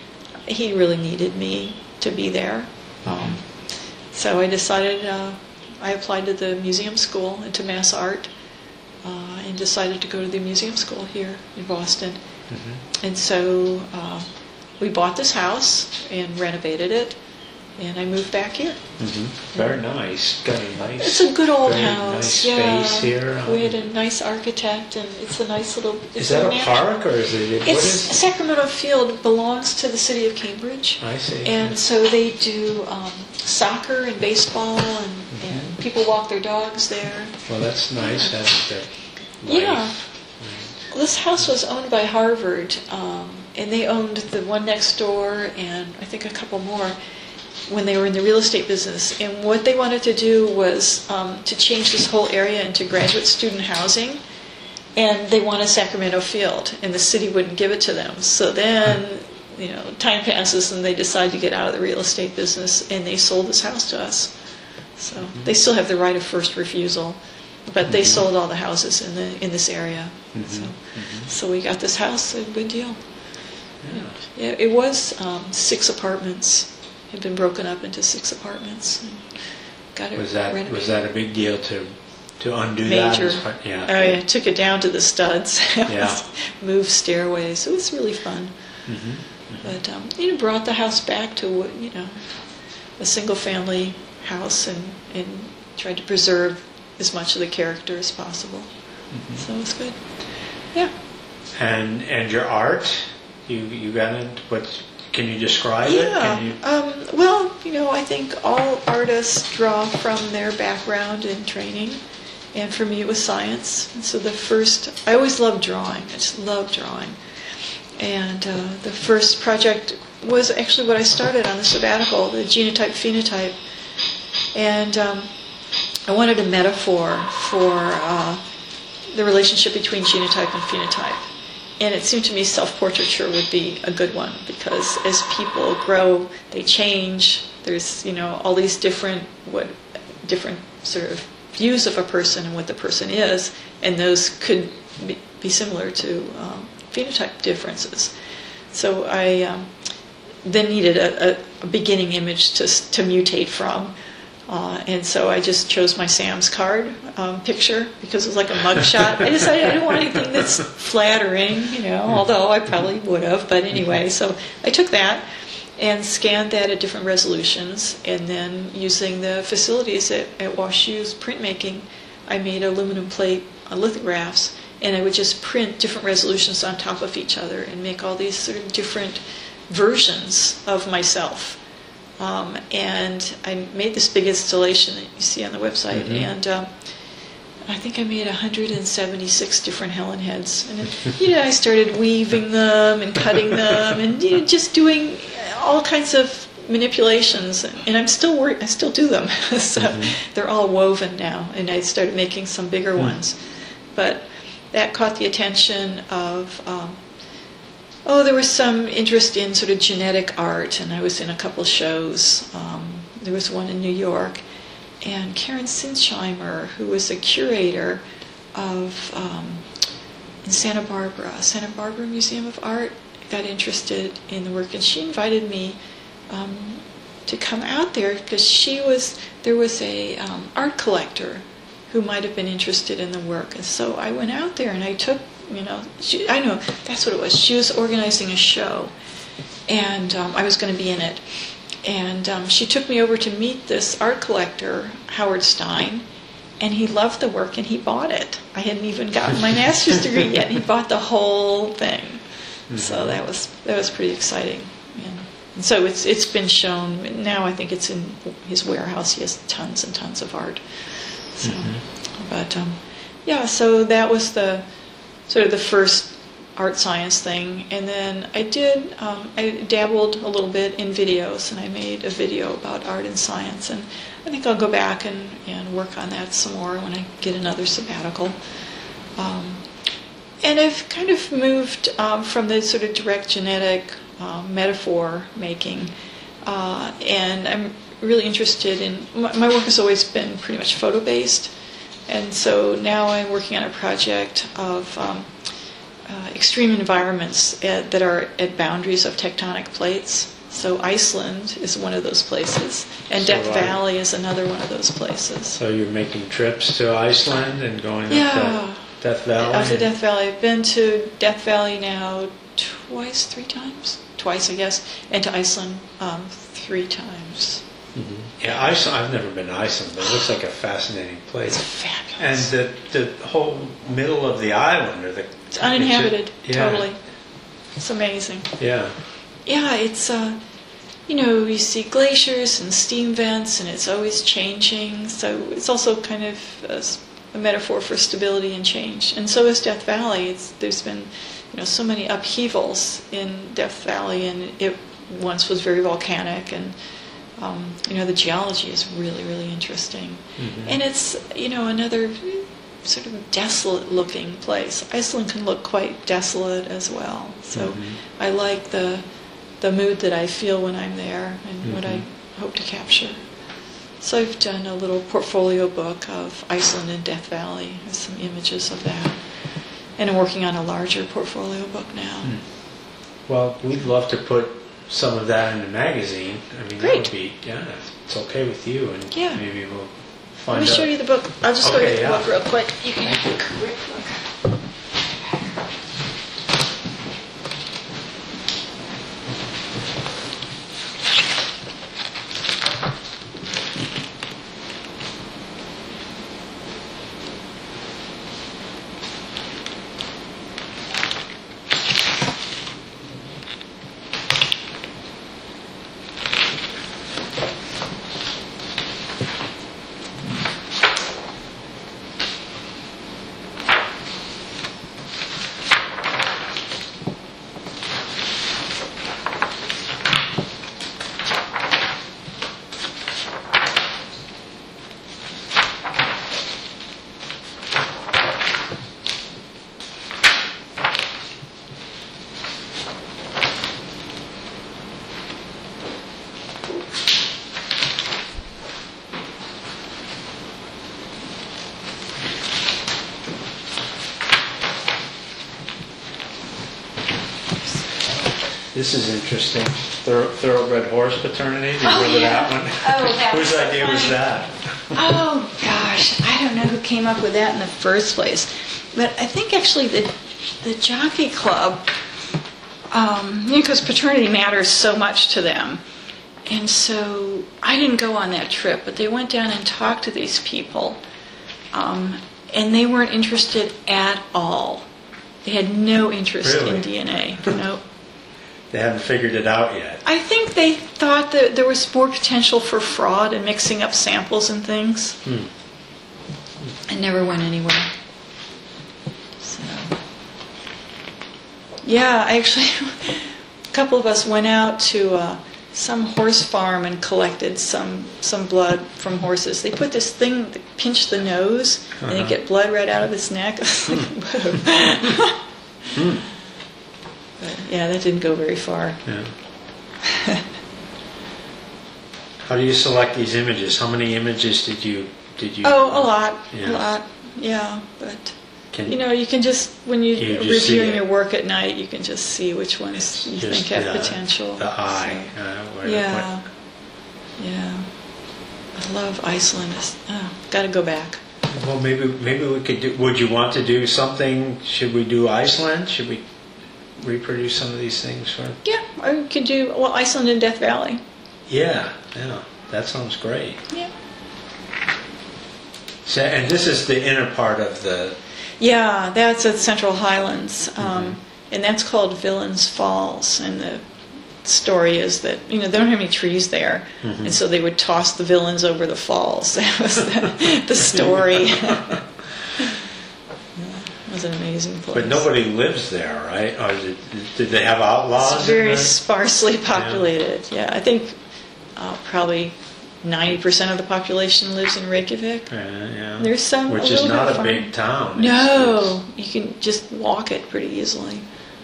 he really needed me to be there. Um, so I decided... Uh, I applied to the museum school and to Mass Art, uh, and decided to go to the museum school here in Boston. Mm-hmm. And so uh, we bought this house and renovated it, and I moved back here. Mm-hmm. Very nice. Got a nice. It's a good old very house. Nice yeah. space here. Um, we had a nice architect, and it's a nice little. Is that a, a park or is it? What it's is? Sacramento Field belongs to the city of Cambridge. I see. And so they do um, soccer and baseball, and, mm-hmm. and people walk their dogs there. Well, that's nice. That's the yeah. Right. Well, this house was owned by Harvard, um, and they owned the one next door, and I think a couple more, when they were in the real estate business. And what they wanted to do was um, to change this whole area into graduate student housing, and they wanted Sacramento Field, and the city wouldn't give it to them. So then, you know, time passes, and they decide to get out of the real estate business, and they sold this house to us. So mm-hmm. they still have the right of first refusal, but mm-hmm. they sold all the houses in the in this area. Mm-hmm. So, mm-hmm. so we got this house, a good deal. Yeah, yeah it was um, six apartments. Had been broken up into six apartments. And got it was that renovated. Was that a big deal to to undo Major. that? Yeah. Oh yeah, took it down to the studs. Yeah. Moved stairways. It was really fun. Mm-hmm. but um, you know, brought the house back to what, you know, a single-family house, and and tried to preserve as much of the character as possible. Mm-hmm. So it was good. Yeah. And and your art, you you got into what? Can you describe yeah. it? Can you... Um, well, you know, I think all artists draw from their background and training, and for me it was science. And so the first, I always loved drawing. I just loved drawing, and uh, the first project was actually what I started on the sabbatical, the genotype phenotype, and um, I wanted a metaphor for uh, the relationship between genotype and phenotype. And it seemed to me self-portraiture would be a good one, because as people grow, they change. There's, you know, all these different what different sort of views of a person and what the person is, and those could be, be similar to um, phenotype differences. So I um, then needed a, a, a beginning image to to mutate from. Uh, and so I just chose my Sam's card um, picture because it was like a mugshot. I decided I didn't want anything that's flattering, you know, although I probably would have. But anyway, so I took that and scanned that at different resolutions. And then using the facilities at, at WashU's printmaking, I made aluminum plate uh, lithographs. And I would just print different resolutions on top of each other and make all these sort of different versions of myself. Um, and I made this big installation that you see on the website, mm-hmm. and um, I think I made one hundred seventy-six different Helen heads. And it, you know, I started weaving them and cutting them, and you know, just doing all kinds of manipulations. And I'm still work- I still do them, so mm-hmm. they're all woven now. And I started making some bigger mm-hmm. ones, but that caught the attention of. Um, Oh, there was some interest in sort of genetic art, and I was in a couple shows. Um, there was one in New York, and Karen Sinsheimer, who was a curator of um, in Santa Barbara, Santa Barbara Museum of Art, got interested in the work, and she invited me um, to come out there because she was there was a um, art collector who might have been interested in the work, and so I went out there and I took. You know, she, I know, that's what it was. She was organizing a show, and um, I was going to be in it. And um, she took me over to meet this art collector, Howard Stein, and he loved the work, and he bought it. I hadn't even gotten my master's degree yet, and he bought the whole thing. Mm-hmm. So that was that was pretty exciting. And, and so it's it's been shown. Now I think it's in his warehouse. He has tons and tons of art. So, mm-hmm. But, um, yeah, so that was the... sort of the first art science thing. And then I did, um, I dabbled a little bit in videos, and I made a video about art and science. And I think I'll go back and, and work on that some more when I get another sabbatical. Um, and I've kind of moved um, from the sort of direct genetic um, metaphor making. Uh, and I'm really interested in, my, my work has always been pretty much photo-based. And so now I'm working on a project of um, uh, extreme environments at, that are at boundaries of tectonic plates. So Iceland is one of those places, and so Death I, Valley is another one of those places. So you're making trips to Iceland and going yeah. up to Death Valley? Up to Death Valley. I've been to Death Valley now twice, three times? Twice, I guess, and to Iceland um, three times. Mm-hmm. Yeah, Iceland. I've never been to Iceland, but it looks like a fascinating place. It's fabulous. And the the whole middle of the island, or the it's uninhabited, it's, yeah. totally. It's amazing. Yeah. Yeah, it's uh, you know, you see glaciers and steam vents, and it's always changing. So it's also kind of a, a metaphor for stability and change. And so is Death Valley. It's there's been, you know, so many upheavals in Death Valley, and it once was very volcanic and. Um, you know, the geology is really, really interesting. Mm-hmm. And it's, you know, another sort of desolate-looking place. Iceland can look quite desolate as well. So mm-hmm. I like the the mood that I feel when I'm there and mm-hmm. what I hope to capture. So I've done a little portfolio book of Iceland and Death Valley with some images of that. And I'm working on a larger portfolio book now. Mm. Well, we'd love to put some of that in the magazine. I mean, Great. That would be, yeah, if it's okay with you, and yeah. maybe we'll find out. Let me show you the book. I'll just okay, go get the yeah. book real quick. You can have a quick look. This is interesting. Thor- Thoroughbred horse paternity. Do you Oh, remember yeah. that one? Oh, that was Whose so idea was funny. that? Oh gosh, I don't know who came up with that in the first place, but I think actually the the jockey club, um, you know, because paternity matters so much to them, and so I didn't go on that trip, but they went down and talked to these people, um, and they weren't interested at all. They had no interest Really? in D N A. Nope. They haven't figured it out yet. I think they thought that there was more potential for fraud and mixing up samples and things. Hmm. It never went anywhere. So, yeah, I actually, a couple of us went out to uh, some horse farm and collected some some blood from horses. They put this thing that pinched the nose, and Uh-huh. they get blood right out of its neck. Hmm. But, yeah, that didn't go very far. Yeah. How do you select these images? How many images did you did you? Oh, a lot, Yeah. a lot, yeah. But Can, you know, you can just when you, You are just see reviewing it. your work at night, you can just see which ones it's you just think have the, potential. The eye. So, uh, where, yeah, what- yeah. I love Iceland. It's, oh, got to go back. well, maybe maybe we could do. Would you want to do something? Should we do Iceland? Should we reproduce some of these things for? Yeah, or you could do well Iceland and Death Valley. Yeah, yeah. That sounds great. Yeah. So, and this is the inner part of the. Yeah, that's at Central Highlands, um, Mm-hmm. and that's called Villains Falls. And the story is that you know they don't have any trees there, Mhm. and so they would toss the villains over the falls. That was the, the story. It was an amazing place. But nobody lives there, right? Or did, did they have outlaws? It's in very there? sparsely populated. Yeah, I think uh, probably ninety percent of the population lives in Reykjavik. Yeah, yeah. There's some Which a is little not bit a farm. big town. It's- No, you can just walk it pretty easily.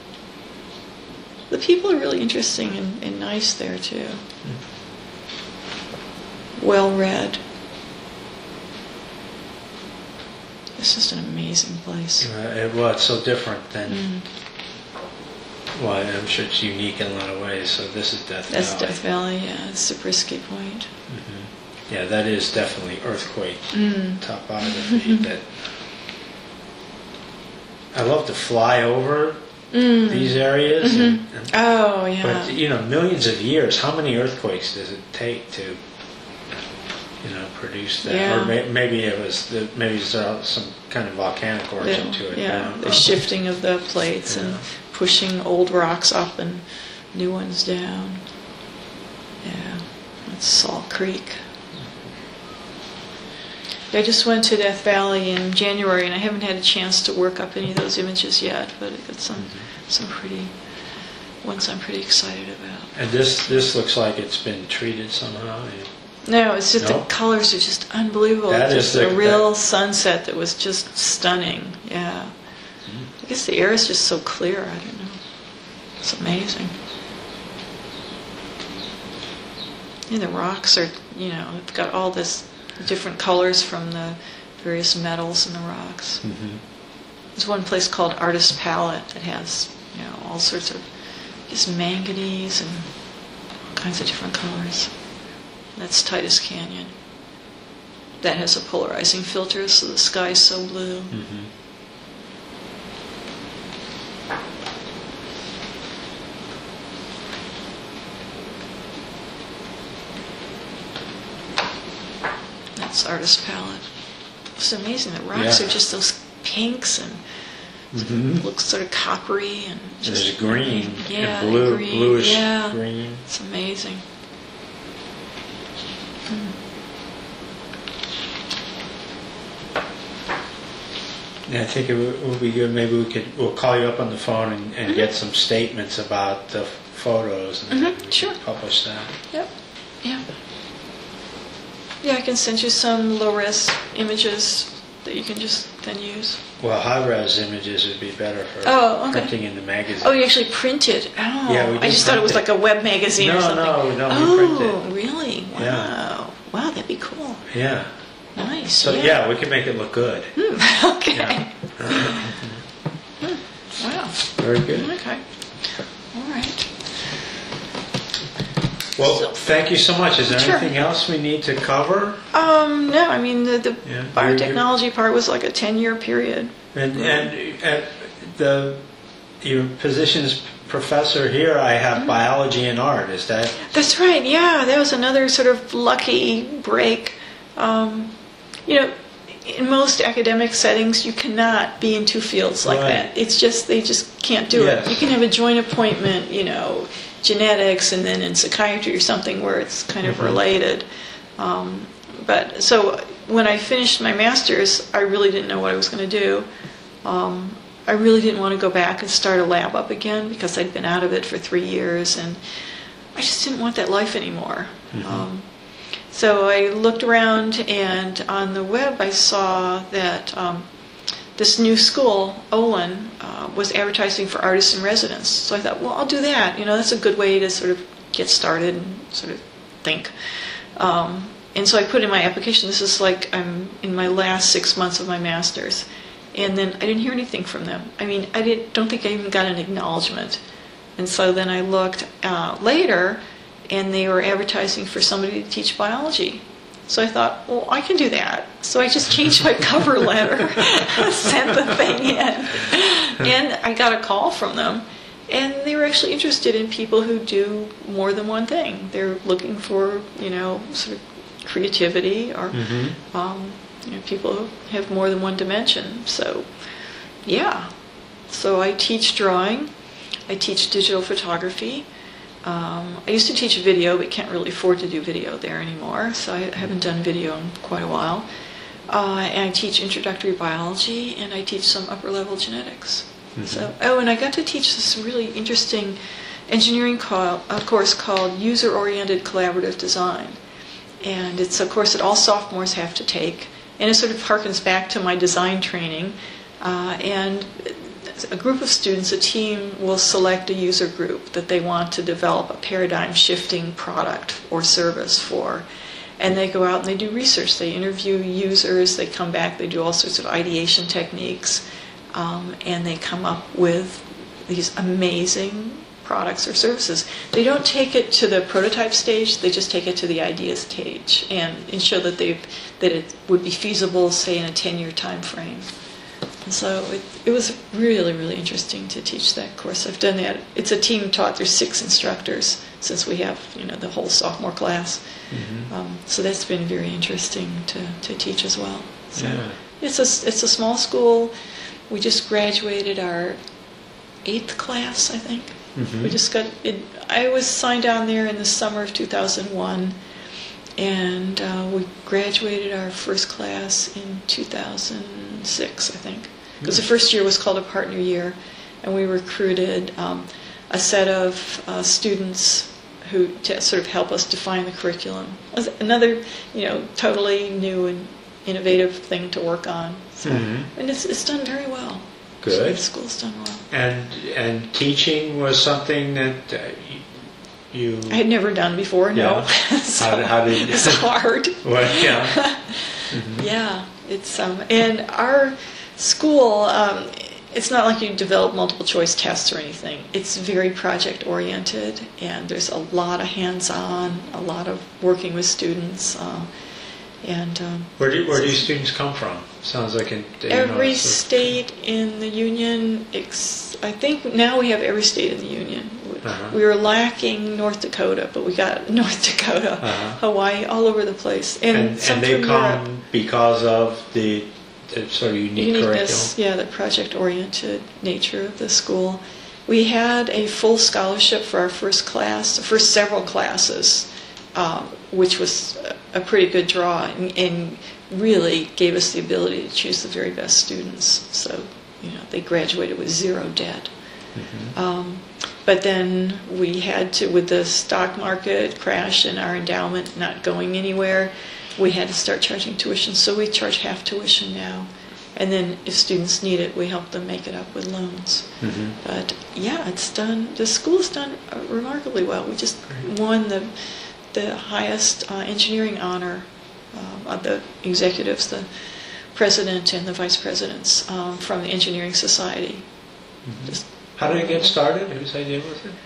The people are really interesting and, and nice there too. Well read. It's just an amazing place. it's- uh, it was so different than. Mm. Well, I'm sure it's unique in a lot of ways. So this is Death That's Valley. Death Valley, yeah, it's Zabriskie Point. Mhm. Yeah, that is definitely earthquake Mm. topography. That I love to fly over Mm. these areas, and, Mhm. and- Oh, yeah. but you know, millions of years. How many earthquakes does it take to, you know, produce that? Yeah. Or may, maybe it was the, maybe there's some kind of volcanic origin The- to it. yeah, now. the shifting of the plates and Yeah. pushing old rocks up and new ones down. Yeah, that's Salt Creek. I just went to Death Valley in January, and I haven't had a chance to work up any of those images yet, but I got some Mm-hmm. some pretty ones I'm pretty excited about. And this this looks like it's been treated somehow. No, it's just No? the colors are just unbelievable. That just is the- a real that- sunset that was just stunning. Yeah. I guess the air is just so clear. I don't know. It's amazing. And the rocks are, you know, it's got all this different colors from the various metals in the rocks. Mm-hmm. There's one place called Artist Palette that has, you know, all sorts of just manganese and all kinds of different colors. That's Titus Canyon. That has a polarizing filter, so the sky's so blue. Mm-hmm. That's Artist Palette. It's amazing. The rocks Yeah. are just those pinks and Mm-hmm. looks sort of coppery and just There's green, Yeah, and blue, green, bluish yeah. green. It's amazing. Yeah, I think it would, would be good. Maybe we could we'll call you up on the phone and, and get some statements about the photos, and then Mhm, we sure. can publish that. Yep. Yeah. Yeah, I can send you some low-res images that you can just then use. Well, high-res images would be better for Oh, okay. printing in the magazine. Oh, you actually print it? Oh, Yeah, we I do just thought it was print like it. a web magazine No, or something. no, no, we oh, print it. really? Wow. Yeah. Wow, that'd be cool. Yeah. Nice. So yeah. we can make it look good. Hmm, okay. Yeah. Wow. Very good. Okay. All right. Well, So- thank you so much. Is there Sure. anything else we need to cover? Um, no, I mean, the, the Yeah. biotechnology part was like a ten-year period. And, and, and the your position as professor here, I have biology and art. Is that? That's right, yeah, that was another sort of lucky break. Um, you know, in most academic settings, you cannot be in two fields like Right. that. It's just, they just can't do Yes. it. You can have a joint appointment, you know, genetics and then in psychiatry or something where it's kind of Mhm. related. Um, but so when I finished my master's, I really didn't know what I was going to do. Um, I really didn't want to go back and start a lab up again because I'd been out of it for three years and I just didn't want that life anymore. Mhm. Um, so I looked around and on the web I saw that um, this new school, Olin, uh, was advertising for artists in residence. So I thought, well, I'll do that. You know, that's a good way to sort of get started and sort of think. Um, and so I put in my application, this is like I'm in my last six months of my master's. And then I didn't hear anything from them. I mean, I didn't, don't think I even got an acknowledgement. And so then I looked uh, later, and they were advertising for somebody to teach biology. So I thought, well, I can do that. So I just changed my cover letter, sent the thing in, and I got a call from them. And they were actually interested in people who do more than one thing. They're looking for, you know, sort of creativity or Mhm. um, you know, people who have more than one dimension. So, yeah. So I teach drawing. I teach digital photography. Um, I used to teach video, but can't really afford to do video there anymore. So I haven't done video in quite a while. Uh, and I teach introductory biology, and I teach some upper level genetics. Mhm. So, oh, and I got to teach this really interesting engineering call, a course called User Oriented Collaborative Design. And it's a course that all sophomores have to take. And it sort of harkens back to my design training. Uh, and a group of students, a team, will select a user group that they want to develop a paradigm-shifting product or service for. And they go out and they do research. They interview users. They come back. They do all sorts of ideation techniques. Um, and they come up with these amazing products or services. They don't take it to the prototype stage, they just take it to the idea stage and, and show that they that it would be feasible, say, in a ten-year time frame. And so it, it was really, really interesting to teach that course. I've done that. It's a team taught. There's six instructors since we have, you know, the whole sophomore class. Mhm. Um, so that's been very interesting to, to teach as well. So Yeah. it's a, it's a small school. We just graduated our eighth class, I think. Mhm. We just got it. I was signed on there in the summer of two thousand one, and uh, we graduated our first class in two thousand six, I think. Because the first year was called a partner year, and we recruited um, a set of uh, students who to sort of help us define the curriculum. It was another, you know, totally new and innovative thing to work on. So, Mhm. and it's it's done very well. Good. The school's done well. And and teaching was something that uh, you. I had never done before, no. Yeah. So How did- how did- it's hard. Well, yeah. Mhm. Yeah, it's um, and our school. Um, it's not like you develop multiple choice tests or anything. It's very project oriented, and there's a lot of hands-on, a lot of working with students, uh, and um, Where do where do students come from? Sounds like in, you know, every it's a- state in the union. Ex- I think now we have every state in the union. We- Uh-huh. We were lacking North Dakota, but we got North Dakota, Uh-huh. Hawaii, all over the place, and, and, some and they from come Europe. because of the, the sort of unique Uniqueness, curriculum. yeah, the project-oriented nature of the school. We had a full scholarship for our first class, the first several classes, um, which was a, a pretty good draw, and, and really gave us the ability to choose the very best students. So, you know, they graduated with zero debt. Mhm. Um, but then we had to, with the stock market crash and our endowment not going anywhere, we had to start charging tuition. So we charge half tuition now. And then if students need it, we help them make it up with loans. Mhm. But yeah, it's done, the school's done uh, remarkably well. We just Great. won the, the highest uh, engineering honor uh, of the executives, the president and the vice presidents um, from the Engineering Society. Mhm. Just How did it get started? Whose idea was it?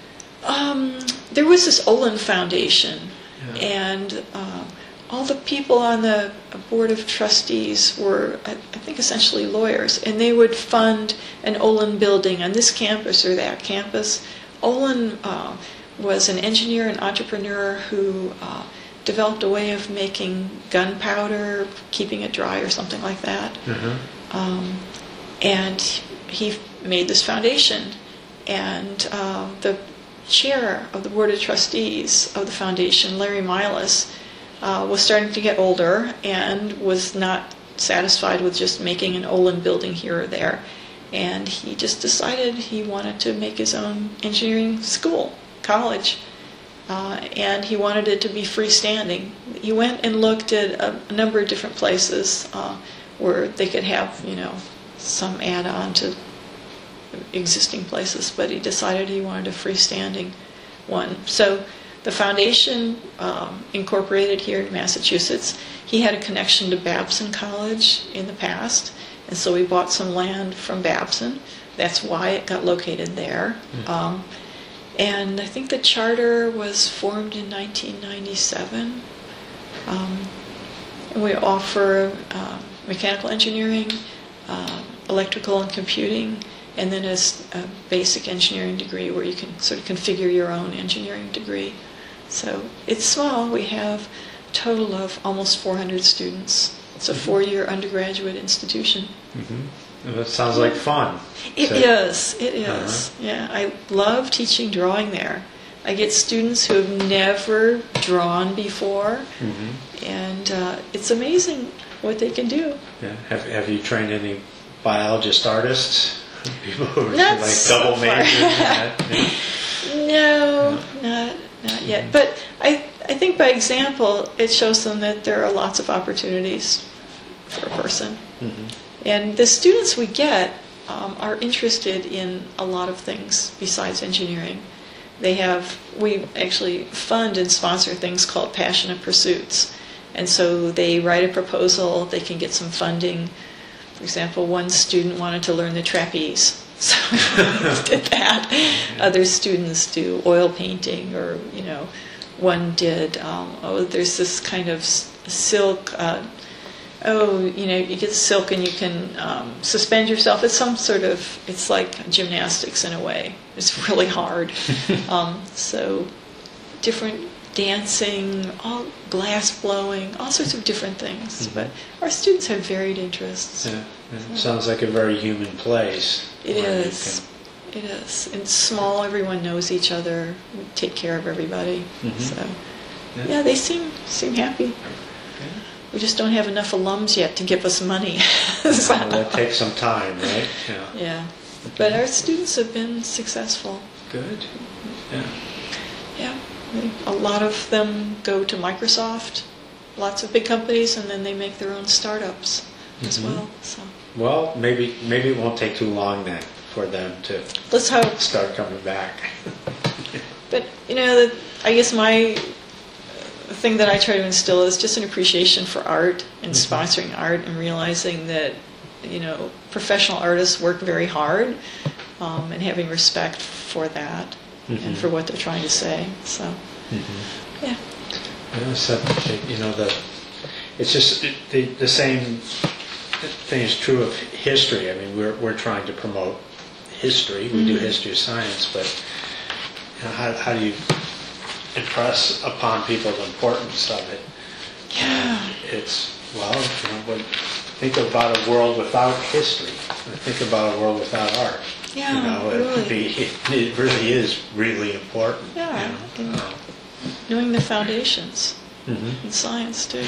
Um, there was this Olin Foundation, Yeah. and uh, all the people on the board of trustees were, I, I think, essentially lawyers, and they would fund an Olin building on this campus or that campus. Olin uh, was an engineer and entrepreneur who uh, developed a way of making gunpowder, keeping it dry or something like that. Uh-huh. Um, and he made this foundation, and uh, the chair of the board of trustees of the foundation, Larry Milas, uh, was starting to get older and was not satisfied with just making an Olin building here or there, and he just decided he wanted to make his own engineering school, college. Uh, and he wanted it to be freestanding. He went and looked at a, a number of different places uh, where they could have, you know, some add-on to existing places, but he decided he wanted a freestanding one. So the foundation um, incorporated here in Massachusetts. He had a connection to Babson College in the past, and so we bought some land from Babson. That's why it got located there. Mm-hmm. Um, And I think the charter was formed in nineteen ninety-seven. Um, and we offer uh, mechanical engineering, uh, electrical and computing, and then a, a basic engineering degree where you can sort of configure your own engineering degree. So it's small. We have a total of almost four hundred students. It's a four-year undergraduate institution. Mm-hmm. That sounds like fun. It so, is. It is. Uh-huh. Yeah, I love teaching drawing there. I get students who have never drawn before, mm-hmm. and uh, it's amazing what they can do. Yeah. Have Have you trained any biologist artists? People who are Not like so double far. majors? Yeah. No, not not yet. But I I think by example it shows them that there are lots of opportunities for a person. Mm-hmm. And the students we get um, are interested in a lot of things besides engineering. They have, we actually fund and sponsor things called passionate pursuits. And so they write a proposal, they can get some funding. For example, one student wanted to learn the trapeze, so we did that. Other students do oil painting, or, you know, one did, um, oh, there's this kind of silk, uh, oh, you know, you get silk and you can um, suspend yourself. It's some sort of, it's like gymnastics in a way. It's really hard. um, so different dancing, all glass blowing, all sorts of different things. Mm-hmm. But our students have varied interests. Yeah, yeah. Sounds like a very human place. It is. Can... It is. It's small. Everyone knows each other. We take care of everybody. Mm-hmm. So, yeah. yeah, they seem seem happy. We just don't have enough alums yet to give us money. So. Well, that takes some time, right? Yeah. Yeah. But our students have been successful. Good. Yeah. Yeah. A lot of them go to Microsoft, lots of big companies, and then they make their own startups as mm-hmm. well. So. Well, maybe maybe it won't take too long then for them to Let's hope. start coming back. But, you know, the, I guess my thing that I try to instill is just an appreciation for art and mm-hmm. sponsoring art and realizing that, you know, professional artists work very hard, um, and having respect for that mm-hmm. and for what they're trying to say. So, mm-hmm. yeah. Yeah, so, you know, the it's just the the same thing is true of history. I mean, we're we're trying to promote history. We mm-hmm. do history of science, but you know, how how do you impress upon people the importance of it? Yeah. And it's, well, you know, when, think about a world without history. Think about a world without art. Yeah, you know, really. It, be, it, it really is really important. Yeah, you know? uh, knowing the foundations mm-hmm. in science too.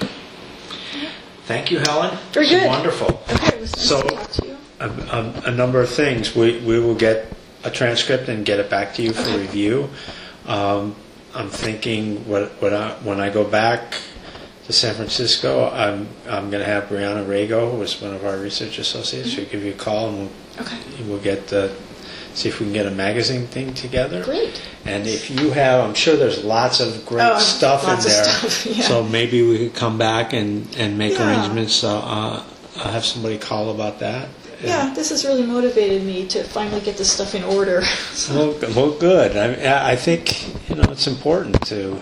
Thank you, Helen. Very This good. was wonderful. Okay, it was nice So, to talk to you. A, a, a number of things. We we will get a transcript and get it back to you for Okay. review. Um, I'm thinking what what I, when I go back to San Francisco, I'm I'm going to have Brianna Rago, who is one of our research associates. Mm-hmm. She'll give you a call, and we'll Okay. we'll get the, see if we can get a magazine thing together. Great. And if you have, I'm sure there's lots of great Oh, stuff lots in of there. stuff, yeah. So maybe we could come back and, and make Yeah. arrangements. Uh, uh, I'll have somebody call about that. yeah, this has really motivated me to finally get this stuff in order. So Well, g- well, good. I, I think you know it's important to.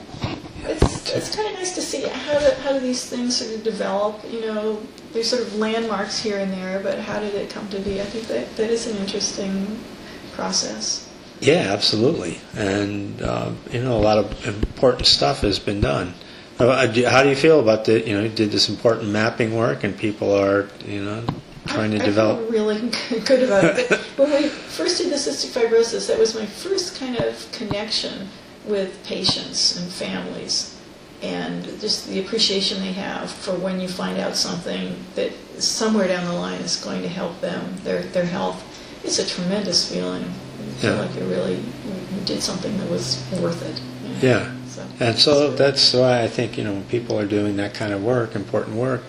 it's it's kind of nice to see how do, how do these things sort of develop. You know, there's sort of landmarks here and there, but how did it come to be? I think that that is an interesting process. Yeah, absolutely. And uh, you know, a lot of important stuff has been done. Uh, do- How do you feel about the? You know, you did this important mapping work, and people are you know trying to I, develop. I feel really good about it. But when we first did the cystic fibrosis, that was my first kind of connection with patients and families, and just the appreciation they have for when you find out something that somewhere down the line is going to help them, their their health. It's a tremendous feeling. You feel Yeah. like you really you did something that was worth it. you know. Yeah. So, And so that's why I think you know when people are doing that kind of work, important work,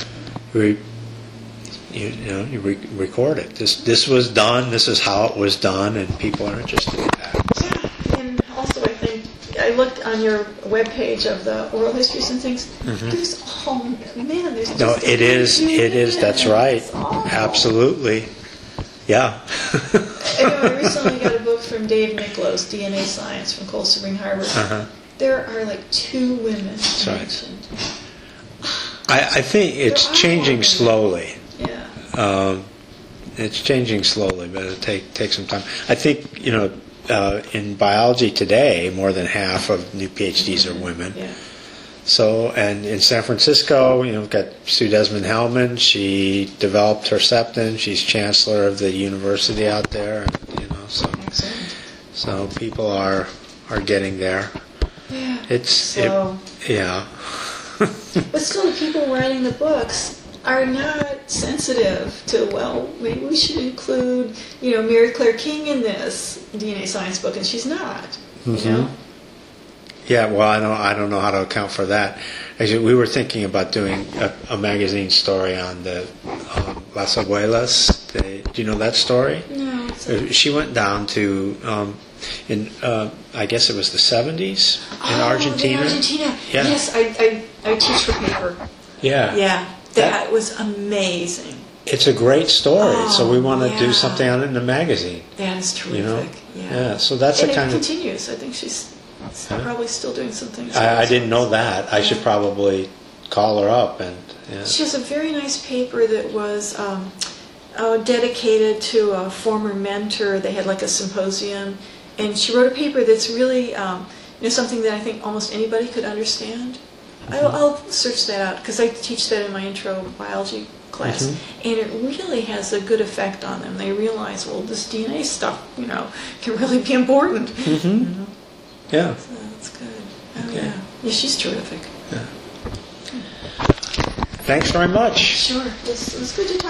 we you, you know you re- record it. This this was done. This is how it was done, and people are interested in that. yeah, and also I think I looked on your webpage of the oral histories and things. There's oh man, there's Mm-hmm. No, just it is. It is. That's right. It's all- Absolutely. Yeah. I know I recently got a book from Dave Miklos, D N A Science from Cold Spring Harbor. Uh-huh. There are like two women right. mentioned. I, I think it's There are changing women. slowly. Yeah. Um, it's changing slowly, but it'll take take some time. I think you know uh, in biology today, more than half of new PhDs are women. Yeah. So, and in San Francisco, you know, we've got Sue Desmond Hellman. She developed Herceptin. She's chancellor of the university out there. And, you know, so Excellent. so people are are getting there. Yeah. It's So, it, yeah. but still, the people writing the books are not sensitive to, well, maybe we should include, you know, Mary Claire King in this D N A Science book, and she's not. You Mhm. know? Yeah, well, I don't, I don't know how to account for that. Actually, we were thinking about doing a, a magazine story on the um, Las Abuelas. They, do you know that story? No. It's Uh, She went down to, um, in uh, I guess it was the seventies in Oh, Argentina. In Argentina. Yeah. Yes, I, I, I teach for paper. Yeah. Yeah, That- that was amazing. It's a great story, so we Oh, want to yeah. do something on it in the magazine. That is terrific. You know? Yeah. Yeah, so that's and the kind it of. continues. I think she's Huh? probably still doing some things. I, I didn't know that. I Yeah. should probably call her up and. Yeah. She has a very nice paper that was um, uh, dedicated to a former mentor. They had like a symposium, and she wrote a paper that's really, um, you know, something that I think almost anybody could understand. I'll, I'll search that out because I teach that in my intro biology class, Mm-hmm. and it really has a good effect on them. They realize, well, this D N A stuff, you know, can really be important. Mm-hmm. You know? Yeah. So that's good. Oh Okay. yeah, yeah, she's terrific. Thanks very much. Sure, it was, it was good to talk.